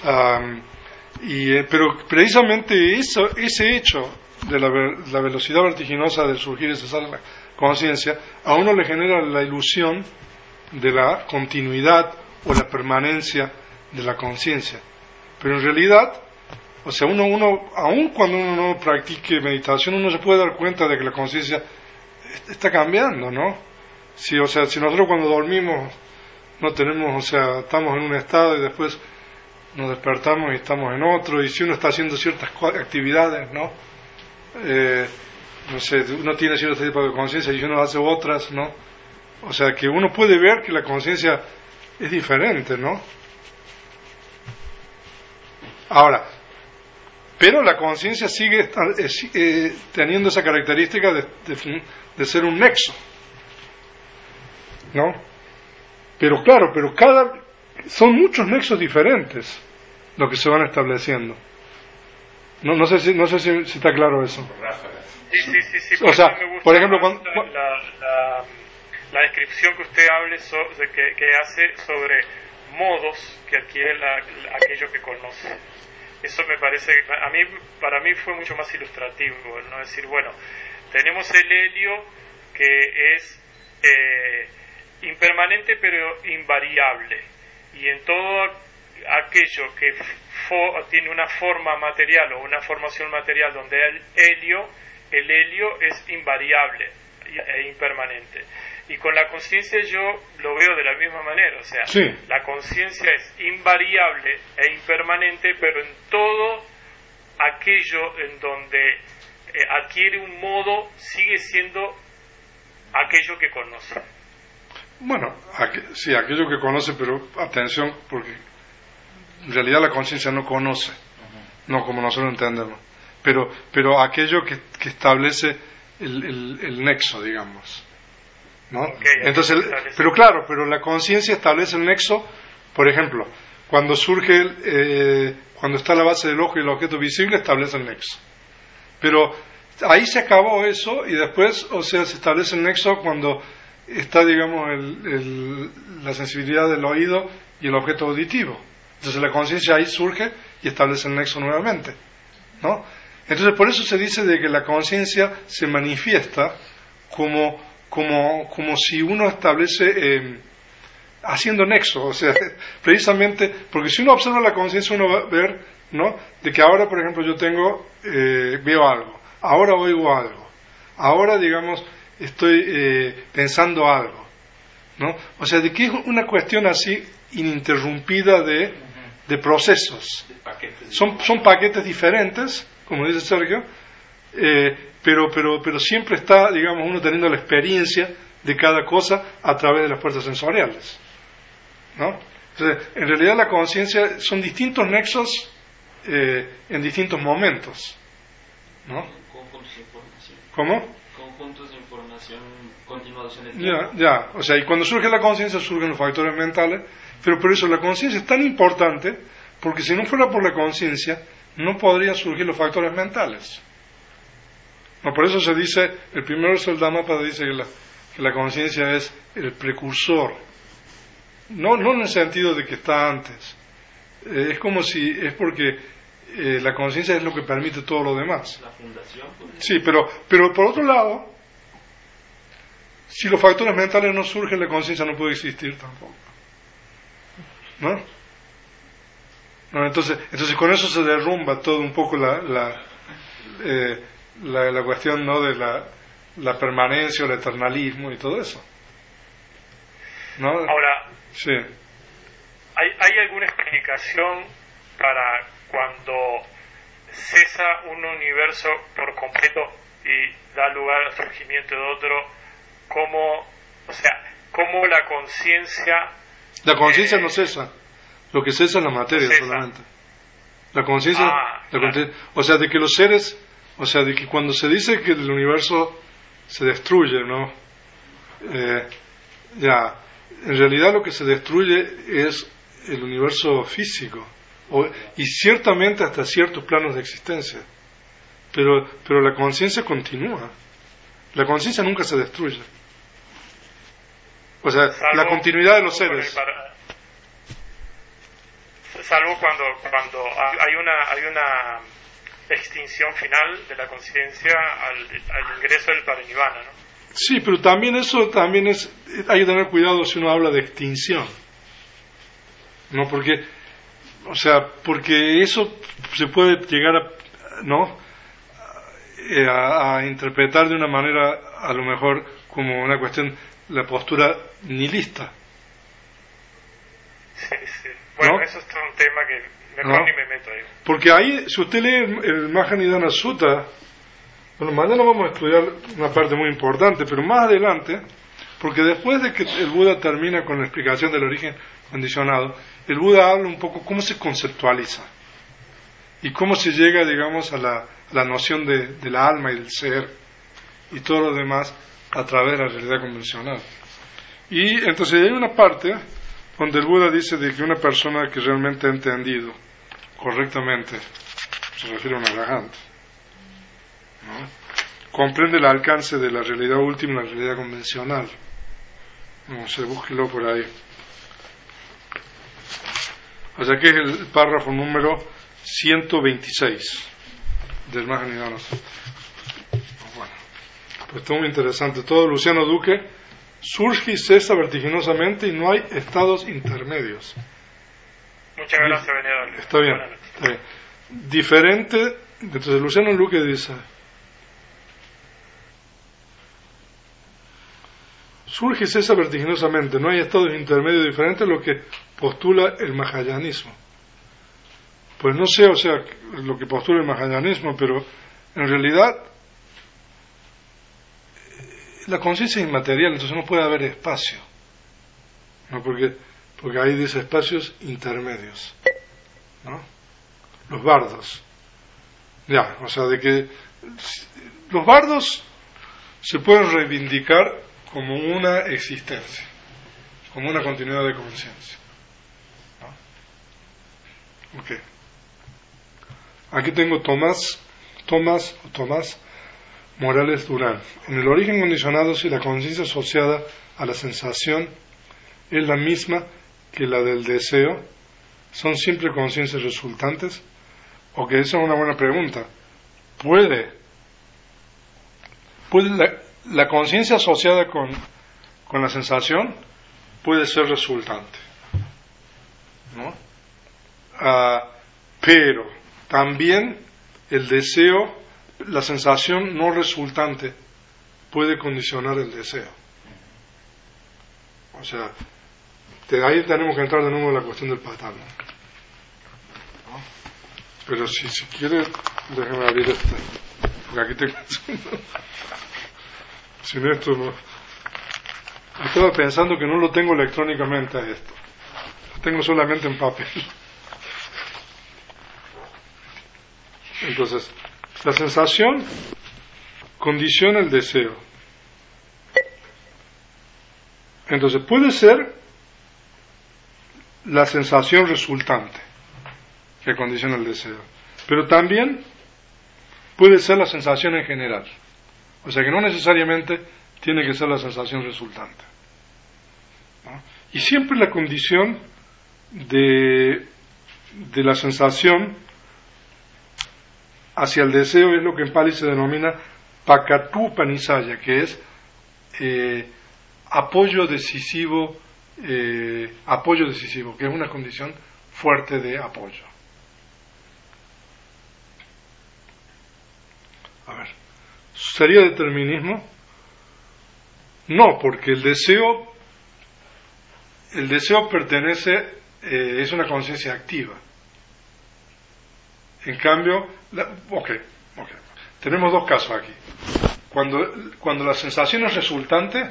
Pero precisamente ese hecho de la velocidad vertiginosa del surgir y cesar de la conciencia a uno le genera la ilusión de la continuidad o la permanencia de la conciencia. Pero en realidad, o sea, uno aun cuando uno no practique meditación, uno se puede dar cuenta de que la conciencia está cambiando, ¿no? Si nosotros cuando dormimos no tenemos, o sea, estamos en un estado y después nos despertamos y estamos en otro, y si uno está haciendo ciertas actividades, ¿no? No sé, uno tiene cierto tipo de conciencia y uno hace otras, ¿no? O sea, que uno puede ver que la conciencia es diferente, ¿no? Ahora, pero la conciencia sigue teniendo esa característica de ser un nexo, ¿no? Pero claro, son muchos nexos diferentes los que se van estableciendo. No sé si está claro eso.
Sí.
O sea, por ejemplo,
la descripción que usted que hace sobre modos que adquiere aquello que conoce. Eso me parece, para mí fue mucho más ilustrativo, ¿no? Decir, bueno, tenemos el helio que es impermanente pero invariable, y en todo aquello que tiene una forma material o una formación material donde el helio es invariable e impermanente. Y con la conciencia yo lo veo de la misma manera, o sea,
Sí.
la conciencia es invariable e impermanente, pero en todo aquello en donde adquiere un modo, sigue siendo aquello que conoce.
Bueno, sí, aquello que conoce, pero atención, porque en realidad la conciencia no conoce, no como nosotros entendemos, pero aquello que establece el nexo, digamos, ¿no?
Okay,
entonces, pero claro, pero la conciencia establece el nexo, por ejemplo, cuando surge, cuando está la base del ojo y el objeto visible, establece el nexo. Pero ahí se acabó eso y después, o sea, se establece el nexo cuando está, digamos, la sensibilidad del oído y el objeto auditivo. Entonces la conciencia ahí surge y establece el nexo nuevamente, ¿no? Entonces por eso se dice de que la conciencia se manifiesta como si uno establece haciendo nexo, o sea, precisamente porque si uno observa la conciencia uno va a ver, ¿no?, de que ahora, por ejemplo, yo veo algo, ahora oigo algo, ahora, digamos, estoy pensando algo, ¿no? O sea, de que es una cuestión así ininterrumpida de procesos. Son paquetes diferentes, como dice Sergio, pero siempre está, digamos, uno teniendo la experiencia de cada cosa a través de las puertas sensoriales, ¿no? Entonces, en realidad la conciencia son distintos nexos en distintos momentos, ¿no?
Conjuntos de información.
¿Cómo?
Conjuntos de información, continuación de tiempo.
Ya, o sea, y cuando surge la conciencia surgen los factores mentales, pero por eso la conciencia es tan importante, porque si no fuera por la conciencia, no podrían surgir los factores mentales. No, por eso se dice, el primer verso del Dhammapada dice que la conciencia es el precursor, no en el sentido de que está antes, es como si, es porque la conciencia es lo que permite todo lo demás.
La fundación.
Sí, pero por otro lado, si los factores mentales no surgen, la conciencia no puede existir tampoco, ¿no? Entonces con eso se derrumba todo un poco la cuestión, ¿no?, de la permanencia o el eternalismo y todo eso, ¿no?
Ahora,
sí.
¿hay alguna explicación para cuando cesa un universo por completo y da lugar al surgimiento de otro? ¿Cómo la conciencia...
La conciencia no cesa, lo que cesa es la materia solamente. La conciencia,
claro.
O sea, de que los seres, o sea, de que cuando se dice que el universo se destruye, ¿no? En realidad lo que se destruye es el universo físico, y ciertamente hasta ciertos planos de existencia, pero la conciencia continúa, la conciencia nunca se destruye, o sea, la continuidad de los seres.
Salvo cuando hay una extinción final de la conciencia al ingreso del parinirvana, ¿no?
Sí, pero también eso hay que tener cuidado si uno habla de extinción, no, porque eso se puede llegar a interpretar de una manera a lo mejor como una cuestión, la postura nihilista.
Sí. Bueno,
¿no?
eso es todo un tema que mejor ni me meto ahí.
Porque ahí, si usted lee el Mahanidana Sutta, bueno, mañana vamos a estudiar una parte muy importante, pero más adelante, porque después de que el Buda termina con la explicación del origen condicionado, el Buda habla un poco cómo se conceptualiza y cómo se llega, digamos, a la noción de la alma y del ser y todo lo demás a través de la realidad convencional. Y entonces hay una parte donde el Buda dice de que una persona que realmente ha entendido correctamente, se refiere a un arahant, ¿no?, comprende el alcance de la realidad última y la realidad convencional. No sé, búsquelo por ahí. O sea que es el párrafo número 126 del Mahanidana Sutta. Bueno, pues está muy interesante. Todo Luciano Duque surge y cesa vertiginosamente y no hay estados intermedios.
Muchas gracias, venerador.
Está bien.
Buenas noches.
Diferente, entonces Luciano Luque dice, surge y cesa vertiginosamente, no hay estados intermedios diferentes a lo que postula el mahayanismo. Pues no sé, o sea, lo que postula el mahayanismo, pero en realidad la conciencia es inmaterial, entonces no puede haber espacio, ¿no? Porque ahí dice espacios intermedios, ¿no? Los bardos, ya, o sea, de que los bardos se pueden reivindicar como una existencia, como una continuidad de conciencia, ¿no? Ok. Aquí tengo Tomás Morales Durán. En el origen condicionado, si la conciencia asociada a la sensación es la misma que la del deseo, ¿son siempre conciencias resultantes? Ok, esa es una buena pregunta. ¿Puede la conciencia asociada con la sensación puede ser resultante, ¿no? Pero también el deseo, la sensación no resultante puede condicionar el deseo. O sea, ahí tenemos que entrar de nuevo en la cuestión del patán, ¿no? Pero si quiere, déjame abrir este, porque aquí tengo sin esto no. Estaba pensando que no lo tengo electrónicamente a esto, lo tengo solamente en papel. Entonces, la sensación condiciona el deseo. Entonces, puede ser la sensación resultante que condiciona el deseo, pero también puede ser la sensación en general. O sea que no necesariamente tiene que ser la sensación resultante, ¿no? Y siempre la condición de la sensación hacia el deseo es lo que en Pali se denomina Pakatu Panisaya, que es apoyo decisivo, que es una condición fuerte de apoyo. A ver, ¿sería determinismo? No, porque el deseo pertenece, es una conciencia activa. En cambio, tenemos dos casos aquí. Cuando la sensación es resultante,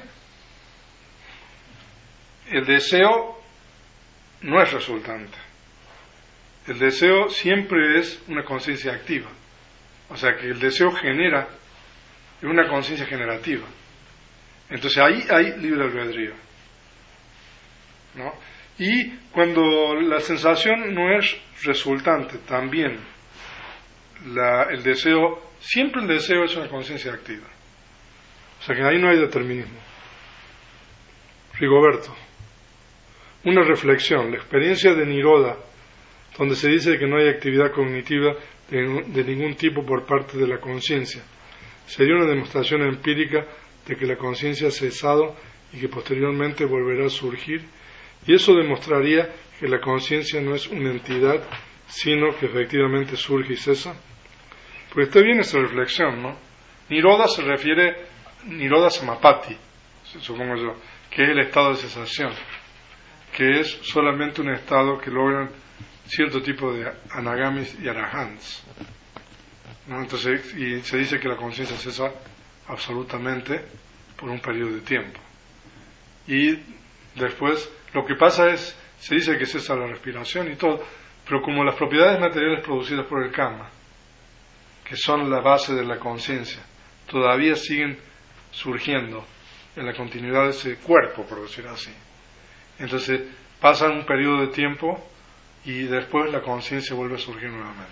el deseo no es resultante. El deseo siempre es una conciencia activa. O sea que el deseo genera, es una conciencia generativa. Entonces ahí hay libre albedrío, ¿no? Y cuando la sensación no es resultante, también el deseo, siempre el deseo es una conciencia activa. O sea que ahí no hay determinismo. Rigoberto, una reflexión, la experiencia de Niroda, donde se dice que no hay actividad cognitiva de ningún tipo por parte de la conciencia, sería una demostración empírica de que la conciencia ha cesado y que posteriormente volverá a surgir, y eso demostraría que la conciencia no es una entidad, sino que efectivamente surge y cesa. Pues está bien esa reflexión, ¿no? Niroda se refiere, Niroda Samapati, supongo yo, que es el estado de cesación, que es solamente un estado que logran cierto tipo de anagamis y arahants, ¿no? Entonces, y se dice que la conciencia cesa absolutamente por un periodo de tiempo. Y después, lo que pasa es, se dice que cesa la respiración y todo, pero como las propiedades materiales producidas por el karma, que son la base de la conciencia, todavía siguen surgiendo en la continuidad de ese cuerpo, por decirlo así. Entonces, pasa un periodo de tiempo y después la conciencia vuelve a surgir nuevamente.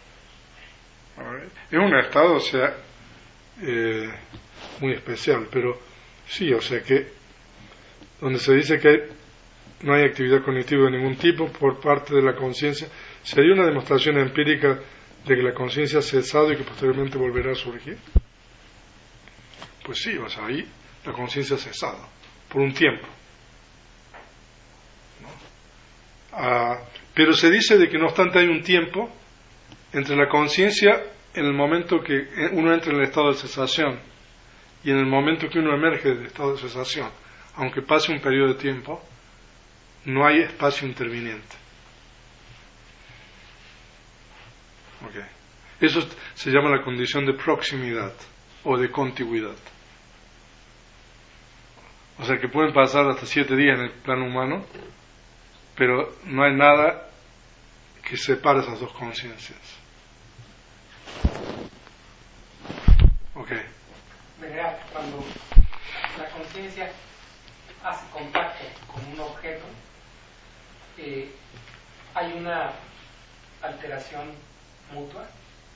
Es un estado, o sea, muy especial, pero sí, o sea que donde se dice que no hay actividad cognitiva de ningún tipo por parte de la conciencia, ¿sería una demostración empírica de que la conciencia ha cesado y que posteriormente volverá a surgir? Pues sí, o sea, ahí la conciencia ha cesado por un tiempo, ¿no? Pero se dice de que no obstante hay un tiempo entre la conciencia en el momento que uno entra en el estado de cesación y en el momento que uno emerge del estado de cesación, aunque pase un periodo de tiempo, no hay espacio interviniente. Okay. Eso se llama la condición de proximidad o de contigüidad. O sea que pueden pasar hasta 7 días en el plano humano, pero no hay nada que separe esas dos conciencias. Okay.
Verá, cuando la conciencia hace contacto con un objeto, hay una alteración mutua,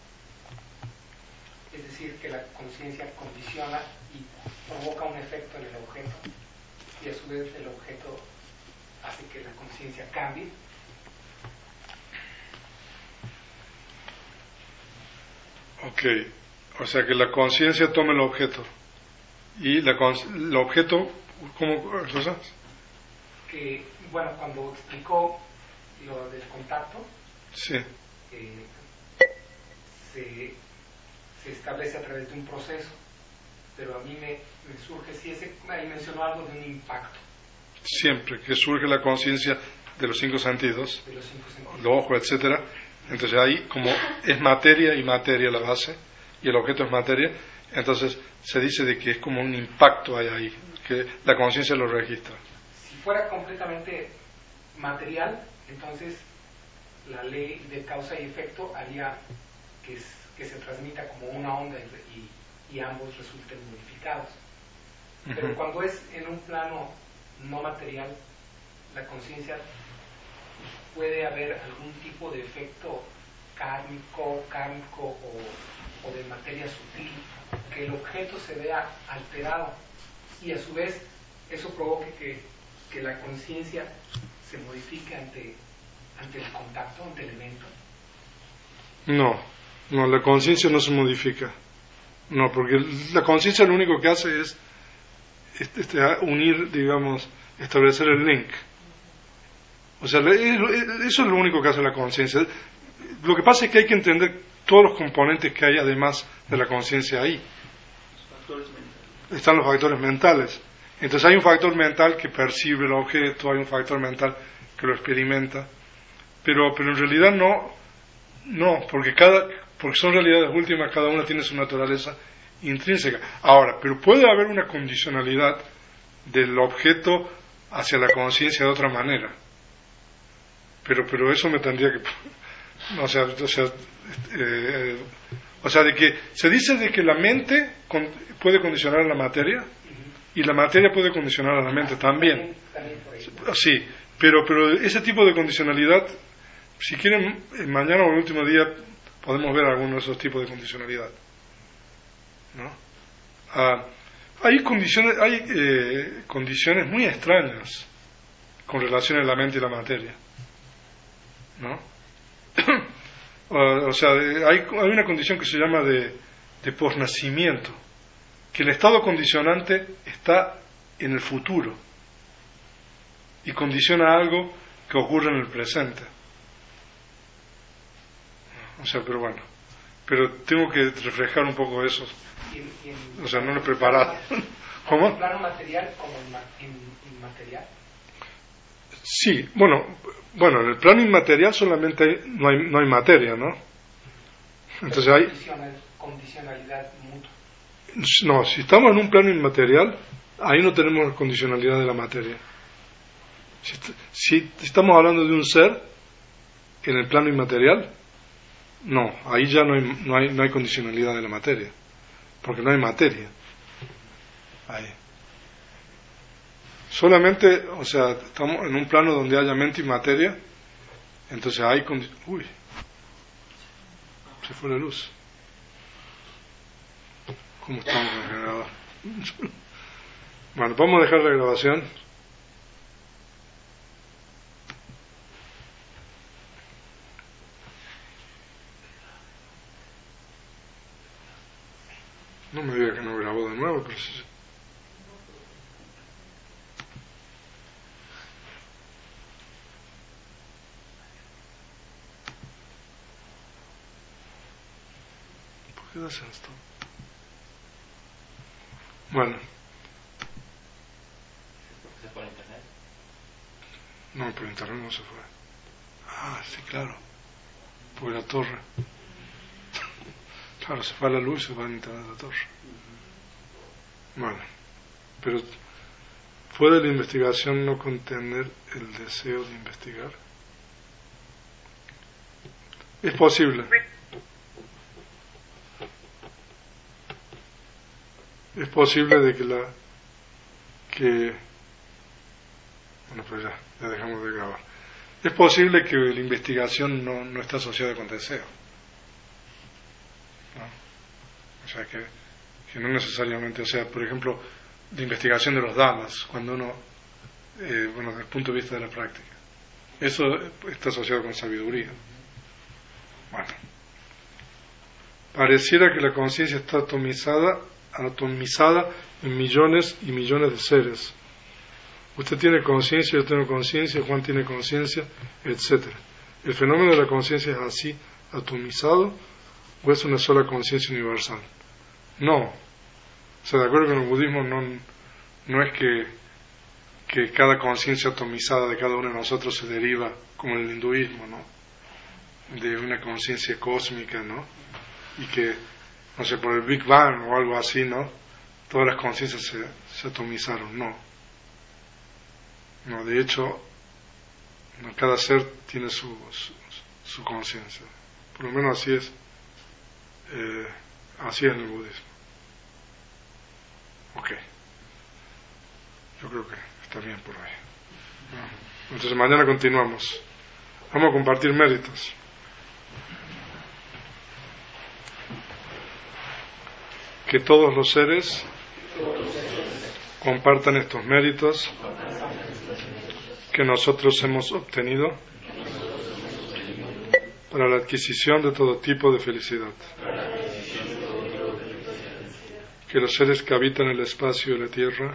es decir, que la conciencia condiciona y provoca un efecto en el objeto, y a su vez el objeto hace que la conciencia cambie.
Ok, o sea que la conciencia toma el objeto y el objeto, ¿cómo cosas?
Que, bueno, cuando explicó lo del contacto,
sí,
se establece a través de un proceso, pero a mí me surge, si ahí mencionó algo de un impacto.
Siempre que surge la conciencia de los 5 sentidos, el ojo, etcétera, entonces ahí como es materia y materia la base y el objeto es materia, entonces se dice de que es como un impacto hay ahí, que la conciencia lo registra.
Si fuera completamente material, entonces la ley de causa y efecto haría que se transmita como una onda y ambos resulten modificados. Pero cuando es en un plano no material, la conciencia puede haber algún tipo de efecto kármico o de materia sutil, que el objeto se vea alterado y a su vez eso provoque que la conciencia se modifique ante el contacto, ante el evento.
No, la conciencia no se modifica. No, porque la conciencia lo único que hace es unir, digamos, establecer el link. O sea, eso es lo único que hace la conciencia. Lo que pasa es que hay que entender todos los componentes que hay además de la conciencia ahí. Están los factores mentales. Entonces hay un factor mental que percibe el objeto, hay un factor mental que lo experimenta, pero en realidad no, porque son realidades últimas, cada una tiene su naturaleza intrínseca. Ahora, pero puede haber una condicionalidad del objeto hacia la conciencia de otra manera, pero eso me tendría que, o sea, de que se dice de que la mente puede condicionar a la materia y la materia puede condicionar a la mente también. Sí, pero ese tipo de condicionalidad, si quieren, mañana o el último día podemos ver algunos de esos tipos de condicionalidad, ¿no? Hay condiciones muy extrañas con relación a la mente y la materia, ¿no? O sea, hay una condición que se llama de posnacimiento, que el estado condicionante está en el futuro y condiciona algo que ocurre en el presente. O sea, pero bueno, pero tengo que reflejar un poco eso. O sea, no lo he preparado. ¿Cómo?
¿En plano material como inmaterial?
Sí, bueno, en el plano inmaterial solamente no hay materia, ¿no? Entonces hay
condicionalidad mutua.
No, si estamos en un plano inmaterial, ahí no tenemos condicionalidad de la materia. Si estamos hablando de un ser en el plano inmaterial, no, ahí ya no hay condicionalidad de la materia, porque no hay materia ahí. Solamente, o sea, estamos en un plano donde haya mente y materia, entonces hay uy, se fue la luz. ¿Cómo estamos en la grabación? Bueno, vamos a dejar la grabación. No me diga que no grabó de nuevo, pero sí. ¿Qué hacen esto? Bueno.
¿Se fue a internet?
No, por internet no se fue. Ah, sí, claro. Por la torre. Claro, se fue a la luz y se va a internet la torre. Bueno, pero ¿puede la investigación no contener el deseo de investigar? Es posible. Es posible de bueno, pues ya dejamos de grabar. Es posible que la investigación no está asociada con deseo, ¿no? O sea que no necesariamente, o sea, por ejemplo, la investigación de los dhammas, cuando uno, bueno, desde el punto de vista de la práctica, eso está asociado con sabiduría. Bueno, pareciera que la conciencia está atomizada en millones y millones de seres. Usted tiene conciencia, yo tengo conciencia, Juan tiene conciencia, etc. ¿El fenómeno de la conciencia es así, atomizado, o es una sola conciencia universal? No. O sea, de acuerdo con el budismo, no es que cada conciencia atomizada de cada uno de nosotros se deriva, como en el hinduismo, ¿no?, de una conciencia cósmica, ¿no?, y que, no sé, por el Big Bang o algo así, ¿no?, todas las conciencias se atomizaron. No, de hecho, cada ser tiene su conciencia. Por lo menos así es en el budismo. Ok. Yo creo que está bien por ahí. Entonces mañana continuamos. Vamos a compartir méritos. Que todos los seres compartan estos méritos que nosotros hemos obtenido para la adquisición de todo tipo de felicidad. Que los seres que habitan el espacio y la tierra,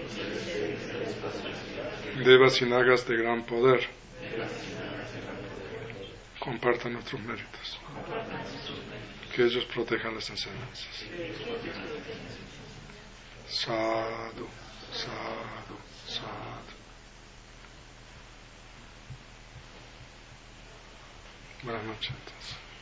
devas y nagas de gran poder, compartan nuestros méritos. Que ellos protejan las enseñanzas. Sadhu, sadhu, sadhu. Buenas noches entonces.